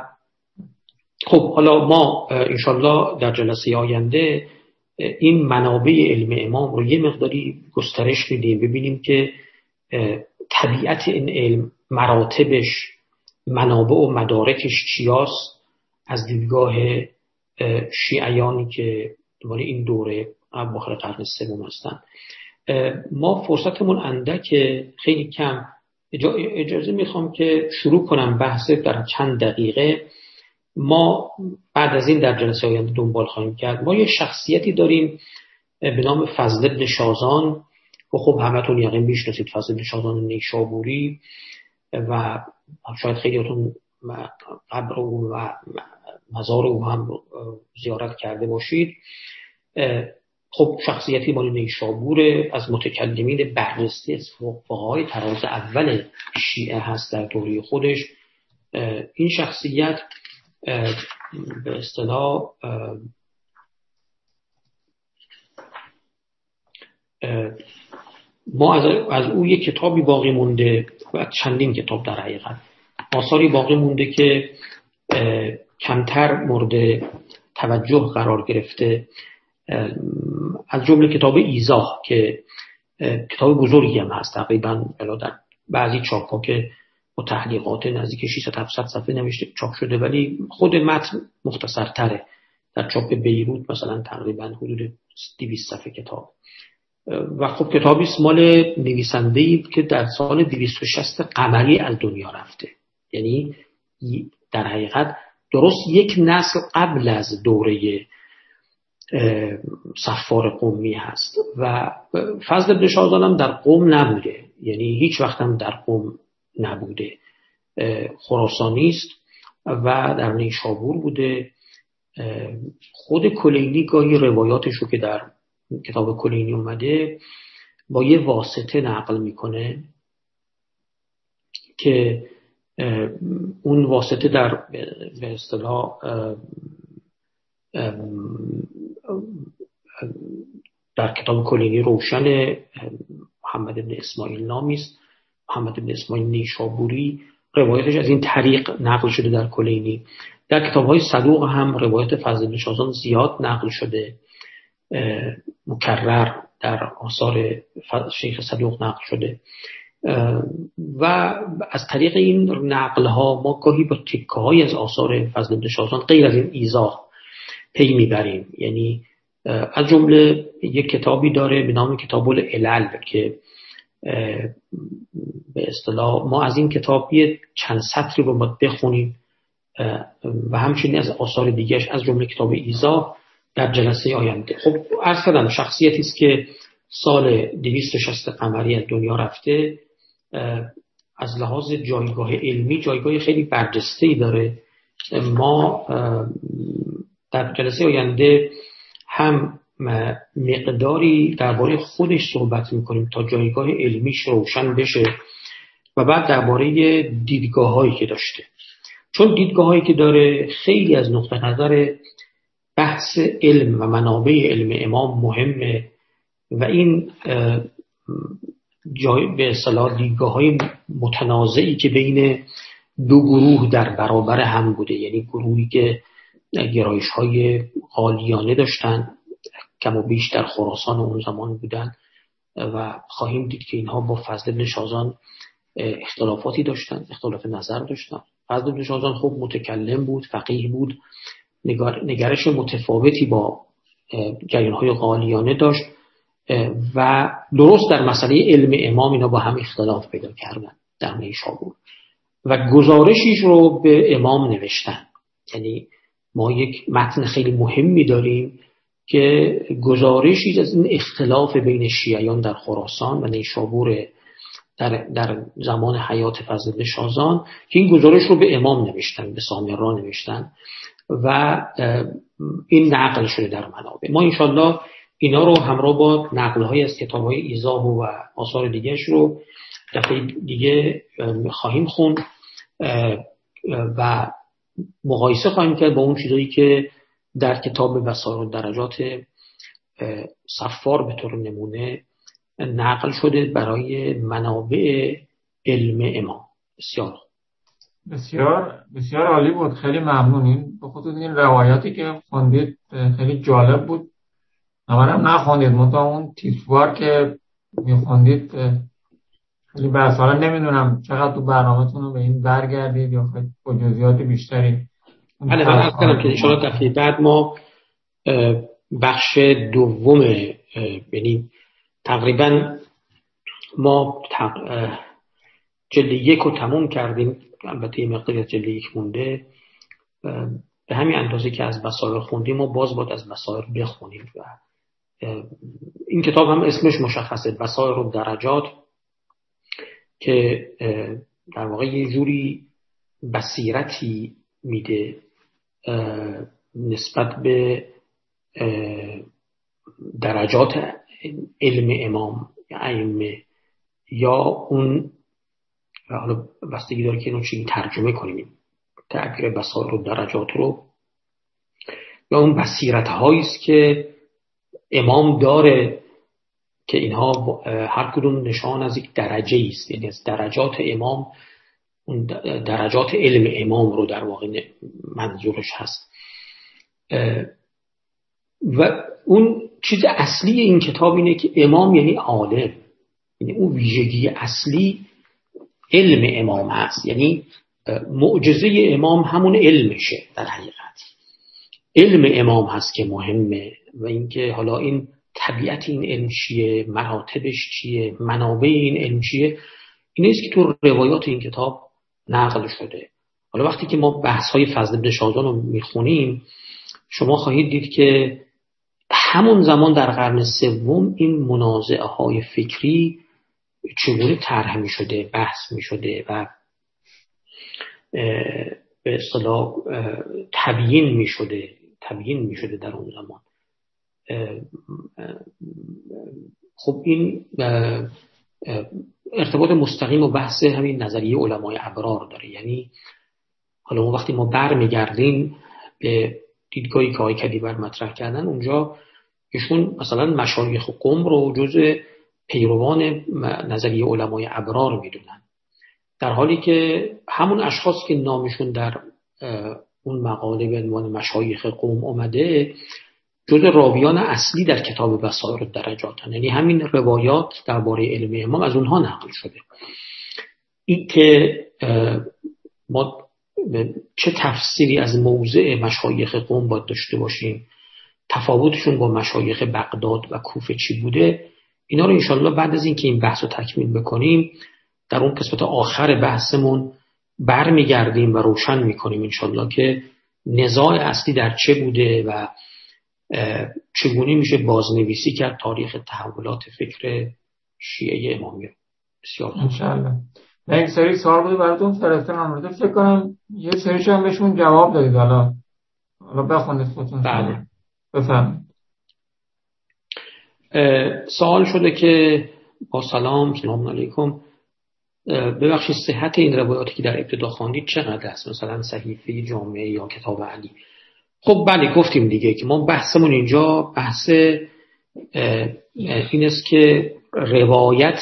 خب حالا ما انشالله در جلسه آینده این منابع علم امام رو یه مقداری گسترش میدیم، ببینیم که طبیعت این علم، مراتبش، منابع و مدارکش چیاست از دیدگاه شیعیانی که دوباره این دوره اواخر قرن سوم هستن. ما فرصتمون اندکه، خیلی کم، اجازه میخوام که شروع کنم بحث در چند دقیقه. ما بعد از این در جلسه آینده دنبال خواهیم کرد. ما یه شخصیتی داریم به نام فضل بن شازان که خب همتون یقین میشناسید، فضل بن شازان نیشابوری، و شاید خیلیاتون قبر او و مزار او هم زیارت کرده باشید. خب شخصیتی مال نیشابور، از متکلمین برجسته از فقهای طراز اول شیعه هست در دوره خودش. این شخصیت به اصطلاح ما از, از او یک کتابی باقی مونده و چندین کتاب در حقیقت آثاری باقی مونده که کمتر مورد توجه قرار گرفته، از جمله کتاب ایضاح که کتاب بزرگی هم هست، تقریبا در بعضی چاپ‌ها که با تحقیقات نزدیک ششصد هفتصد صفحه نوشته چاپ شده، ولی خود متن مختصرتره. در چاپ بیروت مثلا تقریبا حدود دویست صفحه کتاب. و خب کتابی است مال نویسنده‌ای که در سال دویست و شصت قمری از دنیا رفته، یعنی در حقیقت درست یک نسل قبل از دوره صفار قمی هست. و فضل ابن شازان هم در قم نبوده، یعنی هیچ وقت هم در قم نبوده، خراسانی است و در نیشابور بوده. خود کلینی گاهی روایاتشو که در کتاب کلینی اومده با یه واسطه نقل میکنه که اون واسطه در به اصطلاح در کتاب کلینی روشن، محمد بن اسماعیل نامی است، محمد بن اسماعیل نیشابوری، روایتش از این طریق نقل شده در کلینی. در کتاب‌های صدوق هم روایت فضل بن شازان زیاد نقل شده، مکرر در آثار شیخ صدوق نقل شده و از طریق این نقل‌ها ما گاهی با تکه‌های از آثار فضل بن شازان غیر از این ایضاح پی میبریم. یعنی از جمله یک کتابی داره به نام کتاب العلل که به اصطلاح ما از این کتاب یه چند سطری رو باید بخونیم و همچنین از آثار دیگرش از جمله کتاب ایضاح در جلسه آینده. خب عرض کردم شخصیتی است که سال دویست و شصت قمری از دنیا رفته، از لحاظ جایگاه علمی جایگاه خیلی برجسته‌ای داره. ما در جلسه آینده هم مقداری درباره خودش صحبت میکنیم تا جایگاه علمیش روشن بشه و بعد درباره دیدگاه‌هایی که داشته، چون دیدگاه‌هایی که داره خیلی از نقطه نظر بحث علم و منابع علم امام مهمه و این جای به اصطلاح دیدگاه‌های متنازعی که بین دو گروه در برابر هم بوده، یعنی گروهی که گرایش‌های غالیانه داشتن کم و بیش در خراسان اون زمان بودن و خواهیم دید که اینها با فضل بن شازان اختلافاتی داشتن، اختلاف نظر داشتن. فضل بن شازان خب متکلم بود، فقیه بود، نگرش متفاوتی با جریان‌های غالیانه داشت و درست در مسئله علم امام اینا با هم اختلاف پیدا کردن در نیشابور و گزارشیش رو به امام نوشتن. یعنی ما یک متن خیلی مهمی داریم که گزارشی از این اختلاف بین شیعیان در خراسان و نیشابور در, در زمان حیات فضل بن شازان که این گزارش رو به امام نوشتن، به سامرا نوشتن و این نقل شده در منابع. ما انشالله اینا رو همراه با نقل‌های از کتاب‌های ایضاح و آثار دیگه‌اش رو دفعه دیگه خواهیم خوند و مقایسه خواهیم کرد با اون چیزایی که در کتاب وسائل الدرجات صفار به طور نمونه نقل شده برای منابع علم امام. بسیار بسیار بسیار عالی بود، خیلی ممنونیم. به خصوص این روایاتی که خوندید خیلی جالب بود. منم نخوندید، منتها اون تیتروار که میخوندید خیلی بس. حالا نمیدونم چقدر تو برنامه‌تون رو به این برگردید یا خیلی با جزئیات بیشتری. بله من عرض کردم که انشاءالله دفعه بعد ما بخش دوم، یعنی تقریبا ما جلد یک رو تموم کردیم، البته یه مقداری از جلد یک مونده، به همین اندازه که از بصائر خوندیم و باز باید از بصائر بخونیم و این کتاب هم اسمش مشخصه، بصائر الدرجات، که در واقع یه جوری بصیرتی میده نسبت به درجات علم امام یا ائمه، یا اون، حالا بستگی داره که اینو چی ترجمه کنیم، تعبیر بصائر و درجات رو، یا اون بصیرت هایی است که امام داره که اینها هر کدوم نشان از یک درجه است، یعنی از درجات امام، اون درجات علم امام رو در واقع منظورش هست. و اون چیز اصلی این کتاب اینه که امام یعنی عالم، یعنی اون ویژگی اصلی علم امام هست، یعنی معجزه امام همون علمشه در حقیقت. علم امام هست که مهمه و اینکه حالا این طبیعت این علم چیه، مراتبش چیه، منابع این علم چیه، این است که تو روایات این کتاب نقل شده. حالا وقتی که ما بحث‌های فضل بن شاذان رو میخونیم، شما خواهید دید که همون زمان در قرن سوم این منازعه‌های فکری چگونه طرح می‌شده، بحث می‌شده و به اصطلاح تبیین می‌شده، تبیین می‌شده در اون زمان. خب این ارتباط مستقیم و بحث همین نظریه علمای ابرار داره. یعنی حالا ما وقتی ما برمیگردیم به دیدگاهی که آقای کدیور مطرح کردن، اونجا ایشون مثلا مشایخ قم رو جزء پیروان نظریه علمای ابرار میدونن، در حالی که همون اشخاص که نامشون در اون مقاله به عنوان مشایخ قم اومده جزء راویان اصلی در کتاب بصائر الدرجات، یعنی همین روایات درباره علم امام از اونها نقل شده. این که ما چه تفسیری از موضع مشایخ قم باید داشته باشیم، تفاوتشون با مشایخ بغداد و کوفه چی بوده، اینا رو انشالله بعد از این که این بحث رو تکمیل بکنیم در اون قسمت آخر بحثمون برمیگردیم و روشن میکنیم انشالله که نزاع اصلی در چه بوده و چگونه میشه بازنویسی کرد تاریخ تحولات فکر شیعه امامیه. بسیار انشالله. من یک سری سوال بود براتون فرستادم، البته فکر کنم یه سریش هم بهشون جواب دادید. حالا حالا بخونید خودتون. بله بفرمایید. سوال شده که با سلام سلام علیکم، ببخشید صحت این روایاتی که در ابتدا خواندید چقدر است، مثلا صحیفه جامعه یا کتاب علی؟ خب بله گفتیم دیگه که ما بحثمون اینجا بحث این است که روایت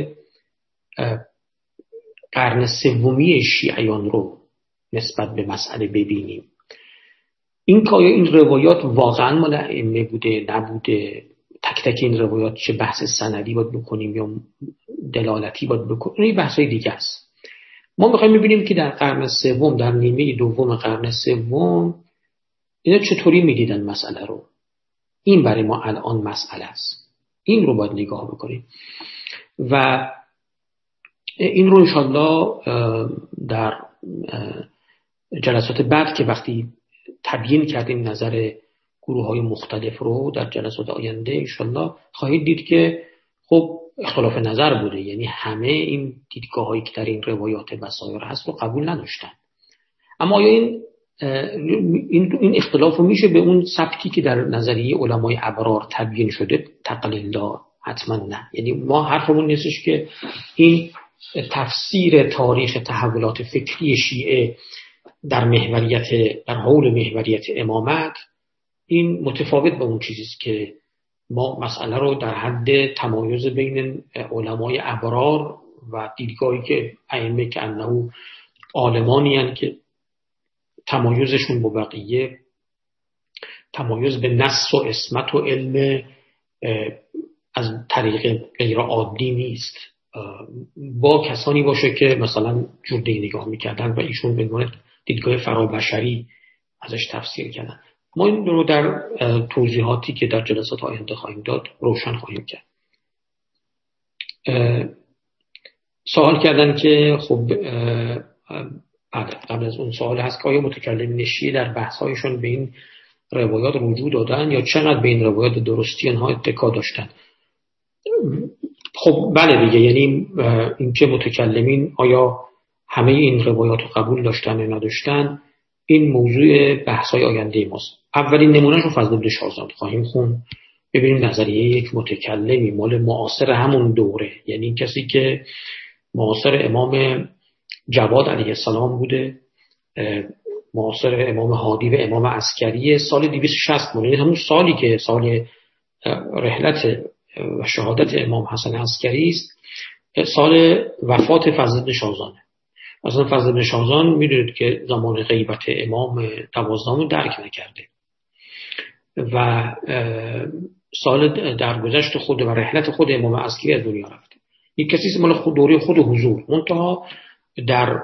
قرن سومی شیعیان رو نسبت به مسئله ببینیم. این که آیا این روایات واقعا مال ائمه بوده نبوده، تک تک این روایات چه بحث سندی باید بکنیم یا دلالتی باید بکنیم، این بحثای دیگه است. ما میخوایم ببینیم که در قرن سوم، در نیمه دوم قرن سوم اینا چطوری میدیدن مسئله رو. این برای ما الان مسئله است، این رو باید نگاه بکنیم و این رو انشالله در جلسات بعد که وقتی تبیین کردیم نظر گروه های مختلف رو در جلسات آینده انشالله خواهید دید که خب اختلاف نظر بوده، یعنی همه این دیدگاه هایی که در این روایات بصائر هست رو قبول نداشتن. اما آیا این این این اختلاف رو میشه به اون سبکی که در نظریه علمای ابرار تبیین شده تقلیل داد؟ حتما نه. یعنی ما حرفمون نیستش که این تفسیر تاریخ تحولات فکری شیعه در محوریت در حول محوریت امامت این متفاوت با اون چیزیست که ما مسئله رو در حد تمایز بین علمای ابرار و دیدگاهی که ائمه که انه عالمانی هستند که تمایزشون با بقیه تمایز به نص و عصمت و علم از طریق غیر عادی نیست، با کسانی باشه که مثلا جوردی نگاه میکردن و ایشون به عنوان دیدگاه فرابشری ازش تفسیر کردن. ما این رو در توضیحاتی که در جلسات آینده خواهیم داد روشن خواهیم کرد. سوال کردن که خب قبل از اون سوال هست که آیا متکلمین شیعه در بحث‌هایشون به این روایات رجوع دادن یا چقدر به این روایات درستی آنها اتکا داشتن؟ خب بله دیگه، یعنی این که متکلمین آیا همه این روایات رو قبول داشتن یا نداشتن، این موضوع بحث‌های آینده ماست. اولین نمونهش رو فضل بن شاهزاده خواهیم خون. ببینیم نظریه یک متکلمی مال معاصر همون دوره، یعنی کسی که معاصر امام جواد علیه السلام بوده، معاصر امام هادی و امام عسکری، سال دویست و شصت، یعنی همون سالی که سال رحلت و شهادت امام حسن عسکری است، سال وفات فضل بن شاهزاده. اصلا فضل بن شاهزاده میدونید که زمان غیبت امام دوازدهم درک نکرده و سال درگذشت خود و رحلت خود امام عسکری از دنیا رفته. یک کسی است مال خود دوره خود حضور، منتها در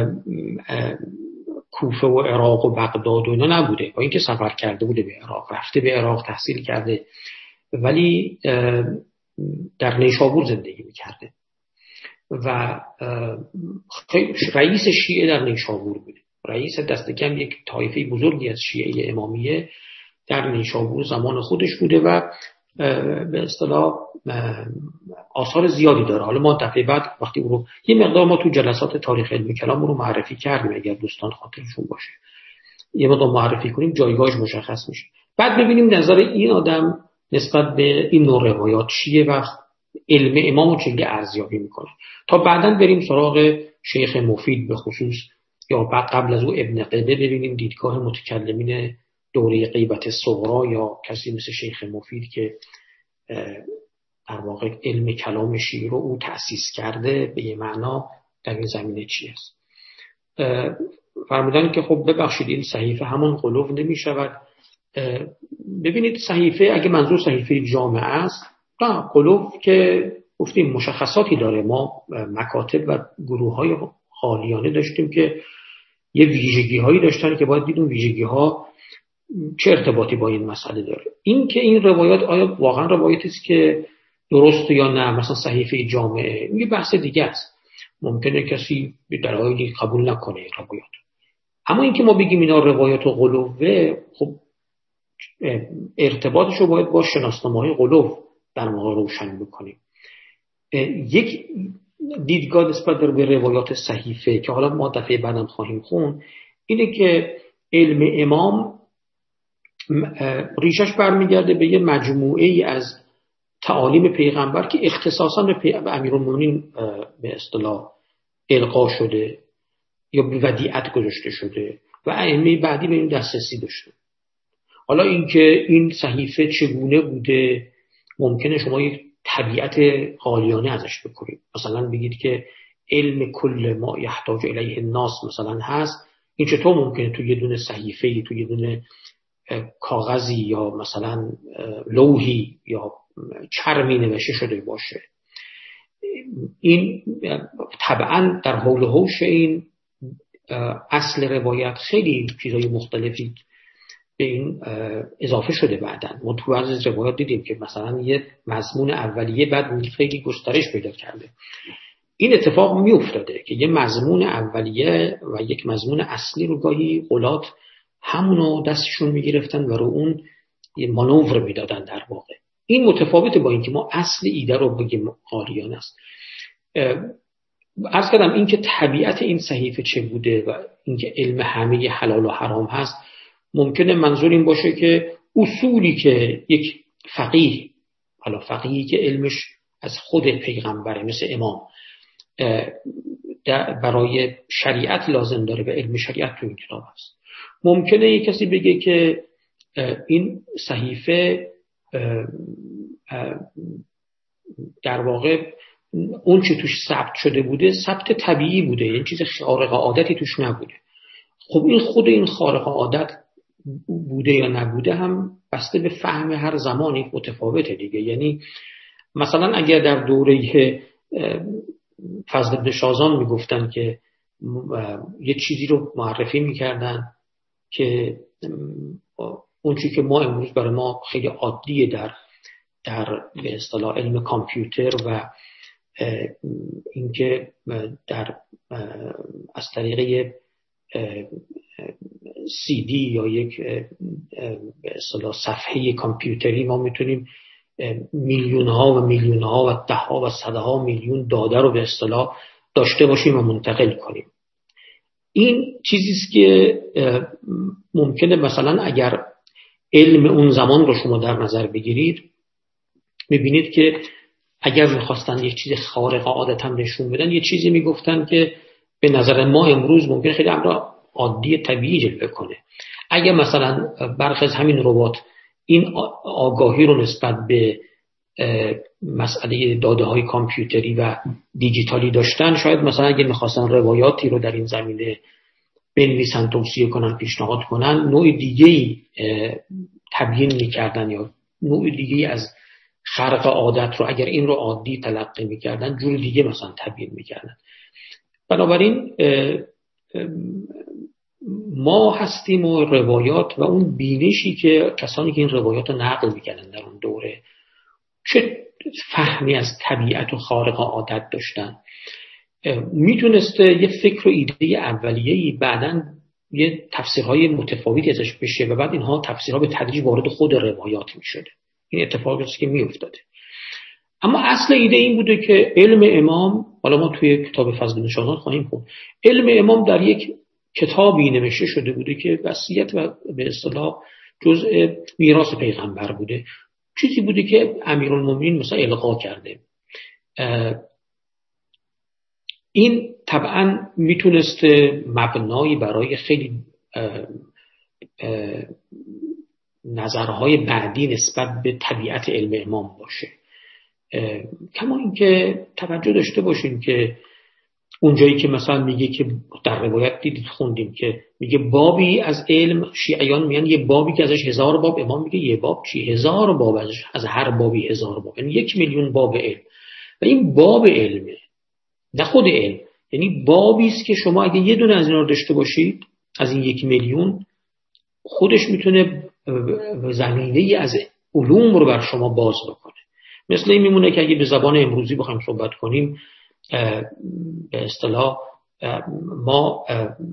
کوفه و عراق و بغداد و اینا نبوده، با اینکه سفر کرده بوده به عراق، رفته به عراق تحصیل کرده، ولی در نیشابور زندگی میکرده و رئیس شیعه در نیشابور بوده، رئیس دست کم یک طایفه بزرگی از شیعه امامیه در نیشابور زمان خودش بوده و به اصطلاح آثار زیادی داره. حالا ما دفعه بعد وقتی اون رو یه مقدار ما تو جلسات تاریخ علم کلام رو معرفی کردیم، اگر دوستان خاطرشون باشه یه مقدار معرفی کنیم جایگاهش مشخص میشه. بعد ببینیم نظر این آدم نسبت به این نوع روایات چیه و علم امام رو چگونه ارزیابی میکنه، تا بعداً بریم سراغ شیخ مفید به خصوص، یا بعد قبل از او ابن قده ببینیم دیدگاه متکلمین دوره غیبت صغرا یا کسی مثل شیخ مفید که در واقع علم کلام شیعه رو او تأسیس کرده به یه معنا در این زمینه چی است. فرمودن که خب ببخشید این صحیفه همون غلو نمی شود. ببینید صحیفه اگه منظور صحیفه جامعه است، نه غلو که گفتیم مشخصاتی داره. ما مکاتب و گروه های خالیانه داشتیم که یه ویژگی هایی داشتن که باید دیدون ویژگی ها چه ارتباطی با این مسئله داره. این که این روایات آیا واقعا روایتی است که درسته یا نه، مثلا صحیفه جامعه، این بحث دیگه است. ممکنه کسی به دلایلی قبول نکنه این روایات، اما اینکه ما بگیم اینا روایات و غلوه، خب ارتباطش رو باید با شناسنامه‌های غلو در واقع روشن بکنیم. یک دیدگاه نسبت به روایات صحیفه که حالا ما دفعه بعدم خواهیم خون اینه که علم امام ریشش برمیگرده به یه مجموعه ای از تعالیم پیغمبر که اختصاصا به امیرالمومنین به اصطلاح القا شده یا به ودیعت گذاشته شده و ائمه بعدی به این دسترسی داشته. حالا اینکه این صحیفه چگونه بوده، ممکنه شما یک طبیعت غالیانه ازش بکنید، مثلا بگید که علم کل ما یحتاج الیه الناس مثلا هست. این چطور ممکنه تو یه دونه صحیفه، تو یه دونه کاغذی یا مثلا لوحی یا چرمی نوشته شده باشه؟ این طبعا در حول و حوش این اصل روایت خیلی چیزای مختلفی به این اضافه شده. بعداً ما تو از روایات دیدیم که مثلا یه مضمون اولیه بعد خیلی گسترش پیدا کرده. این اتفاق می افتاده که یه مضمون اولیه و یک مضمون اصلی رو گاهی غلات همونو دستشون می گرفتن و رو اون یه مانور می دادن در واقع. این متفاوته با اینکه ما اصل ایده رو بگیم غالیانه است. عرض کردم این که طبیعت این صحیفه چه بوده و اینکه علم همه حلال و حرام هست، ممکنه منظور این باشه که اصولی که یک فقیه، حالا فقیهی که علمش از خود پیغمبره مثل امام، برای شریعت لازم داره و علم شریعت تو این کتاب هست. ممکنه یک کسی بگه که این صحیفه در واقع اون چی توش ثبت شده بوده ثبت طبیعی بوده، این چیز خارق عادتی توش نبوده. خب این خود این خارق عادت بوده یا نبوده هم بسته به فهم هر زمانی متفاوته دیگه. یعنی مثلا اگر در دوره فضل بن شاهزاده میگفتن که یه چیزی رو معرفی میکردن که اون چیزی که ما امروز برای ما خیلی عادیه در در به اصطلاح علم کامپیوتر و اینکه در از طریق سی دی یا یک به اصطلاح صفحه کامپیوتری ما میتونیم میلیون ها و میلیون ها و ده ها و صد ها میلیون داده رو به اصطلاح داشته باشیم و منتقل کنیم. این چیزی است که ممکنه مثلا اگر علم اون زمان رو شما در نظر بگیرید، میبینید که اگر میخواستن یک چیز خارق عادت هم نشون بدن، یه چیزی میگفتن که به نظر ما امروز ممکنه خیلی امر عادی طبیعی جلوه کنه. اگر مثلا برخی از همین ربات این آگاهی رو نسبت به مسئله داده های کامپیوتری و دیجیتالی داشتن، شاید مثلا اگه میخواستن روایاتی رو در این زمینه بنویسن، توصیه کنن، پیشنهاد کنن، نوع دیگه‌ای تبیین میکردن یا نوع دیگه‌ای از خرق عادت رو، اگر این رو عادی تلقی میکردن، جور دیگه مثلا تبیین میکردن. بنابراین ما هستیم و روایات و اون بینشی که کسانی که این روایات رو نقل میکردن در اون دوره چه فهمی از طبیعت و خارق عادت داشتن، میتونسته یه فکر و ایده اولیه‌ای بعداً یه تفسیرهای متفاوتی ازش بشه و بعد اینها تفسیرها به تدریج وارد خود روایات میشده. این اتفاقی است که میافتاده. اما اصل ایده این بوده که علم امام، حالا ما توی کتاب فضل نشانات خواهیم خوند، علم امام در یک کتابی نوشته شده بوده که وصیت و به اصطلاح جزء میراث پیغمبر بوده، چیزی بوده که امیرالمومنین مثلا القا کرده. این طبعا میتونسته مبنایی برای خیلی اه اه نظرهای بعدی نسبت به طبیعت علم امام باشه. کما اینکه توجه داشته باشیم که اونجایی که مثلا میگه که در روایت دیدید خوندیم که میگه بابی از علم، شیعیان میگن یه بابی که ازش هزار باب، امام میگه یه باب چی؟ هزار باب، ازش از هر بابی هزار باب، یعنی یک میلیون باب علم. و این باب علمه، نه خود علم. یعنی بابی است که شما اگه یه دونه از اینا رو داشته باشید از این یک میلیون، خودش میتونه زمینه‌ای از علوم رو بر شما باز بکنه. مثل این میمونه که اگه به زبان امروزی بخوایم صحبت کنیم، به اصطلاح ما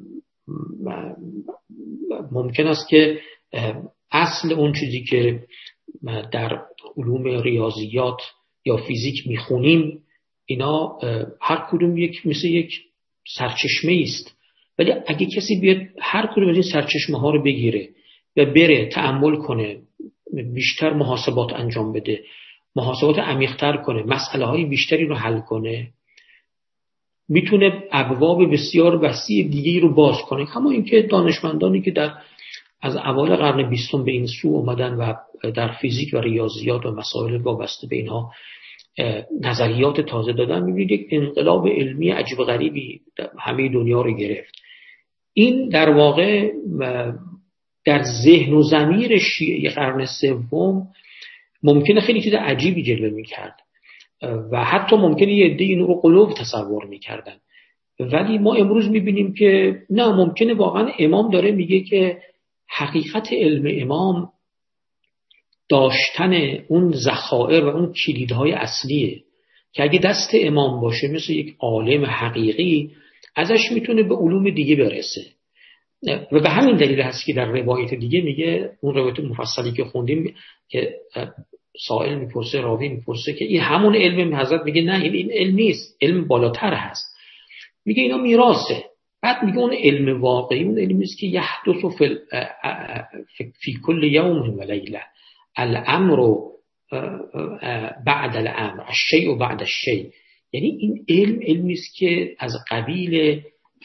ممکن است که اصل اون چیزی که در علوم ریاضیات یا فیزیک میخونیم، اینا هر کدوم یک مثل یک سرچشمه است، ولی اگه کسی بیاد هر کدوم از این سرچشمه ها رو بگیره و بره تأمل کنه، بیشتر محاسبات انجام بده، محاسبات عمیق‌تر کنه، مسئله های بیشتری رو حل کنه، میتونه ابواب بسیار وسیع دیگه‌ای رو باز کنه. کما اینکه دانشمندانی که در از اوایل قرن بیستم به این سو اومدن و در فیزیک و ریاضیات و مسائل وابسته به اینها نظریات تازه دادن، میبینید یک انقلاب علمی عجیب غریبی همه دنیا رو گرفت. این در واقع در ذهن و ضمیر شیعه قرن سوم ممکنه خیلی چیز عجیبی جلوه میکرد و حتی ممکنه یه عده این رو قلوب تصور میکردن، ولی ما امروز میبینیم که نه، ممکنه واقعا امام داره میگه که حقیقت علم امام داشتن اون ذخایر و اون کلیدهای اصلیه که اگه دست امام باشه مثل یک عالم حقیقی، ازش میتونه به علوم دیگه برسه. و به همین دلیل هست که در روایت دیگه میگه، اون روایت مفصلی که خوندیم که سائل میپرسه، راوی میپرسه که این همون علم، حضرت میگه نه، این این علم نیست، علم بالاتر هست. میگه اینا میراثه. بعد میگه اون علم واقعی اون علمی است که یحدث فی فی کل یوم و لیله، الامر بعد الامر، الشیء بعد الشیء. یعنی این علم علمی است که از قبیل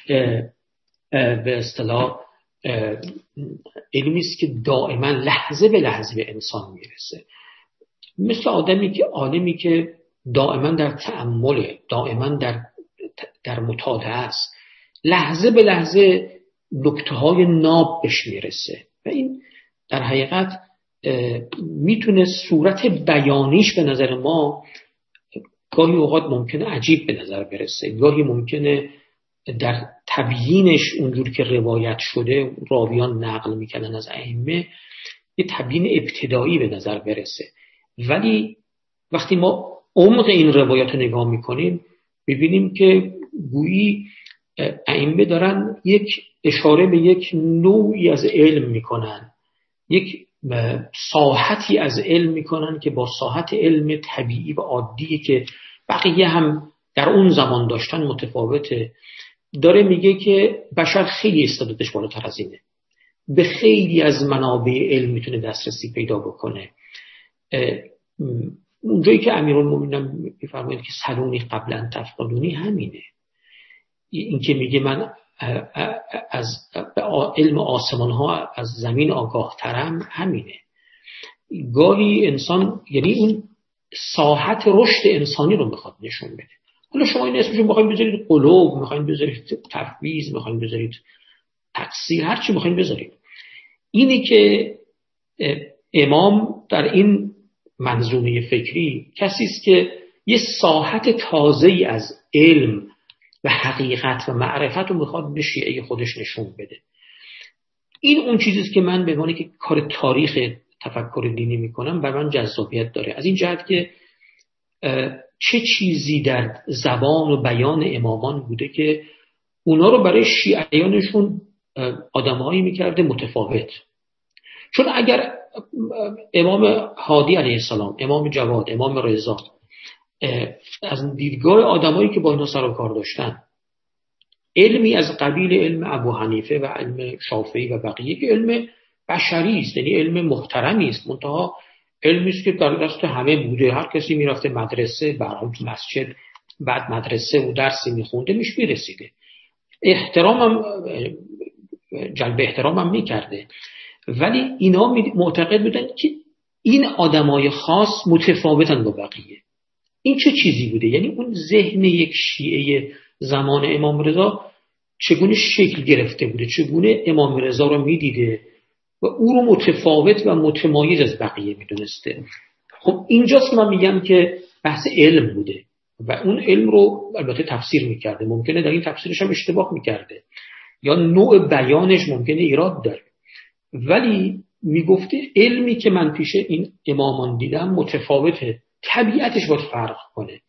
به اصطلاح علمی است که دائما لحظه به لحظه به انسان میرسه، مثل آدمی که عالمی که دائما در تأمله، دائما در در مطالعه است، لحظه به لحظه نکته‌های ناب بهش میرسه و این در حقیقت میتونه صورت بیانیش به نظر ما گاهی اوقات ممکنه عجیب به نظر برسه، گاهی ممکنه در تبیینش اونجور که روایت شده راویان نقل میکنن از ائمه یه تبیین ابتدایی به نظر برسه، ولی وقتی ما عمق این روایات رو نگاه میکنیم میبینیم که گویی ائمه دارن یک اشاره به یک نوعی از علم میکنن، یک ساحتی از علم میکنن که با ساحت علم طبیعی و عادی که بقیه هم در اون زمان داشتن متفاوته داره میگه که بشر خیلی استعدادش بالاتر از اینه، به خیلی از منابع علم میتونه دسترسی پیدا بکنه. اونجایی که امیرالمومنین میفرماید که سلونی قبلا تفقدونی همینه، این که میگه من از علم آسمان ها از زمین آگاه ترم همینه. گاهی انسان یعنی اون ساحت رشد انسانی رو میخواد نشون بده. حالا شما این اسمشو میخواین بذارید قلوب، میخواین بذارید تفویض، میخواین بذارید تقصیر، هر چی میخواین بذارید. اینی که امام در این منظومه فکری کسی است که یه ساحت تازه‌ای از علم و حقیقت و معرفت رو میخواد به شیعه خودش نشون بده. این اون چیزی است که من به معنی که کار تاریخ تفکر دینی میکنم بر من جذابیت داره، از این جهت که چه چیزی در زبان و بیان امامان بوده که اونا رو برای شیعیانشون آدمهایی میکرده متفاوت. چون اگر امام هادی علیه السلام، امام جواد، امام رضا از دیدگاه آدمایی که با اینا سر و کار داشتن علمی از قبیل علم ابو حنیفه و علم شافعی و بقیه که علم بشری است، یعنی علم محترمی است، منتها علمی است که در دست همه بوده، هر کسی میرفته مدرسه، برام تو مسجد بعد مدرسه و درسی میخونده میش میرسیده، احترامم جلب احترامم میکرده. ولی اینا معتقد بودن که این آدمای خاص متفاوتن با بقیه. این چه چیزی بوده؟ یعنی اون ذهن یک شیعه زمان امام رضا چگونه شکل گرفته بوده، چگونه امام رضا رو میدیده و او رو متفاوت و متمایز از بقیه میدونسته. خب اینجاست که من میگم که بحث علم بوده و اون علم رو البته تفسیر میکرده، ممکنه در این تفسیرش هم اشتباه میکرده یا نوع بیانش ممکنه ایراد داره، ولی میگفته علمی که من پیش این امامان دیدم متفاوته، طبیعتش باید فرق کنه.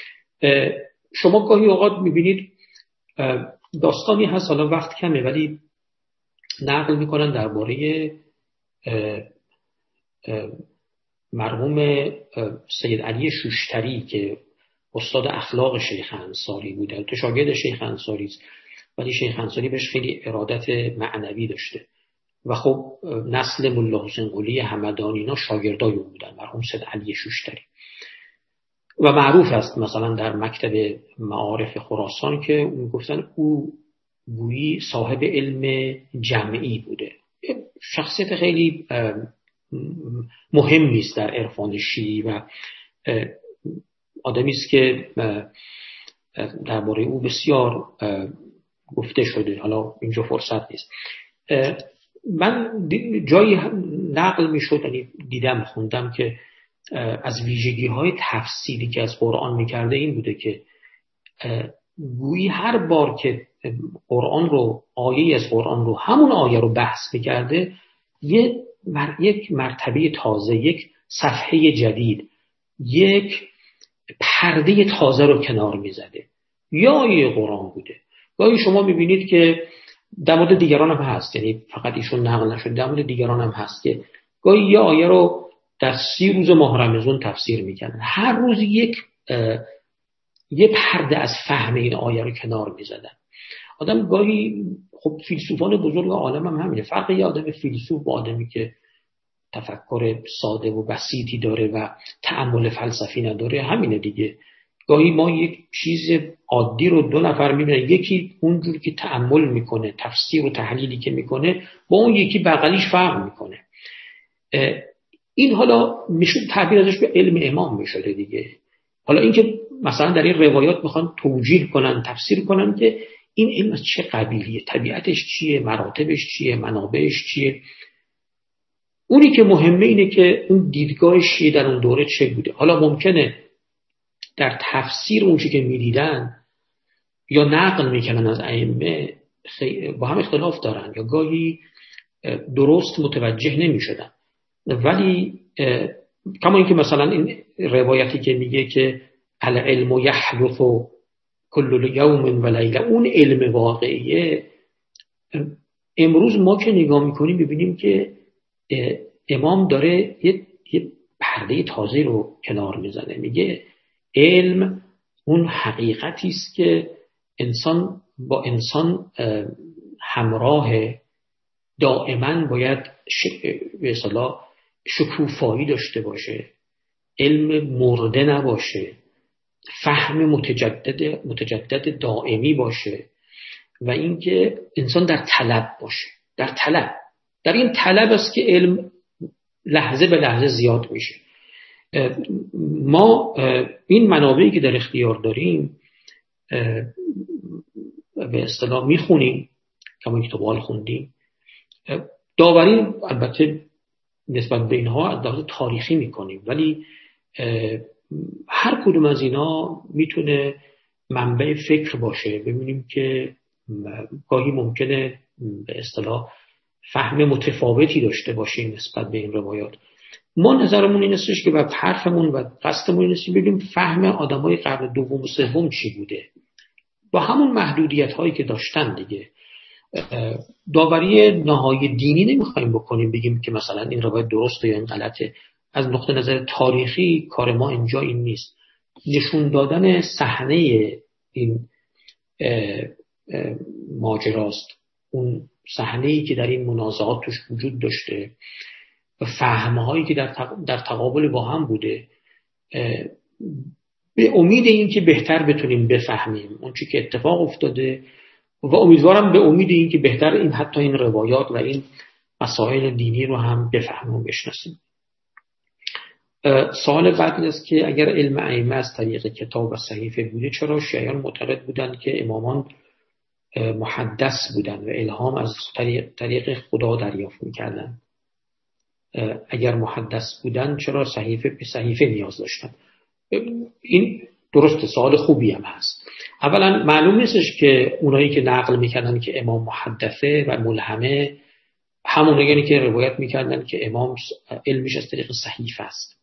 شما گاهی اوقات میبینید داستانی هست، حالا وقت کمه ولی نقل میکنن درباره مرحوم سید علی شوشتری که استاد اخلاق شیخ انصاری بوده، تو شاگرد شیخ انصاری است ولی شیخ انصاری بهش خیلی ارادت معنوی داشته و خب نسل ملا حسین قلی همدانی اینا شاگردای اون بودن، مرحوم سید علی شوشتری. و معروف است مثلا در مکتب معارف خراسان که اون گفتن او گویی صاحب علم جمعی بوده، شخصیت خیلی مهمی است در عرفان شیعی و آدمی است که درباره او بسیار گفته شده، حالا اینجا فرصت نیست. من جایی نقل میشد، یعنی دیدم خوندم که از ویژگی های تفسیری که از قرآن میکرده این بوده که گویی هر بار که قرآن رو آیه از قرآن رو همون آیه رو بحث میکرده یک یک مرتبه تازه، یک صفحه جدید، یک پرده تازه رو کنار میزده. یا آیه قرآن بوده، گاهی شما میبینید که در مورد دیگران هم هست، یعنی فقط ایشون نقل نشد، در مورد دیگران هم هست که گاهی یه آیه رو در سی روز ماه رمضان تفسیر میکنن، هر روز یک یه پرده از فهم این آیه رو کنار میزدن. آدم گاهی خب فیلسوفان بزرگ عالم هم همینه، فرق یه آدم فیلسوف با آدمی که تفکر ساده و بسیطی داره و تأمل فلسفی نداره همینه دیگه. گاهی ما یک چیز عادی رو دو نفر میبینن، یکی اونجور که تأمل میکنه، تفسیر و تحلیلی که میکنه با اون یکی بغلیش فرق میکنه. این حالا میشه تعبیر ازش به علم امام میشده دیگه. حالا اینکه مثلا در این روایات میخوان توجیه کنن، تفسیر کنن که این علم از چه قبیلیه، طبیعتش چیه، مراتبش چیه، منابعش چیه. اونی که مهمه اینه که اون دیدگاه شیعه در اون دوره چه بوده. حالا ممکنه در تفسیر اونچه که میدیدن یا نقل میکنن از ائمه با هم اختلاف دارن یا گاهی درست متوجه نمیشدن، ولی کما اینکه مثلا این روایتی که میگه که العلم یحدث کل یوم و لیله، اون علم واقعیه، امروز ما که نگاه میکنیم ببینیم که امام داره یه, یه پرده تازه رو کنار میزنه، میگه علم اون حقیقتی است که انسان با انسان همراه، دائما باید به اصطلاح شکوفایی داشته باشه، علم مرده نباشه، فهم متجدد متجدد دائمی باشه و اینکه انسان در طلب باشه، در طلب در این طلب است که علم لحظه به لحظه زیاد میشه. ما این منابعی که در اختیار داریم به اصطلاح میخونیم، کما کتاب‌ها خوندیم، داوری البته نسبت به اینها از لحاظ تاریخی میکنیم، ولی هر کدوم از اینا میتونه منبع فکر باشه. ببینیم که گاهی ممکنه به اصطلاح فهم متفاوتی داشته باشیم نسبت به این روایات. ما نظرمون این استش که و حرفمون و قصدمون این است که ببینیم فهم آدمای قرن دوم و سوم چی بوده، با همون محدودیت هایی که داشتن دیگه. داوری نهایی دینی نمیخوایم بکنیم بگیم که مثلا این روایت درسته یا این غلطه. از نقطه نظر تاریخی کار ما اینجا این نیست. نشون دادن صحنه این ماجراست، اون صحنه‌ای که در این منازعات توش وجود داشته و فهم‌هایی که در در تقابل با هم بوده، به امید این که بهتر بتونیم بفهمیم اون چی که اتفاق افتاده و امیدوارم به امید این که بهتر این حتی این روایات و این مسائل دینی رو هم بفهمیم و بشناسیم. سوال بعدی است که اگر علم ائمه از طریق کتاب و صحیفه بوده، چرا شیعیان معتقد بودند که امامان محدث بودند و الهام از طریق, طریق خدا دریافت می‌کردند؟ اگر محدث بودند چرا صحیفه به صحیفه نیاز داشتند؟ این درست سوال خوبی هم هست. اولا معلوم نیستش که اونایی که نقل میکردن که امام محدثه و ملهمه همونایی که روایت میکردن که امام علمش از طریق صحیفه است.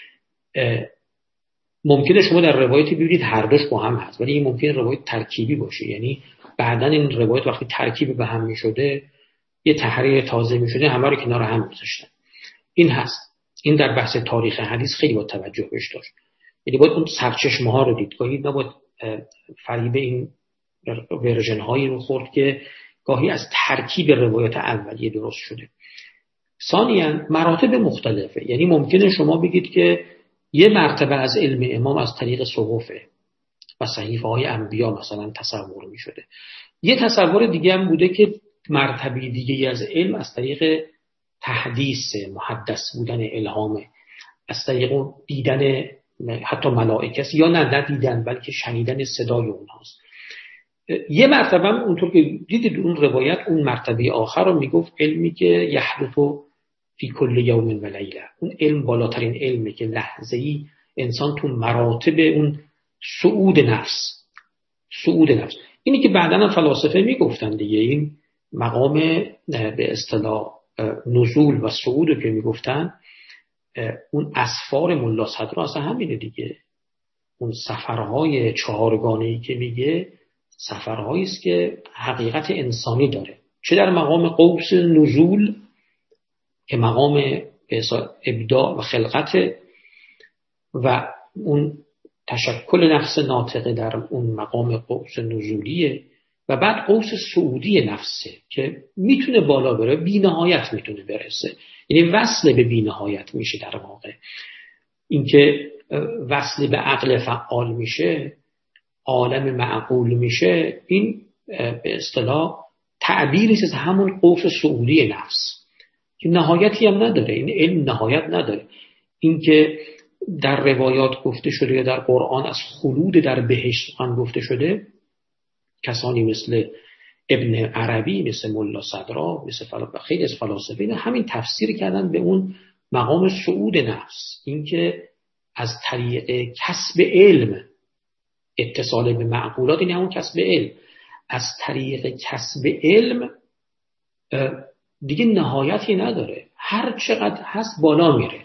ممکنه شما در روایتی ببینید هر دوش با هم هست، ولی این ممکنه روایت ترکیبی باشه، یعنی بعداً این روایت وقتی ترکیب به هم میشده یه تحریر تازه میشده، همه رو کنار هم میذاشتن. این هست. این در بحث تاریخ حدیث خیلی با توجه بهش داشت. یعنی باید اون سرچشمه ها رو دید، گاهی نباید فریب این ورژن هایی رو خورد که گاهی از ترکیب روایت اولیه درست شده. ثانیاً مراتب مختلفه، یعنی ممکنه شما بگید که یه مرتبه از علم امام از طریق صحفه و صحیفه های انبیا مثلا تصور می شده. یه تصور دیگه هم بوده که مرتبه دیگه از علم از طریق تحدیث، محدث بودن، الهامه، از طریق دیدن حتی ملائکه است، یا نه نه دیدن بلکه شنیدن صدای اونهاست. یه مرتبه هم اونطور که دیدید اون روایت اون مرتبه آخر رو میگفت علمی که یحدث فی کل یوم و لیله، اون علم بالاترین علمه که لحظه‌ای انسان تو مراتب اون صعود نفس صعود نفس اینی که بعداً فلاسفه میگفتن دیگه، این مقام به اصطلاح نزول و صعود رو که میگفتن، اون اسفار ملا صدرا اصلا همینه دیگه. اون سفرهای چهارگانه‌ای که میگه سفرهایی است که حقیقت انسانی داره، چه در مقام قوس نزول که مقام ابداع و خلقت و اون تشکل نفس ناطقه در اون مقام قوس نزولیه، و بعد قوس صعودی نفسه که میتونه بالا بره، بی نهایت میتونه برسه، یعنی وصل به بی نهایت میشه. در واقع اینکه وصل به عقل فعال میشه، عالم معقول میشه، این به اصطلاح تعبیری از همون قوس صعودی نفس که نهایتی هم نداره. این علم نهایت نداره. اینکه در روایات گفته شده یا در قرآن از خلود در بهشت سخن گفته شده، کسانی مثل ابن عربی، مثل ملا صدرا، مثل فلاسفه، خیلی از فلاسفه اینا همین تفسیر کردن به اون مقام صعود نفس، اینکه از طریق کسب علم اتصال به معقولات، این همون کسب علم، از طریق کسب علم دیگه نهایتی نداره، هر چقدر هست بالا میره.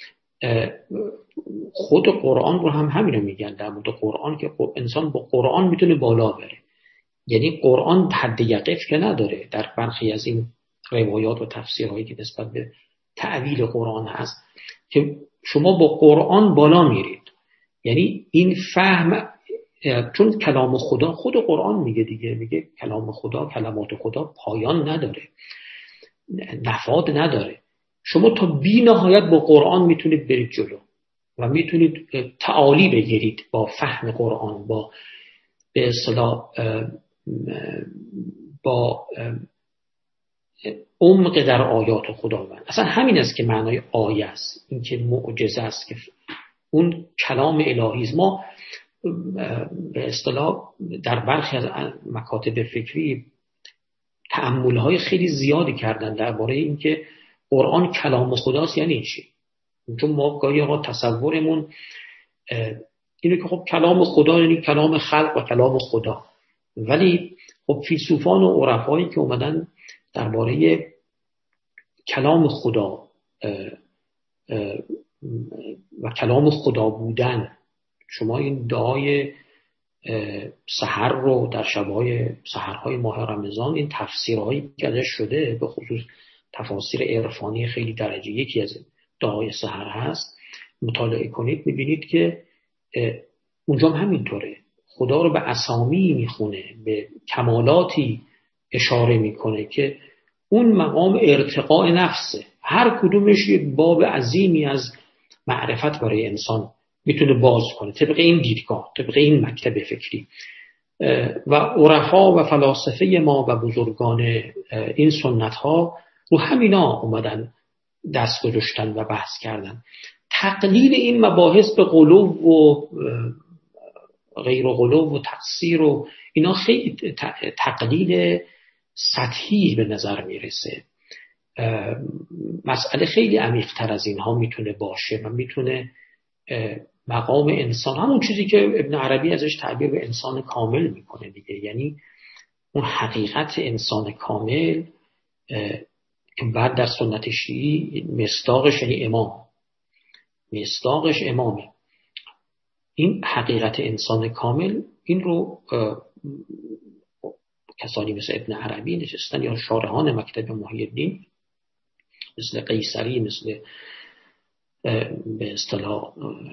خود قرآن رو هم همین رو میگن در مورد قرآن که انسان با قرآن میتونه بالا بره، یعنی قرآن حد یقف که نداره. در برخی از این روایات و تفسیرهایی که نسبت به تعویل قرآن هست که شما با قرآن بالا میرید، یعنی این فهم چون کلام خدا، خود قرآن میگه دیگه، میگه کلام خدا، کلمات خدا پایان نداره، نفاد نداره. شما تا بی نهایت با قرآن میتونید برید جلو و میتونید تعالی بگیرید با فهم قرآن، با به اصطلاح با عمق در آیات خداوند. اصلا همین است که معنای آیه است، این که معجزه است، که اون کلام الهی است. ما به اصطلاح در برخی از مکاتب فکری تأمل‌های خیلی زیادی کردن درباره این که قرآن کلام خداست یعنی چی. چون ما گاهی اوقات تصورمون اینه که خب کلام خدا یعنی کلام خلق و کلام خدا، ولی خب فیلسوفان و عرفایی که اومدن درباره کلام خدا و کلام خدا بودن، شما این دعای سحر رو در شب‌های سحرهای ماه رمضان، این تفسیرهایی که ازش شده، به خصوص تفاسیر عرفانی خیلی درجه یکی از دعای سحر هست، مطالعه کنید میبینید که اونجا هم همینطوره. خدا رو به اسامی میخونه، به کمالاتی اشاره میکنه که اون مقام ارتقاء نفسه. هر کدومش یک باب عظیمی از معرفت برای انسان میتونه باز کنه طبق این دیدگاه، طبق این مکتب فکری. و عرفا و فلاسفه ما و بزرگان این سنت ها رو همینا اومدن دست گذاشتن و بحث کردن. تقلیل این مباحث به غلو و غیر غلو و تقصیر و اینا خیلی تقلیل سطحی به نظر میرسه. مسئله خیلی عمیق‌تر از اینها میتونه باشه و میتونه مقام انسان، همون چیزی که ابن عربی ازش تعبیر به انسان کامل میکنه دیگه، یعنی اون حقیقت انسان کامل که بعد در سنت شیعی مصداقش یعنی امام، مصداقش امامه. این حقیقت انسان کامل، این رو کسانی مثل ابن عربی نشستن یا شارحان مکتب محی الدین مثل قیصری، مثل به اصطلاح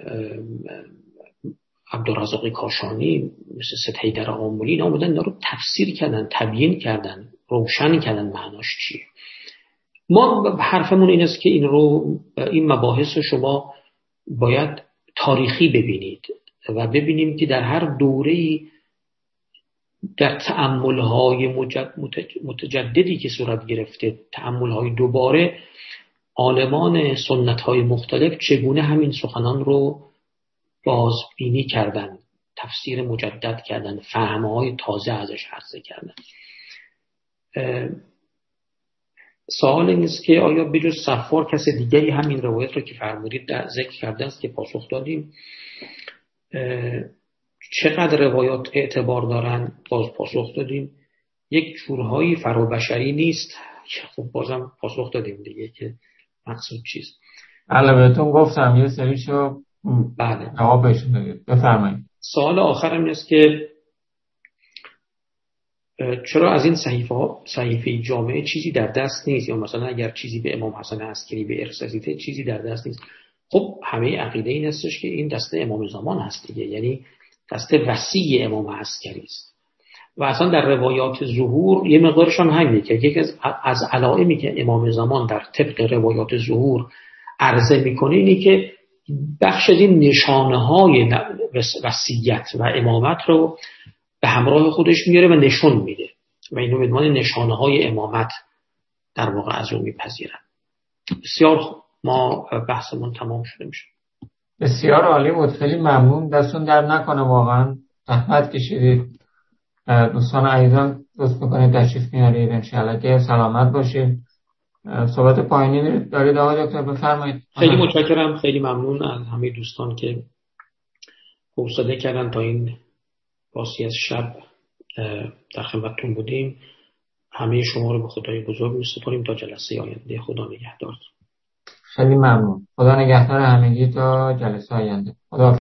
عبدالرزاق کاشانی، مثل سید حیدر آملی، اینا اومدن اینا رو تفسیر کردن، تبیین کردن، روشن کردن معناش چیه. ما حرفمون این است که این رو این مباحث رو شما باید تاریخی ببینید و ببینیم که در هر دوره‌ای در تأمل‌های متجددی که صورت گرفته، تأمل‌های دوباره، عالمان سنت‌های مختلف چگونه همین سخنان رو بازبینی کردن، تفسیر مجدد کردن، فهم‌های تازه ازش عرضه کردن. سوال این است که آیا بجز صفار کس دیگری همین روایت رو که فرمودید در ذکر کرده است؟ که پاسخ دادیم. چقدر روایات اعتبار دارن؟ باز پاسخ دادیم. یک جورهایی فرابشری نیست. خب بازم پاسخ دادیم دیگه که مقصود چیست. بله بهتون گفتم یه سریشو بله جواب بهشون دادید. بفرمایید. سوال آخرم این است که چرا از این صحیفه ها صحیفه جامعه چیزی در دست نیست، یا مثلا اگر چیزی به امام حسن عسکری به ارث رسیده چیزی در دست نیست؟ خب همه عقیده این هستش که این دسته امام زمان هست دیگه، یعنی دسته وسیع امام عسکری است و اصلا در روایات ظهور یه مقدارشان همینه که یکی از از علائمی که امام زمان در طبق روایات ظهور عرضه میکنه اینه که بخش از این نشانه‌های وصیت و امامت رو به همراه خودش میاره و نشون میده و اینو به عنوان نشانه‌های امامت در واقع از اون میپذیرن. بسیار خوب، ما بحثمون تمام شده میشه. بسیار عالی بود، خیلی ممنون، دستون در نکنه، واقعا زحمت کشیدید. دوستان عزیزان لطف میکنید تشریف میارید، انشاءالله که سلامت باشید. صحبت پایانی دارید آقای دکتر؟ بفرمایید. خیلی متشکرم، خیلی ممنون از همه دوستان که حوصله کردن تا این باسی از شب در خدمتتون بودیم. همه شما رو به خدای بزرگ میسپاریم تا جلسه آینده. خدا نگهدار. خیلی ممنون. خدا نگهدار همگی تا جلسه آینده. خدا